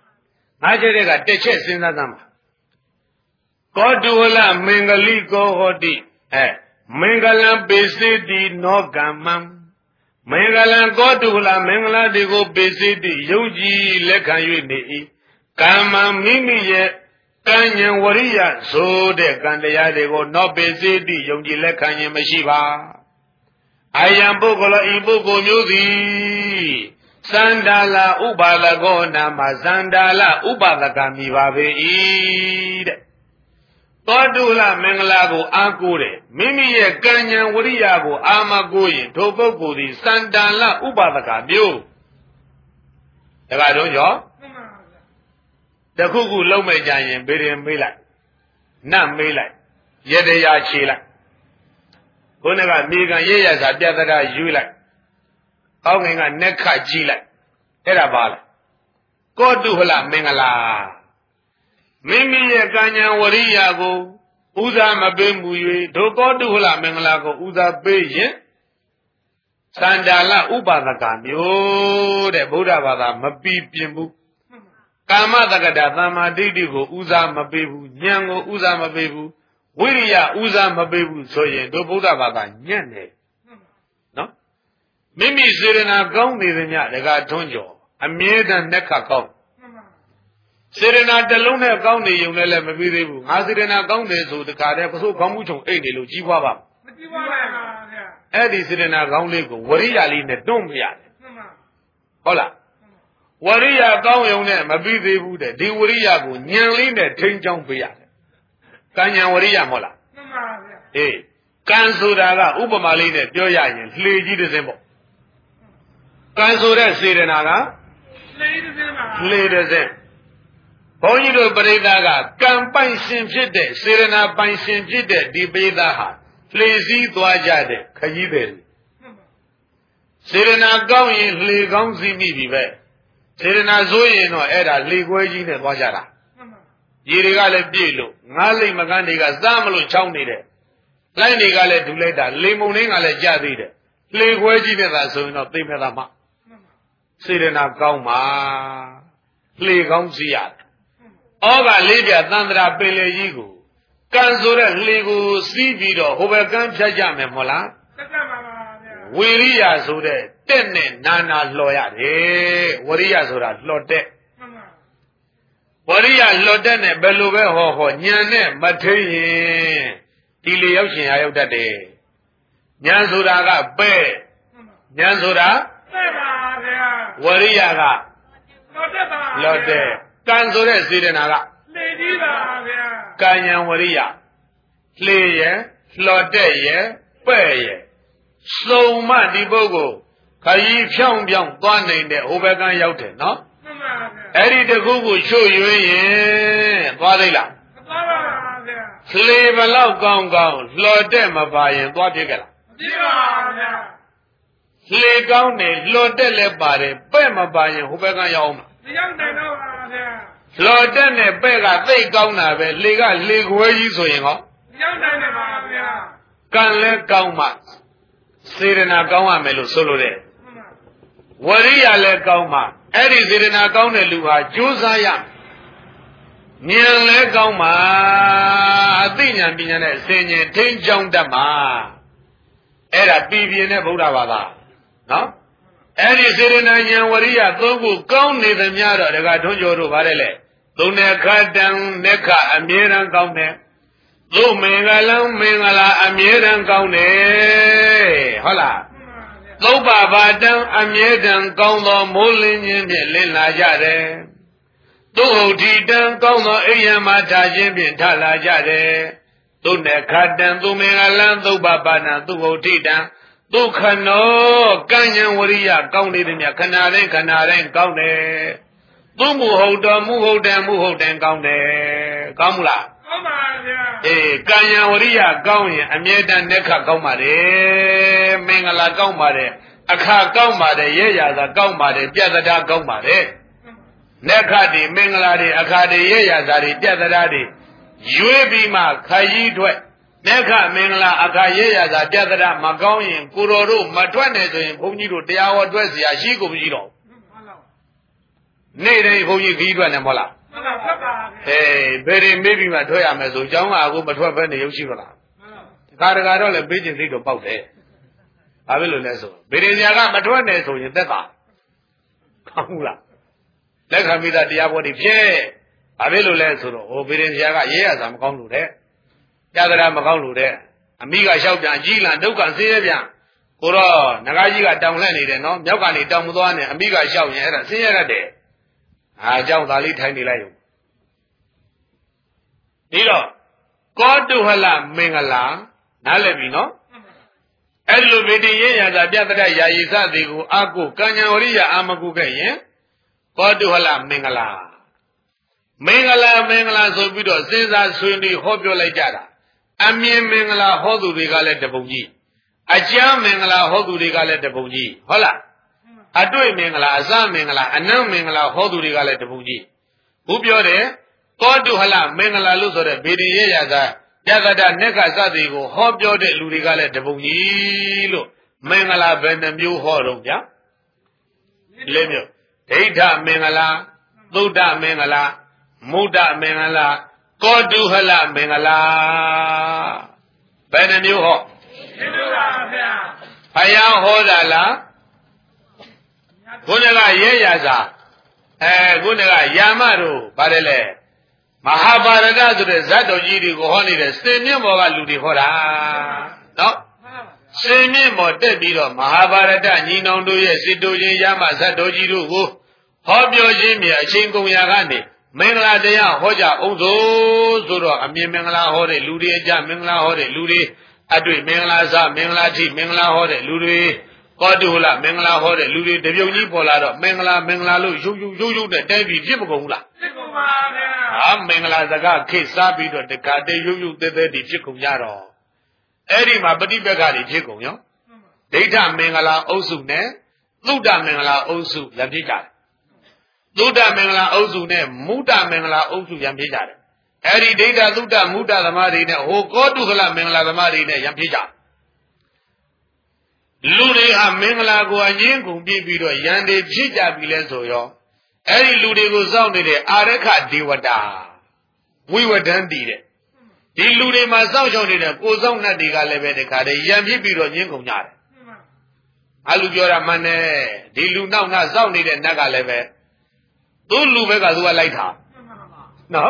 Naje Teches in the Nama Koduola Mengali Go Hodi Mengalam Besidi no Gamam Mengalan Godula Mengala de go besidi Yoji Lekayu ne Kama Mimi ye Kanyan Waria so de Gandaya de go no besidi Yoji Lekanya Meshiba Ayam Bogola Ibugo Muzi Sandala Ubala go Nama Sandala Ubala Kamiba Be Kodula Mengalago Agure, Mimi ye Ganyan Wuriago Amagoy, Tobogo di Sandala Ubadaka Bio. The Gadojo? The Kugu Lome Jayan, Berian Mila, Nam Mila, Yedeya Chila. Gunega Migan Yas at the other Yula. Hanging a Neka Chila. Erabala. Kodula Mengala. Mimi ye Ganyan Wariago, Uza Mabembu, Doko Dula Mengalago, Uza Beje, Sandala Ubadakan, yo, the Buddha Bada, Mabi Pimbu, Kama the Gadama, Didigo, Uza Mabebu, Nyango, Uza Mabebu, Wiria, Uza Mabebu, Soye, Do Buddha Bada, Nyane. No? Mimi Serena Gong, the Gatonjo, a maiden Neka. Serena Delone County, you let me be able. Serena County, so the car, so come to Eddie Luciva. Eddie Serena County, Waria Lina, don't be at. Hola. Waria County, my baby would, the Waria go, Nyanlina, Tinjong Pia. Kanya Waria Mola. Eh, Kansura, Ubamalina, Joya, Lady the Zimbo. Kansura Serena, Lady Zim. Bonito Bredaga, Campaign Simjide, Serena Pine Simjide, Di Bedaha, Flazy Dwajade, Kayibel. Serena going, Legonzi Midive. Serena Zoe no era, Leguagin and Wajara. Yirigale Bilo, Nali Magandiga, Zamalo Chownide. Lanigale Duleda, Limoning ale Jadide. Leguagin and so no Timedama. Serena Gauma, Legonziat. Oga Libya Tandra Pele Yigu. Kansura Ligu Sibido, Overcome Jajame Mola. Wiria Sude, Tenne Nana Loya, Waria Sura, Lotte. Waria Lotene, Beluve Ho, Nyane, Matei, Tilioshin Ayotade. Nyansura Be, Nyansura, Waria Lotte. Kansore Sirenaga Kanyan Waria Leye, Lodeye, Peye So Madi Bogo Kayi Pyong Pyong Twane de Obegan Yaute, no? Eddie the Google show you in Badila Slave Allow Gong Gong, Lode Mabayan, what you get? Slave Gong, Lode Lebare, Bemabayan, Obegan Yaum. Lodene Bega, they gone away, Liga, Lig where you so you know. Can let Gauma Sirena Gauma Melo Solo de Waria le Gauma, Eddie Sirena Gauna Lua, Josaya Nian le Gauma, Adina Biana, Senior, Tin Jong Dama Era Bibian Buddha, no? Eddie Sirena Waria, Gogu, Gauni the Miara, the Gatonjo Varele. Duneka down Neka, Amiran Gaune. Lu Mengala, Amiran Gaune. Hola. Lu Baba down, Amiran Gauno, Molin in the Lila Jade. Du Ti down Gauno, Ayamata Jimbin Tala Jade. သူနေခတံသူမင်္ဂလံသုဘပါဏသူဘုဋ္ဌိတံသူခနောကံဉ္ဝရိယကောင်းနေသည်မြခဏတိုင်းကောင်းတယ်သူမူဟုတ်တော်မူဟုတ်တယ်ကောင်းတယ်ကောင်းမလားကောင်းပါဗျာကံဉ္ဝရိယကောင်းရင်အမြဲတမ်းလက်ခကောင်းပါတယ်မင်္ဂလာကောင်းပါတယ်အခါကောင်းပါတယ်ရဲရသာကောင်းပါတယ်ပြတ္တာကောင်းပါတယ်လက်ခတွေမင်္ဂလာတွေအခါတွေရဲရသာတွေပြတ္တာတွေရွေးပြီးမှခရီးထွက်လက်ခမင်္ဂလာအခါရဲရသာပြတ္တာမကောင်းရင်ကိုတော်တို့မထွက်နဲ့ဆိုရင်ဘုန်းကြီးတို့တရားဟောတွဲเสียရှိကုန်မရှိတော့နေ့တိုင်းဘုန်းကြီးခရီးထွက်နေမဟုတ်လားမှန်ပါပါဘယ်တွေမေးပြီးမှထွက်ရမယ်ဆိုကျောင်းကအခုမထွက်ဘဲနေရုပ်ရှိမလားတခါတော့လည်းပေးခြင်းစိတ်တော့ပေါက်တယ်ဘာဖြစ်လို့လဲဆိုဗေဒင်ညာကမထွက်နဲ့ဆိုရင်သက်သာကောင်းဘူးလားလက်ခံမိသားတရားဘောတွေဖြစ်ဘာဖြစ်လို့လဲဆိုတော့ဟိုဗေဒင်ညာကရဲရစာမကောင်းလို့တဲ့ပြသရာမကောင်းလို့တဲ့အမိကလျှောက်ပြန်ကြီးလံဒုက္ခဆင်းရဲပြန်ကိုတော့ငကားကြီးကတောင်လှည့်နေတယ်နော်မြောက်ကနေတောင်မသွားနဲ့အမိကလျှောက်ရင်အဲ့ဒါဆင်းရဲရတယ်အကြောင်းသားလေးထိုင်နေလိုက်ရုံဒီတော့ကောတုဟလမင်္ဂလာနားလည်ပြီနော်အဲ့ဒီလိုဗေဒင်ရဲရသာပြတ္တရယာယီစသည်ကိုအာကုကံဉ္ဝရိယအာမကုခဲ့ရင်ကောတုဟလမင်္ဂလာဆိုပြီးတော့စဉ်းစားဆွေးနွေးဟောပြောလိုက်ကြတာအမြင်မင်္ဂလာဟောသူတွေကလည်းတပုံကြီးအကျမ်းမင်္ဂလာဟောသူတွေကလည်းတပုံကြီးဟုတ်လားအတွေ့မင်္ဂလာအစမင်္ဂလာအနံ့မင်္ဂလာဟောသူတွေကလည်းတပုံကြီးဘုပြောတယ်ကောတုဟလမင်္ဂလာလို့ဆိုတဲ့ဗေဒင်ရဲရသာပြတ္တနက္ခစသည်ကိုဟောပြောတဲ့လူတွေကလည်းတပုံကြီးလို့မင်္ဂလာဘယ်နှမျိုးဟောတော့ဗျာလေးမျိုးဒိဋ္ဌမင်္ဂလာသုဒ္ဓမင်္ဂလာမုဒ္ဒမင်္ဂလာကောတုဟလမင်္ဂလာဘယ်နှမျိုးဟောသိပါပါဗျာဘုရားဟောတာလားခုနကရဲရစာခုနကယာမတို့ပါတယ်လေမဟာဗာရဒဆိုတဲ့ဇတ်တော်ကြီးတွေကိုဟောနေတဲ့စင်မြင့်ဘော်ကလူတွေဟောတာနော်စင်မြင့်ဘော်တက်ပြီးတော့မဟာဗာရဒညီနောင်တို့ရဲ့စစ်တိုချင်းယာမဇတ်တော်ကြီးတို့ကိုဟောပြောခြင်းမြေအချင်းကုန်ရာကနေမင်္ဂလာတရားဟောကြအောင်ဆိုတော့အမြင်မင်္ဂလာဟောတဲ့လူတွေအကြမင်္ဂလာဟောတဲ့လူတွေအတွေ့မင်္ဂလာစမင်္ဂလာထိမင်္ဂလာဟောတဲ့လူတွေကောတုဟလမင်္ဂလာဟောတဲ့လူတွေတပြုံကြီးပေါ်လာတော့မင်္ဂလာလို့ရုပ်နဲ့တိုက်ပြီးဖြစ်မကုန်ဘူးလားဖြစ်ကုန်ပါဗျာမင်္ဂလာစကားခေတ်စားပြီးတော့တခါတည်းရုပ်သေးဒီဖြစ်ကုန်ကြတော့အဲ့ဒီမှာပฏิပက္ခတွေဖြစ်ကုန်ရောဒိဋ္ဌမင်္ဂလာအုပ်စုနဲ့သုဒ္ဓမင်္ဂလာအုပ်စုရံဖြစ်ကြတယ်သုဒ္ဓမင်္ဂလာအုပ်စုနဲ့မုဒ္ဒမင်္ဂလာအုပ်စုရံဖြစ်ကြတယ်အဲ့ဒီဒိဋ္ဌသုဒ္ဓမုဒ္ဒသမားတွေနဲ့ဟိုကောတုဟလမင်္ဂလာသမားတွေနဲ့ရံဖြစ်ကြလူတွေဟာမင်္ဂလာကိုအငင်းကုန်ပြီးတော့ယန္တေဖြစ်ကြပြီလဲဆိုရောအဲ့ဒီလူတွေကိုစောင့်နေတဲ့အာရခဒေဝတာဝိဝဒံတီတဲ့ဒီလူတွေမှာစောင့်ရှောက်နေတဲ့ကိုစောင့်နှက်တွေကလည်းပဲတခါတည်းယံဖြစ်ပြီးတော့ငင်းကုန်ကြတယ်အလူပြောတာမှန်တယ်ဒီလူနောက်နှစောင့်နေတဲ့နှက်ကလည်းပဲသူ့လူဘက်ကသူကလိုက်တာနော်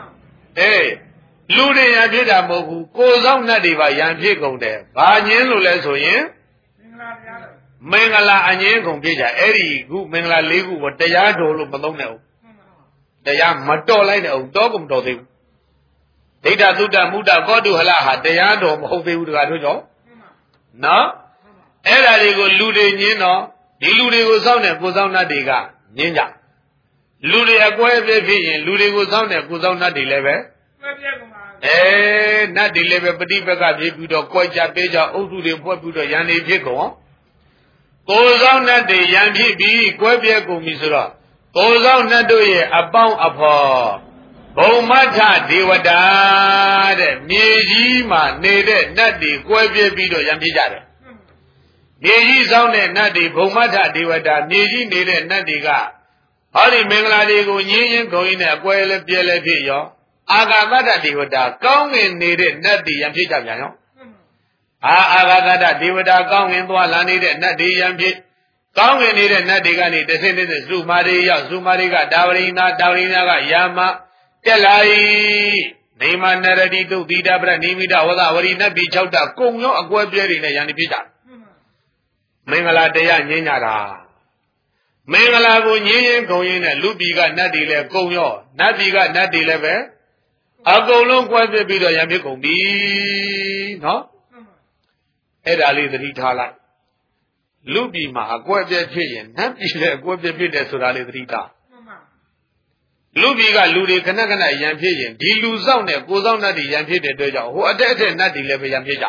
လူတွေရံဖြစ်တာမဟုတ်ဘူးကိုစောင့်နှက်တွေပါရံဖြစ်ကုန်တယ်ဘာငင်းလို့လဲဆိုရင်မင်္ဂလာအငင်းကုန်ပြကြအဲ့ဒီခုမင်္ဂလာ၄ခုကိုတရားတော်လို့မသုံးနဲ့ဘူးတရားမတော်လိုက်နဲ့ဘူးတော့ကုန်တော်သေးဘူးဒိဋ္ဌသုဒ္ဓမုဒ္ဒကောတုဟလဟာတရားတော်မဟုတ်သေးဘူးတကားတို့ကြောင့်နော်အဲ့ဒါတွေကိုလူတွေညင်းတော့ဒီလူတွေကိုစောင့်တဲ့ကိုစောင့်နှတ်တွေကညင်းကြလူတွေအကွဲပြဖြစ်ရင်လူတွေကိုစောင့်တဲ့ကိုစောင့်နှတ်တွေလည်းပဲနတ်တွေလည်းပဲပฏิပက္ခဖြစ်ပြီးတော့ကြွက်ကြပေးကြအုပ်စုတွေဖွဲ့ပြီးတော့ရန်နေဖြစ်ကုန်ကိုယ်ဆောင်နှတ်တွေရံဖြစ်ပြီးကွဲပြဲကုန်ပြီဆိုတော့ကိုယ်ဆောင်နှတ်တို့ရဲ့အပေါင်းအဖော်ဘုံမထဒေဝတာတဲ့မြေကြီးမှာနေတဲ့နှတ်တွေကွဲပြဲပြီးတော့ရံဖြစ်ကြတယ်မြေကြီးဆောင်တဲ့နှတ်တွေဘုံမထဒေဝတာမြေကြီးနေတဲ့နှတ်တွေကဟောဒီမင်္ဂလာတွေကိုညင်းရင်ခုံရင်းနဲ့အကွဲလဲပြဲလဲဖြစ်ရောအာဂါမတဒေဝတာကောင်းငင်နေတဲ့နှတ်တွေရံဖြစ်ကြပြန်ရောအာဂါဂတဒေဝတာကောင်းငင်သွားလာနေတဲ့နတ်တွေရံဖြစ်ကောင်းငင်နေတဲ့နတ်တွေကနေတစ်ဆင့်တစ်ဆင့်သုမာရိရောက်သုမာရိကတာဝရိနာကယာမတက်လာ၏နေမနရတိတုတိတပရနိမိတဝဒဝရိနတ်ပြည်6တာကုံရောအကွဲပြဲတွေနဲ့ရန်နေဖြစ်ကြမင်္ဂလာတရားညင်းကြတာမင်္ဂလာကိုညင်းရင်ဂုံရင်းနဲ့လူပြည်ကနတ်တွေလည်းကုံရောနတ်ပြည်ကနတ်တွေလည်းပဲအကုန်လုံးကွဲပြစ်ပြီးတော့ရံဖြစ်ကုန်ပြီနော်အဲ့ဒါလေးသတိထားလိုက်လူပြည်မှာအကွဲပြစ်ဖြစ်ရင်နတ်ပြည်လည်းအကွဲပြစ်ဖြစ်တယ်ဆိုတာလေးသတိထားလူပြည်ကလူတွေခဏခဏရံဖြစ်ရင်ဒီလူဆောင်နဲ့ကိုဆောင်နတ်တွေရံဖြစ်တဲ့အတွက်ကြောင့်ဟိုအတက်အထက်နတ်တွေလည်းပဲရံဖြစ်ကြ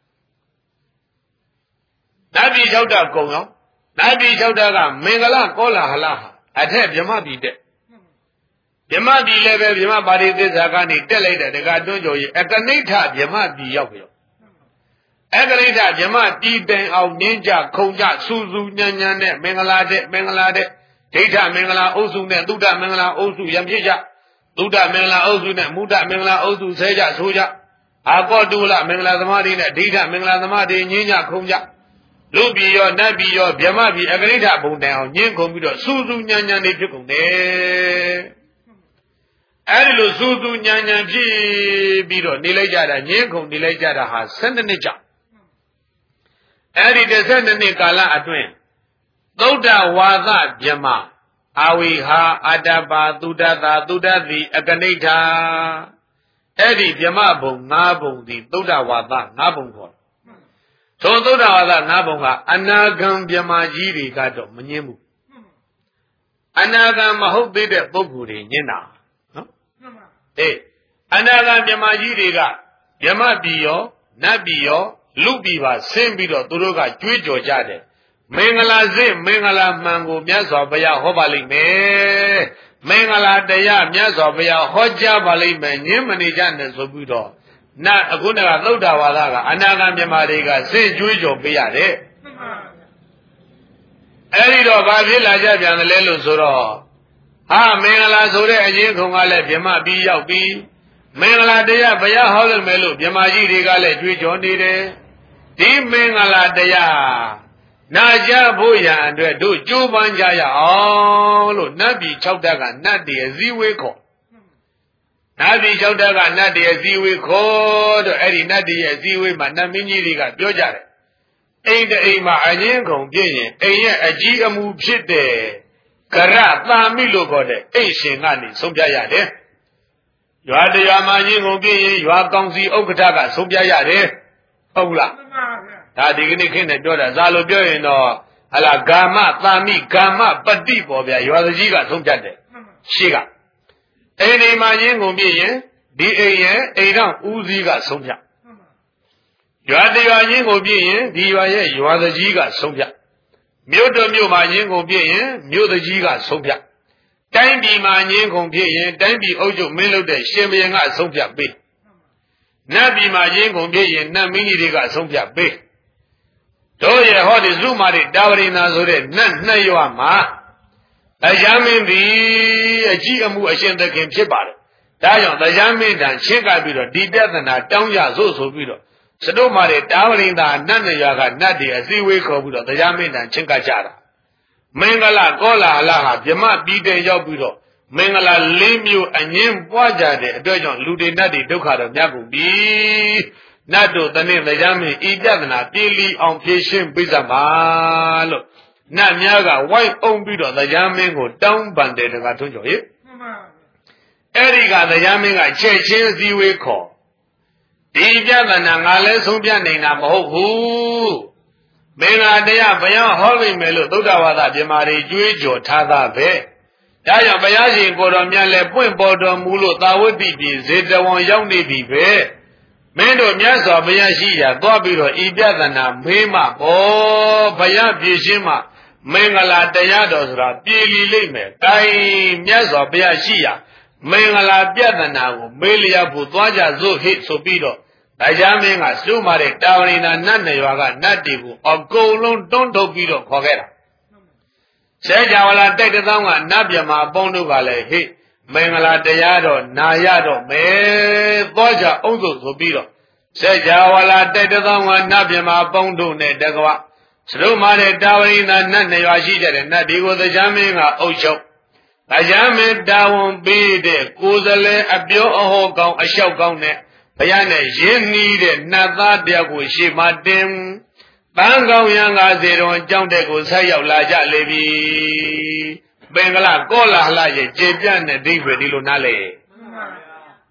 နတ်ပြည်၆တာကုံရောနတ်ပြည်၆တာကမင်္ဂလကောလာဟလဟာအထက်ဗြဟ္မပြည်တဲ့ဗြဟ္မပြည်လည်းပဲဗြဟ္မပါရိသစ္စာကနေတက်လိုက်တဲ့တက္ကတွန်းကျော်ကြီးအကနိဋ္ဌဗြဟ္မပြည်ရောက်ပြီအကနိဋ္ဌဗြဟ္မပြည်တိုင်အောင်နင်းကြခုံကြစူစူညံ့ညံ့နဲ့မင်္ဂလာတဲ့ဒိဋ္ဌမင်္ဂလာအုပ်စုနဲ့သုဒ္ဓမင်္ဂလာအုပ်စုရံဖြစ်ကြသုဒ္ဓမင်္ဂလာအုပ်စုနဲ့မုဒ္ဒမင်္ဂလာအုပ်စုဆဲကြဆိုကြအာကောတုလမင်္ဂလာသမားတွေနဲ့ဒိဋ္ဌမင်္ဂလာသမားတွေညင်းကြခုံကြလူပြည်ရောနတ်ပြည်ရောဗြဟ္မပြည်အကနိဋ္ဌဘုံတိုင်အောင်ညင်းခုံပြီးတော့စူစူညံ့ညံ့နေဖြစ်ကုန်တယ်အဲ့ဒီလိုစူစူညံ့ညံ့ဖြစ်ပြီးတော့နေလိုက်ကြတာညင်းခုံနေလိုက်ကြတာဟာ12နှစ်ကြာအဲ့ဒီ12နှစ်ကာလအတွင်းသုဒ္ဓဝါဒဗြဟ္မအာဝိဟာအတ္တပါသုဒ္ဓသာသုဒ္ဓတိအကနိဋ္ဌအဲ့ဒီဗြဟ္မဘုံ5ဘုံသည်သုဒ္ဓဝါဒ5ဘုံခေါ်ထိုသုဒ္ဓဝါဒ5ဘုံကအနာဂံဗြဟ္မကြီးတွေကတော့မငြင်းဘူးအနာဂံမဟုတ်သေးတဲ့ပုဂ္ဂိုလ်တွေညင်းတာနော်အနာဂံဗြဟ္မကြီးတွေကဗြဟ္မပြည်ရောနတ်ပြည်ရောလူပြည်ပါဆင်းပြီးတော့သူတို့ကကြွေးကြော်ကြတယ်မင်္ဂလာစစ်မင်္ဂလာမှန်ကိုမြတ်စွာဘုရားဟောပါလိမ့်မယ်မင်္ဂလာတရားမြတ်စွာဘုရားဟောကြားပါလိမ့်မယ်ညင်းမနေကြနဲ့ဆိုပြီးတော့နတ်အခုကသုဒ္ဓဝါဒကအနာဂံမြမတွေကစစ်ကြွေးကြော်ပေးရတယ်အဲ့ဒီတော့ဘာဖြစ်လာကြပြန်တယ်လဲလို့ဆိုတော့ဟာမင်္ဂလာဆိုတဲ့အရင်ခုံကလည်းဗြဟ္မပြီးရောက်ပြီးမင်္ဂလာတရားဘုရားဟောလို့မယ်လို့ဗြဟ္မကြီးတွေကလည်းကြွေးကြော်နေတယ်ဒီမင်္ဂလာတရားနာကြဖို့ရန်အတွက်တို့ကြိုးပမ်းကြရအောင်လို့နတ်ပြည်6တပ်ကနတ်တည်းအစည်းဝေးခေါ်နတ်ပြည်6တပ်ကနတ်တည်းအစည်းဝေးခေါ်တော့အဲ့ဒီနတ်တည်းရဲ့အစည်းဝေးမှာနတ်မင်းကြီးတွေကပြောကြတယ်အိမ်တအိမ်မှာအရင်ကုန်ပြည့်ရင်အိမ်ရဲ့အကြီးအမူဖြစ်တဲ့ကရသာမိလို့ခေါ်တဲ့အိမ်ရှင်ကနေဆုံးပြရတယ်ရွာတရားမှာရင်ကုန်ပြည့်ရင်ရွာကောင်စီဥက္ကဋ္ဌကဆုံးပြရတယ်ဟုတ်လားဒါဒီကနေ့ခင်းနဲ့ပြောတာဇာလိုပြောရင်တော့ဟလာဂာမသာမိဂာမပတိပေါ်ဗျာရွာကြီးကဆုံးဖြတ်တယ်ရှေ့ကအိမ်ဒီမှာရင်းကုန်ပြည့်ရင်ဒီအိမ်ရဲ့အိမ်တော်ဦးစီးကဆုံးဖြတ်ရွာတရားရင်းကုန်ပြည့်ရင်ဒီရွာရဲ့ရွာကြီးကဆုံးဖြတ်မြို့တော်မြို့မှာရင်းကုန်ပြည့်ရင်မြို့ကြီးကဆုံးဖြတ်တိုင်းပြည်မှာရင်းကုန်ပြည့်ရင်တိုင်းပြည်အုပ်ချုပ်မင်းလုပ်တဲ့ရှင်ဘုရင်ကဆုံးဖြတ်ပေးနတ်ပြည်မှာရင်းကုန်ပြည့်ရင်နတ်မင်းကြီးတွေကဆုံးဖြတ်ပေးတို့ရဲ့ဟောဒီဇုမာရိတာဝရိနာဆိုတဲ့နတ်နှစ်ရွာမှာတရားမင်းသည်အကြည့်အမှုအရှင်သခင်ဖြစ်ပါတယ်။ဒါကြောင့်တရားမင်းတန်ရှင်းကပ်ပြီးတော့ဒီပြဿနာတောင်းကြစို့ဆိုပြီးတော့စတုမာရိတာဝရိနာနတ်နှစ်ရွာကနတ်တွေအစည်းဝေးခေါ်ပြီးတော့တရားမင်းတန်ရှင်းကပ်ကြတာ။မင်္ဂလာကောလာဟလဟာဗြဟ္မပြည်တဲ့ရောက်ပြီးတော့မင်္ဂလာ၄မျိုးအငင်းပွားကြတဲ့အတွက်ကြောင့်လူတွေနတ်တွေဒုက္ခတော့မြတ်ကုန်ပြီ။နတ်တို့တနေ့တရားမင်းဤပြဿနာပြေလီအောင်ဖြေရှင်းပေးစမ်းပါလို့နတ်များကဝိုင်းအောင်ပြီးတော့တရားမင်းကိုတောင်းပန်တယ်တကားထွန်းကျော်ရေအဲ့ဒီကတရားမင်းကချက်ချင်းစည်းဝေးခေါ်ဒီပြဿနာငါလည်းဆုံးဖြတ်နေတာမဟုတ်ဘူးမင်္ဂလာတရားဘုရားဟောလိမ့်မယ်လို့သုဒ္ဓဝါဒပြမာတွေကြွေးကြော်ထားတာပဲဒါကြောင့်ဘုရားရှင်ကိုတော်မြတ်လည်းပွင့်ပေါ်တော်မူလို့သာဝတိပြည်ဇေတဝန်ရောက်နေပြီပဲမင်းတို့မြတ်စွာဘုရားရှိရာသွားပြီးတော့ဤပြဿနာမေးမှဘောဘုရားပြည့်ရှင်းမှမင်္ဂလာတရားတော်ဆိုတာပြေလီလိမ့်မယ်။တိုင်မြတ်စွာဘုရားရှိရာမင်္ဂလာပြဿနာကိုမေးလျက်ဖို့သွားကြစို့ဟိဆိုပြီးတော့တရားမင်းကစုမာတဲ့တာဝရိနာနတ်နေရွာကနတ်တွေကိုအကုန်လုံးတွန်းထုတ်ပြီးတော့ခေါ်ခဲ့တာ။ဆဲကြဝဠာတိုက်တဲ့သောင်းကနတ်မြမာပေါင်းတို့ကလည်းဟိမင်္ဂလာတရားတော်နာရတော့မယ်သွားကြအောင်ဆိုပြီးတော့ဆဲကြဝဠာတိုက်တဲ့သောင်းကနတ်မြမာပေါင်းတို့နဲ့တကွစရုမာတဲ့တာဝရိနာနတ်နေရွာရှိတဲ့နတ်တွေကိုတရားမင်းကအုပ်ချုပ်တရားမင်းတာဝန်ပေးတဲ့ကိုယ်စလဲအပြောအဟောကောင်းအလျှောက်ကောင်းနဲ့ဘုရားနဲ့ရင်းနှီးတဲ့နတ်သားတယောက်ကိုရှေ့မှာတင်ပန်းကောင်းရန်50တော်အကြောင်းတဲ့ကိုဆက်ရောက်လာကြလေပြီပင်ကလကောလာဟလရဲ့ကျေပြန့်တဲ့ဒိဗေဒီလိုနားလေဟ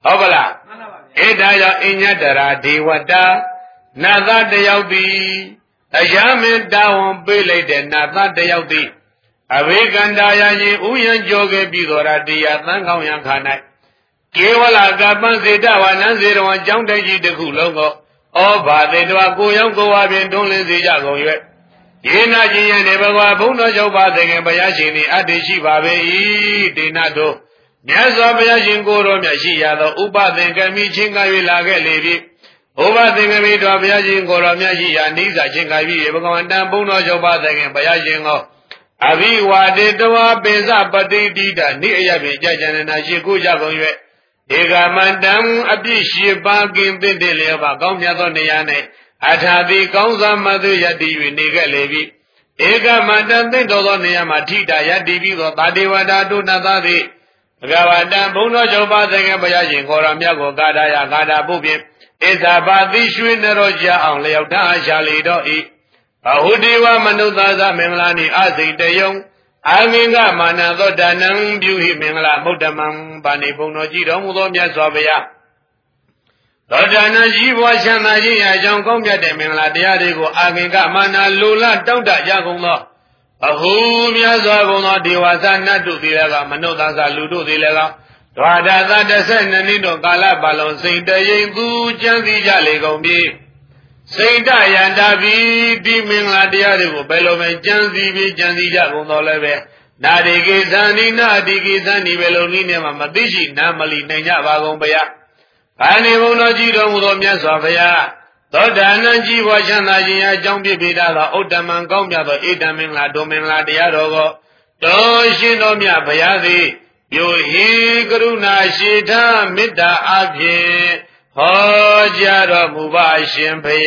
ဟုတ်ပါလားအဲ့ဒါကြောင့်အညတရာဒေဝတာနတ်သားတယောက်သည်အယမင်းတာဝန်ပေးလိုက်တဲ့နတ်သားတယောက်သည်အဝိကန္တာယရင်ဥယျံကြောခဲ့ပြီးတော်ရာတရားသံခေါင်ရန်ခါ၌ကေဝလကပံစေတဝနံစေတဝံကြောင်းတိုက်ကြီးတစ်ခုလုံးကိုဩဘာတေတဝကိုရောက်ကိုဝါဖြင့်တွန်းလင်းစေကြကုန်၍ယေနာချင်းရနေဘဂဝါဘုန်းတော်၆ပါးသခင်ဘုရားရှင်သည်အတ္တိရှိပါပေ၏ဒေနတို့မြတ်စွာဘုရားရှင်ကိုယ်တော်မြတ်ရှိရသောဥပသင်္ကမိချင်းက၍လာခဲ့လေပြီဥပသင်္ကမိတော်ဘုရားရှင်ကိုယ်တော်မြတ်ရှိရာနိစ္စချင်းက၍ဘဂဝန္တံဘုန်းတော်၆ပါးသခင်ဘုရားရှင်ကိုအဘိဝါဒေတဝပိစပတိတိတနိအယဖြင့်ကြာကျန်နာရှိခိုးကြကုန်၍ဧကမန္တံအပြည့်ရှိပါကင်သင့်တယ်လျောပါကောင်းမြတ်သောနေရာ၌အထာတိကောင်းစွာမသွေယတည်၍နေခဲ့လေပြီဧကမန္တံသင့်တော်သောနေရာမှာထိတာယတည်ပြီးသောသာတေဝတာတုနသသည်ဘဂဝတံဘုန်းတော်၆ပါးသခင်ဘုရားရှင်ကိုယ်တော်မြတ်ကိုကာထာယကာထာပုဖြင့်ဣဇာပါတိရွှေနရောကြအောင်လျောက်ထားရှာလေတော့၏ဘဟုတေဝမနုဿာသမင်္ဂလာနိအစိတယုံအာငင်္ဂမာနသောဒါနံပြုဟိမင်္ဂလာမုဒ္ဓမံပါဏိဘုံတော်ကြည်တော်မူသောမြတ်စွာဘုရားသောဒါနရှိဘွားချမ်းသာခြင်းအကြောင်းကောင်းမြတ်တဲ့မင်္ဂလာတရားတွေကိုအာငင်္ဂမာနလူလတောက်တရကုန်သောဘဟုမြတ်စွာဘုံသောဒေဝသနတ်တို့သည်လည်းကမနုဿာသလူတို့သည်လည်းကဒွါဒသ12နှစ်တို့ကာလပတ်လုံးစိတ်တရိပ်သူကြံစည်ကြလေကုန်ပြီစိတ်တယန္တာပြီဒီမင်္ဂလာတရားတွေကိုဘယ်လိုပဲကြံစည်ပြီးကြံစည်ကြကုန်တော့လည်းပဲနာဒီကေသန္ဒီနာဒီကေသန္ဒီဘယ်လိုနည်းနဲ့မှမသိရှိနာမလီနိုင်ကြပါကုန်ဗျာ။ဘာနေဘုံတော်ကြည်တော်မူသောမြတ်စွာဘုရားသောတာနံကြီးဘွားချမ်းသာခြင်းအကြောင်းပြပြတာသောဥတ္တမံကောင်းမြတ်သောဣတံမင်္ဂလာဒုမင်္ဂလာတရားတော်ကိုတော်ရှင်တော်မြတ်ဘုရားသည်ယိုဟိကရုဏာရှိထားမေတ္တာအဖြင့်ဟောကြားတော်မူပါရှင်ဘု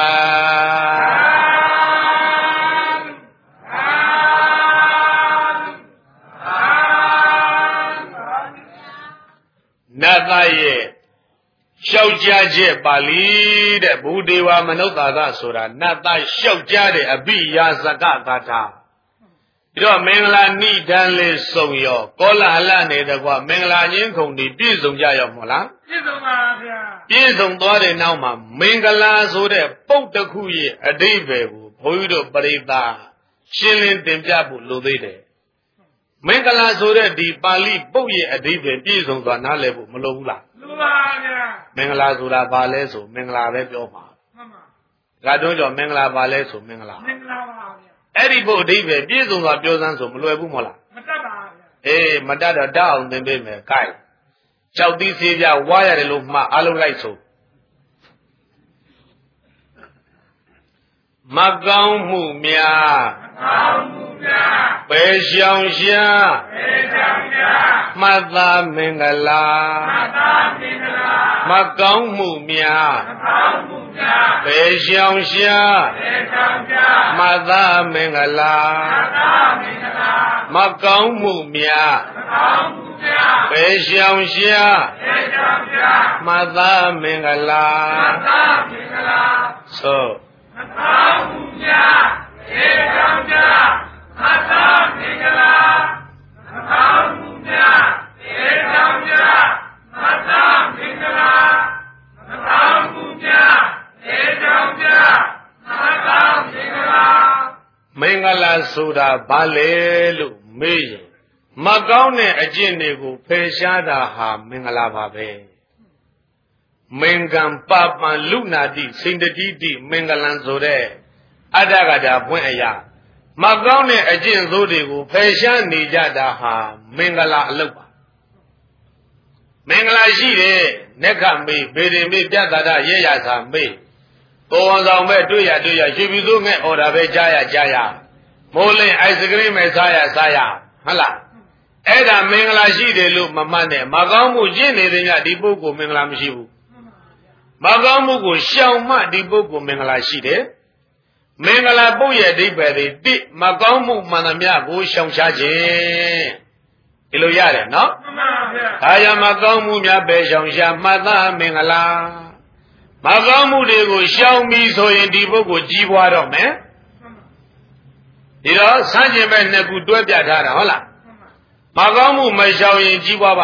ရားနတ်သားရဲ့လျှောက်ကြားချက်ပါဠိတဲ့ဘုဒေဝမနုဿာသဆိုတာနတ်သားလျှောက်ကြားတဲ့အဘိယာစကဂါထာပြီးတော့မင်္ဂလာနိဒန်းလေးစုံရောကောလဟလနဲ့တကွမင်္ဂလာချင်းခုံဒီပြည့်စုံကြရောမဟုတ်လားပြည့်စုံပါဗျာပြည့်စုံသွားတဲ့နောက်မှာမင်္ဂလာဆိုတဲ့ပုတ်တစ်ခုရဲ့အဓိပ္ပာယ်ကိုဘုန်းကြီးတို့ပရိသတ်ရှင်းလင်းတင်ပြဖို့လိုသေးတယ်မင်္ဂလာဆိုတဲ့ဒီပါဠိပုတ်ရဲ့အဓိပ္ပာယ်ပြည့်စုံသွားနားလည်ဖို့မလိုဘူးလားလိုပါဗျာမင်္ဂလာဆိုတာဘာလဲဆိုမင်္ဂလာပဲပြောပါမှန်ပါဒါတော့ကြောင့်မင်္ဂလာဘာလဲဆိုမင်္ဂလာပါဗျာအဲ့ဒီဘုအဓိပ္ပာယ်ပြည့်စုံစွာပြောစမ်းဆိုမလွယ်ဘူးမဟုတ်လားမတတ်ပါဗျာအေးမတတ်တော့တတ်အောင်သင်ပေးမယ် gain ကြောက်သီးသေးပြဝါရတယ်လို့မှအားလုံးလိုက်ဆိုမကောင်းမှုများပယ်ရှောင်ရှားမှတ်သားမင်္ဂလာမကောင်းမှုများပယ်ရှောင်ရှားမှတ်သားမင်္ဂလာမကောင်းမှုများပယ်ရှောင်ရှားမှတ်သားမင်္ဂလာသို့မကောင်းမှုများပယ်ရှောင်ရှားမှတ်သားမင်္ဂလာမကောင်းမှုများပယ်ရှောင်ရှားမှတ်သားမင်္ဂလာမကောင်းမှုများပယ်ရှောင်ရှားမှတ်သားမင်္ဂလာမင်္ဂလာဆိုတာဘာလဲလို့မေးရင်မကောင်းတဲ့အကျင့်တွေကိုဖယ်ရှားတာဟာမင်္ဂလာပါပဲမင်္ဂံပပံလူနာတိစိန္ဒတိတိမင်္ဂလံဆိုတဲ့အတ္တကတာပွင့်အရာမကောင်းတဲ့အကျင့်ဆိုးတွေကိုဖယ်ရှားနေကြတာဟာမင်္ဂလာအလုပ်ပါမင်္ဂလာရှိတယ်နက္ခမေးဘေရင်မေးပြတ္တာရရဲ့ရစာမေးကိုဝန်ဆောင်ပဲတွေ့ရရွှေပြည်စိုးငဲ့အော်တာပဲကြားရမိုးလင်းအိုက်စကရေးမဲ့စားရဟုတ်လားအဲ့ဒါမင်္ဂလာရှိတယ်လို့မမှတ်နဲ့မကောင်းမှုကျင့်နေတဲ့ညဒီပုဂ္ဂိုလ်မင်္ဂလာမရှိဘူးမကောင်းမှုကိုရှောင်မှဒီပုဂ္ဂိုလ်မင်္ဂလာရှိတယ်မင်္ဂလာပုတ်ရဲ့အဓိပ္ပာယ်တွေတိမကောင်းမှုမှန်သမျှကိုရှောင်ရှားခြင်းဒီလိုရတယ်နော်မှန်ပါဗျာဒါကြောင့်မကောင်းမှုများပဲရှောင်ရှားမှတ်သားမင်္ဂလာမကောင်းမှုတွေကိုရှောင်ပြီးဆိုရင်ဒီပုဂ္ဂိုလ်ကြီးပွားတော့မယ်ဒီတော့ဆန်းကျင်မဲ့နှစ်ခုတွဲပြထားတာဟုတ်လားမကောင်းမှုမရှောင်ရင်ကြီးပွားပါမလားမ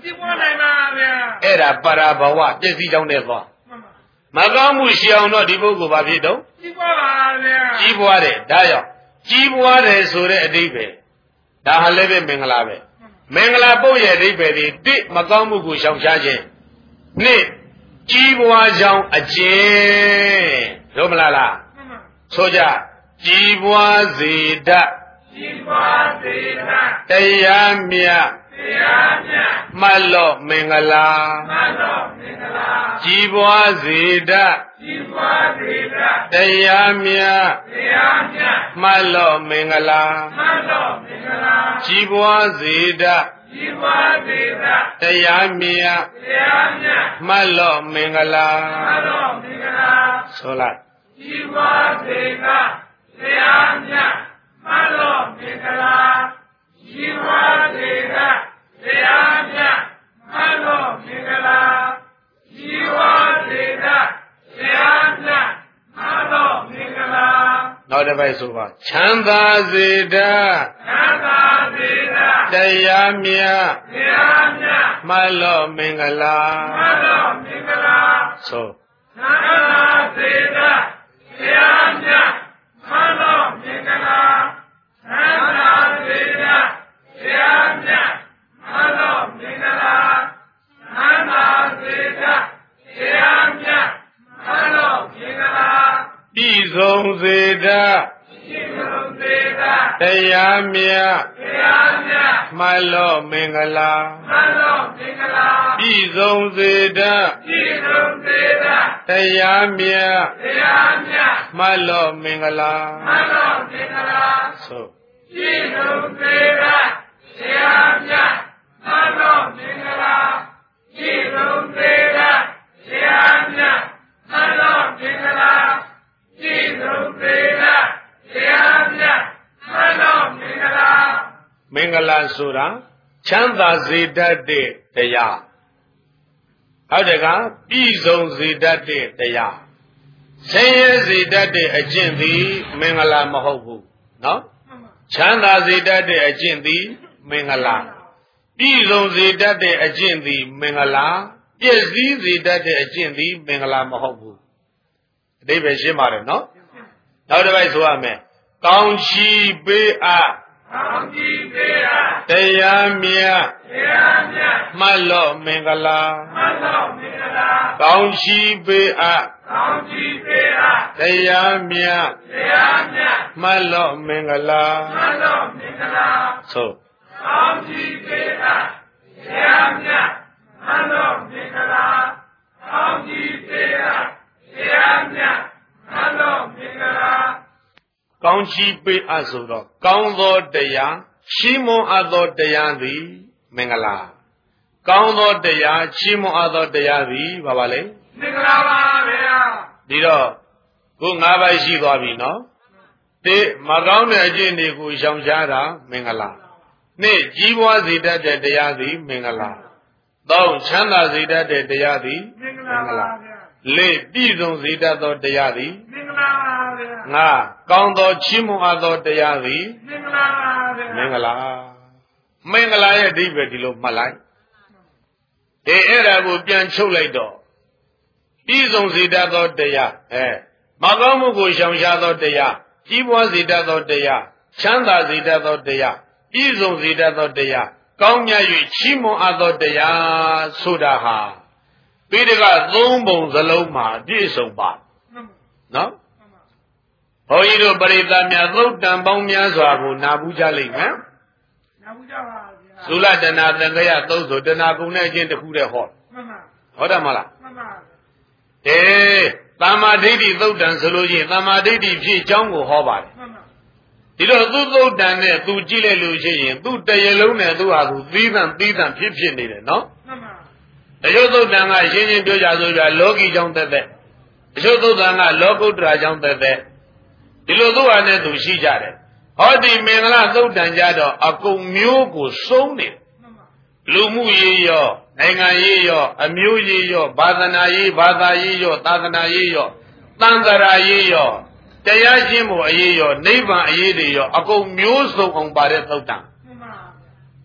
ဖြစ်ပွားနိုင်ပါဗျာအဲ့ဒါပါရာဘဝပြည့်စည်ကြောင်းတဲ့သွားမကောင်းမှုရှိအောင်တော့ဒီပုဂ္ဂိုလ်ဘာဖြစ်တော့ကြီးပွားပါဗျာကြီးပွားတယ်ဒါကြောင့်ကြီးပွားတယ်ဆိုတဲ့အဓိပ္ပာယ်ဒါဟာလည်းပဲမင်္ဂလာပဲမင်္ဂလာပုတ်ရဲ့အဓိပ္ပာယ်ဒီတိမကောင်းမှုကိုရှောင်ရှားခြင်းနှစ်ကြီးပွားကြောင်းအကျင့်တို့မလားလားဆိုကြကြီးပွားစေတတ်ကြီးပွားစေတတ်တရားမြတ်တရားမြတ်မတ်လို့မင်္ဂလာမတ်လို့မင်္ဂလာကြီးပွားစေတတ်ကြီးပွားစေတတ်တရားမြတ်တရားမြတ်မတ်လို့မင်္ဂလာမတ်လို့မင်္ဂလာကြီးပွားစေတတ်ကြီးပွားစေတတ်တရားမြတ်တရားမြတ်မတ်လို့မင်္ဂလာမတ်လို့မင်္ဂလာဆိုလိုက်ကြီးပွားစေတတ်တရားမြတ်မတ်လို့မင်္ဂလာကြီးပွားစေတတ်တရားမြတ်မတ်လို့မင်္ဂလာကြီးပွားစေတတ်တရားမြတ်မတ်လို့မင်္ဂလာနောက်တစ်ပိုက်ဆိုပါချမ်းသာစေတတ်ချမ်းသာစေတတ်တရားမြတ်တရားမြတ်မတ်လို့မင်္ဂလာမတ်လို့မင်္ဂလာဆိုချမ်းသာစေတတ်တရားမြတ်မတ်လို့မင်္ဂလာချမ်းသာစေတတ်တရားမြတ်မတ်လို့မင်္ဂလာချမ်းသာစေတတ်တရားမြတ်မတ်လို့မင်္ဂလာပြည့်စုံစေတတ်ပြည့်စုံစေတတ်တရားမြတ်တရားမြတ်မတ်လို့မင်္ဂလာမတ်လို့မင်္ဂလာပြည့်စုံစေတတ်ပြည့်စုံစေတတ်တရားမြတ်တရားမြတ်မတ်လို့မင်္ဂလာမတ်လို့မင်္ဂလာဆိုပြည့်စုံစေတတ်တရားမြတ်မတ်လို့မင်္ဂလာပြည့်စုံစေတတ်တရားမြတ်မတ်လို့မင်္ဂလာပြည့်စုံစေတတ်တရားမြတ်မတ်လို့မင်္ဂလာမင်္ဂလာဆိုတာချမ်းသာစေတတ်တဲ့တရားဟုတ်တယ်ကပြည့်စုံစေတတ်တဲ့တရားဆင်းရဲစေတတ်တဲ့အကျင့်သည်မင်္ဂလာမဟုတ်ဘူးနော်ချမ်းသာစေတတ်တဲ့အကျင့်သည်မင်္ဂလာပြည့်စုံစေတတ်တဲ့အကျင့်သည်မင်္ဂလာပြည့်စည်စေတတ်တဲ့အကျင့်သည်မင်္ဂလာမဟုတ်ဘူးအတိပ္ပယ်ရှင်းပါတယ်နော်နောက်တစ်ပိုက်ဆိုရမယ်ကောင်းချီးပေးအပ်ကောင်းချီးပေးအပ်တရားမြတ်တရားမြတ်မတ်လို့မင်္ဂလာမတ်လို့မင်္ဂလာကောင်းချီးပေးအပ်ကောင်းချီးပေးအပ်တရားမြတ်တရားမြတ်မတ်လို့မင်္ဂလာမတ်လို့မင်္ဂလာဆိုကောင်းချီးပေးအပ်တရားမြတ်မတ်လို့မင်္ဂလာကောင်းချီးပေးအပ်တရားမြတ်မတ်လို့မင်္ဂလာကောင်းချီးပေးအပ်ဆိုတော့ကောင်းသောတရားရှိမွန်အပ်သောတရားသည်မင်္ဂလာကောင်းသောတရားရှိမွန်အပ်သောတရားသည်ဘာပါလဲမင်္ဂလာပါဗျာဒီတော့ခု၅ပါးရှိသွားပြီနော်တိမကောင်းတဲ့အကျင့်တွေကိုရှောင်ရှားတာမင်္ဂလာနှစ်ကြီးပွားစေတတ်တဲ့တရားသည်မင်္ဂလာသုံးချမ်းသာစေတတ်တဲ့တရားသည်မင်္ဂလာပါဗျာလေးပြည့်စုံစေတတ်သောတရားသည်မင်္ဂလာပါဗျာငါကောင်းသောချီးမွမ်းအပ်သောတရားသည်မင်္ဂလာပါဗျာမင်္ဂလာမင်္ဂလာရဲ့အဓိပ္ပာယ်ဒီလိုမှတ်လိုက်ဒီအဲ့ဒါကိုပြန်ချုပ်လိုက်တော့ပြည့်စုံစေတတ်သောတရားမကောင်းမှုကိုရှောင်ရှားသောတရားကြီးပွားစေတတ်သောတရားချမ်းသာစေတတ်သောတရားပြည့်စုံစေတတ်သောတရားကောင်းမြတ်၍ချီးမွမ်းအပ်သောတရားဆိုတာဟာပိဋကသုံးပုံစလုံးမှာပြည့်စုံပါနော်ဘုန်းကြီးတို့ပရိသတ်များသုတ်တံပေါင်းများစွာကိုနာဘူးကြလိမ့်မယ်နာဘူးကြပါဗျာသုလတနာသင်္ကရသုံးဆိုတနာကုံနဲ့အချင်းတစ်ခုတည်းဟောမှန်ပါဟုတ်တယ်မလားမှန်ပါသမ္မာဒိဋ္ဌိသုတ်တံဆိုလို့ရှိရင်သမ္မာဒိဋ္ဌိဖြစ်အကြောင်းကိုဟောပါတယ်မှန်ပါဒီတော့သူသုတ်တံနဲ့သူကြည့်လိုက်လို့ရှိရင်သူတရလုံးနဲ့သူဟာသူသီးသန့်ဖြစ်နေတယ်နော်မှန်ပါတချို့သုတ်တံကရှင်းရှင်းပြောကြဆိုကြလောကီကြောင့်တက်တချို့သုတ်တံကလောကုတ္တရာကြောင့်တက်ဒီလိုသူဟာနဲ့သူရှိကြတယ်ဟောဒီမင်္ဂလာသုတ်တံကြတော့အကုန်မျိုးကိုစုံးနေလူမှုရေးရောနိုင်ငံရေးရောအမျိုးရေးရောဘာသာရေးရောသာသနာရေးရောသံဃာရေးရောတရားရှင်းဖို့အရေးရောနိဗ္ဗာန်အရေးတွေရောအကုန်မျိုးစုံအောင်ပါတဲ့သုတ်တံ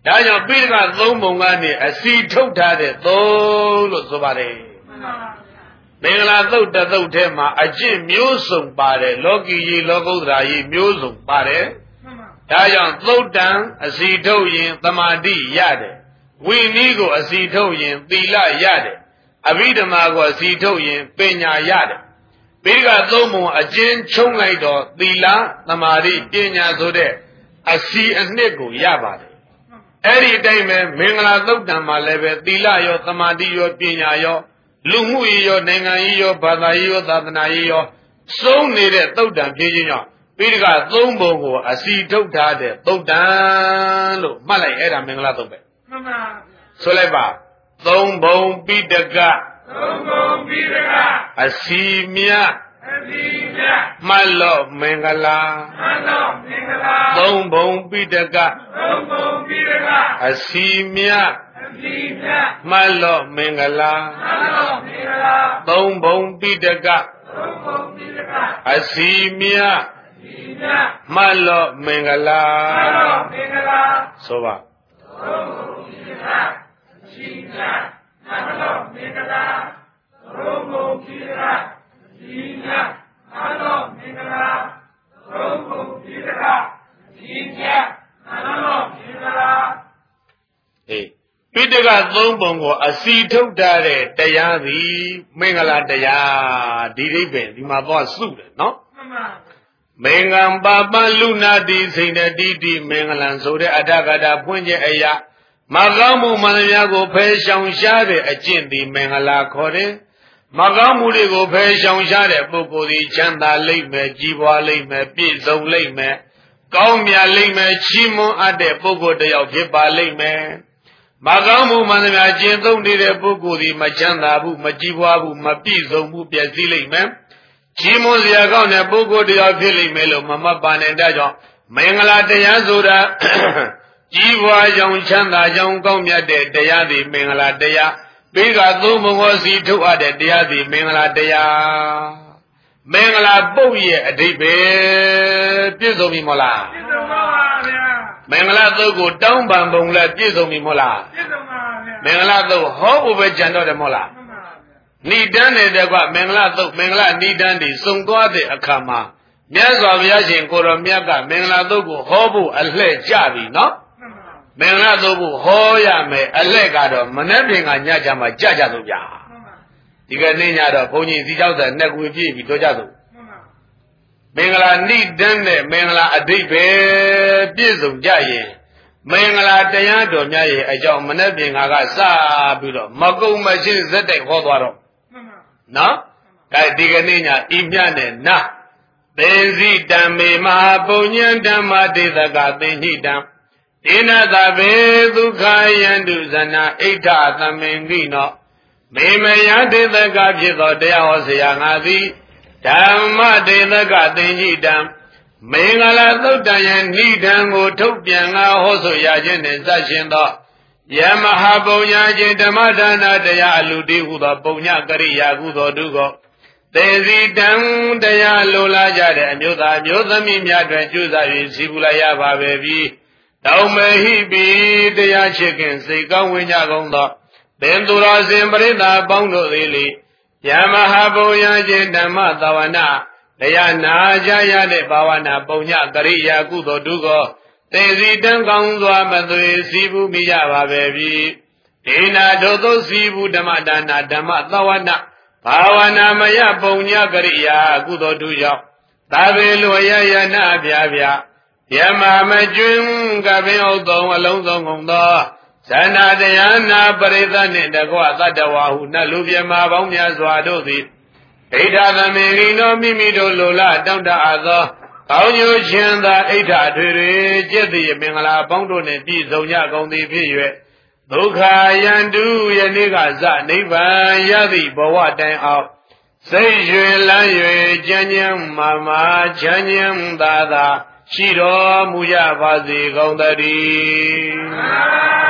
ဒါကြောင့်ပိဋကသုံးပုံကနေအစီထုတ်ထားတဲ့သုံးလို့ဆိုပါတယ်မင်္ဂလာသုတ်တသုတ်ထဲမှာအကျင့်မျိုးစုံပါတယ်လောကီကြီးလောကုတ္တရာကြီးမျိုးစုံပါတယ်ဒါကြောင့်သုတ်တံအစီထုတ်ရင်သမာဓိရတယ်ဝိနည်းကိုအစီထုတ်ရင်သီလရတယ်အဘိဓမ္မာကိုအစီထုတ်ရင်ပညာရတယ်ပိဋကသုံးပုံအကျဉ်းချုံလိုက်တော့သီလသမာဓိပညာဆိုတဲ့အစီအနှစ်ကိုရပါတယ်အဲ့ဒီအတိုင်းပဲမင်္ဂလာသုတ်တံမှာလည်းပဲသီလရောသမာဓိရောပညာရောလူမှုရေးရောနိုင်ငံရေးရောဘာသာရေးရောသာသနာရေးရောစုံနေတဲ့သုတ်တံဖြစ်ခြင်းကြောင့်ပိဋကသုံးပုံကိုအစီထုတ်ထားတဲ့သုတ်တံလို့မှတ်လိုက်အဲ့ဒါမင်္ဂလာသုတ်ပဲမှန်ပါဆိုလိုက်ပါသုံးပုံပိဋကသုံးပုံပိဋကအစီမြတ်အစီမြတ်မှတ်လို့မင်္ဂလာမှတ်လို့မင်္ဂလာသုံးပုံပိဋကသုံးပုံပိဋကအစီမြတ်မှတ်လို့မင်္ဂလာသုံးပုံပိဋကအစီမြတ်မှတ်လို့မင်္ဂလာဆိုပါသုံးပုံပိဋကအစီမြတ်မှတ်လို့မင်္ဂလာသုံးပုံပိဋကအစီမြတ်မှတ်လို့မင်္ဂလာသုံးပုံပိဋကအစီမြတ်မှတ်လို့မင်္ဂလာပိဋကသုံးပုံကိုအစီထုတ်ထားတဲ့တရားသည်မင်္ဂလာတရားဒီအိဗယ်ဒီမှာသွားစုတယ်နော်မင်္ဂံပါပလူနာတိစိန်တတိမင်္ဂလံဆိုတဲ့အဋ္ဌကတာဖွင့်ခြင်းအရာမကောင်းမှုမှန်သမျှကိုဖယ်ရှောင်ရှားတဲ့အကျင့်သည်မင်္ဂလာခေါ်တယ်မကောင်းမှုတွေကိုဖယ်ရှောင်ရှားတဲ့ပုဂ္ဂိုလ်သည်ချမ်းသာလိမ့်မယ်ကြီးပွားလိမ့်မယ်ပြည့်စုံလိမ့်မယ်ကောင်းမြတ်လိမ့်မယ်ချီးမွမ်းအပ်တဲ့ပုဂ္ဂိုလ်တစ်ယောက်ဖြစ်ပါလိမ့်မယ်မကောင်းမှုမှန်သမျှကျင့်သုံးနေတဲ့ပုဂ္ဂိုလ်ဒီမချမ်းသာဘူးမကြည်ပွားဘူးမပြည့်စုံဘူးပျက်စီးလိမ့်မယ်ကြီးမွန်စရာကောင်းတဲ့ပုဂ္ဂိုလ်တရားဖြစ်လိမ့်မယ်လို့မမှတ်ပါနဲ့တဲ့ကြောင့်မင်္ဂလာတရားဆိုတာကြီးပွားကြောင်းချမ်းသာကြောင်းကောင်းမြတ်တဲ့တရားသည်မင်္ဂလာတရားပိဋကသုံးပုံကိုစီထုတ်အပ်တဲ့တရားသည်မင်္ဂလာတရားမင်္ဂလာပုတ်ရဲ့အဓိပ္ပာယ်ပြည့်စုံပြီမဟုတ်လားပြည့်စုံပါဗျာမင်္ဂလာသုတ်ကိုတောင်းပန်ပုံလဲပြည့်စုံပြီမဟုတ်လားပြည့်စုံပါဗျာမင်္ဂလာသုတ်ဟောဖို့ပဲကြံတော့တယ်မဟုတ်လားဏိဒန်းတဲ့ကွမင်္ဂလာသုတ်မင်္ဂလာဏိဒန်းတွေစုံသွားတဲ့အခါမှာမြတ်စွာဘုရားရှင်ကိုရောမြတ်ကမင်္ဂလာသုတ်ကိုဟောဖို့အလှဲ့ကြပြီနော်မင်္ဂလာသုတ်ကိုဟောရမယ်အလှဲ့ကတော့မနေ့ပြင်ကညကြမှာကြကြလို့ဗျာဒီကနေ့ညတော့ဘုန်းကြီးစီကြောက်တဲ့နှစ်ကူပြည့်ပြီးတော့ကြဆိုမင်္ဂလာဏိဒန်းနဲ့မင်္ဂလာအဓိပ္ပာယ်ပြည့်စုံကြရင်မင်္ဂလာတရားတော်များရဲ့အကြောင်းမနေ့ပြင်ကစပြီးတော့မကုံမချင်းဇက်တိုက်ဟောသွားတော့နော်ဒါဒီကနေ့ညဤမြနဲ့နာသေစီတံမေမဟာပုညံဓမ္မဒေသကသေဟိတံဒေနသဗေဒုက္ခယန္တုဇနာဣဋ္ဌသမင်ကိနောမေမယဒေသကဖြစ်သောတရားဟောဆရာငါသည်ဓမ္မဒေသကသေဟိတံမင်္ဂလာသုတ်တံယနိဒံကိုထုတ်ပြန်ငါဟောဆိုရခြင်းနှင့်စရှင်သောယမဟာပုံညာခြင်းဓမ္မဒါနတရားအလူတိဟုသောပုံညာကရိယာကုသိုလ်တုကိုသေစီတံတရားလိုလားကြတဲ့အမျိုးသားမျိုးသမီးများတွင်ကျူးစာ၍စီပူလိုက်ရပါပဲပြီတောင်းမဟိပိတရားချစ်ခင်စိတ်ကောင်းဝင်ကြကုန်သောသင်သူတော်စင်ပရိသတ်ပေါင်းတို့သည်လေယမဟာပုံညာခြင်းဓမ္မသဝနာတရားနာကြရတဲ့ဘာဝနာပုံညာကရိယာကုသိုလ်တုကိုသေစီတံကောင်းစွာမသွေစီပူမိကြပါပဲပြီဒေနာတို့သောစီပူဓမ္မဒါနာဓမ္မသဝနာဘာဝနာမယပုံညာကရိယာကုသိုလ်တုကြောင့်သာဝေလွယယနာပြပြယမမကျွင်းကပင်ဥသုံးအလုံးစုံကုန်သောဇန္နာတရားနာပရိသတ်နှင့်တကွသတ္တဝါဟုနတ်လူပြမပေါင်းများစွာတို့သည်ဣဋ္ဌသမေရိနောမိမိတို့လိုလားတောင့်တအပ်သောကောင်းကျိုးခြင်းသာဣဋ္ဌထွေတွေကျက်သည်မင်္ဂလာပေါင်းတို့နှင့်ပြည့်စုံကြကုန်သည်ဖြစ်၍ဒုက္ခယန္တုယနေ့ကစနိဗ္ဗာန်ရသည့်ဘဝတိုင်အောင်စိတ်ရွှေလန်း၍ကျမ်းကျမ်းမာမာချမ်းချမ်းသာသာရှိတော်မူကြပါစေကုန်သတည်း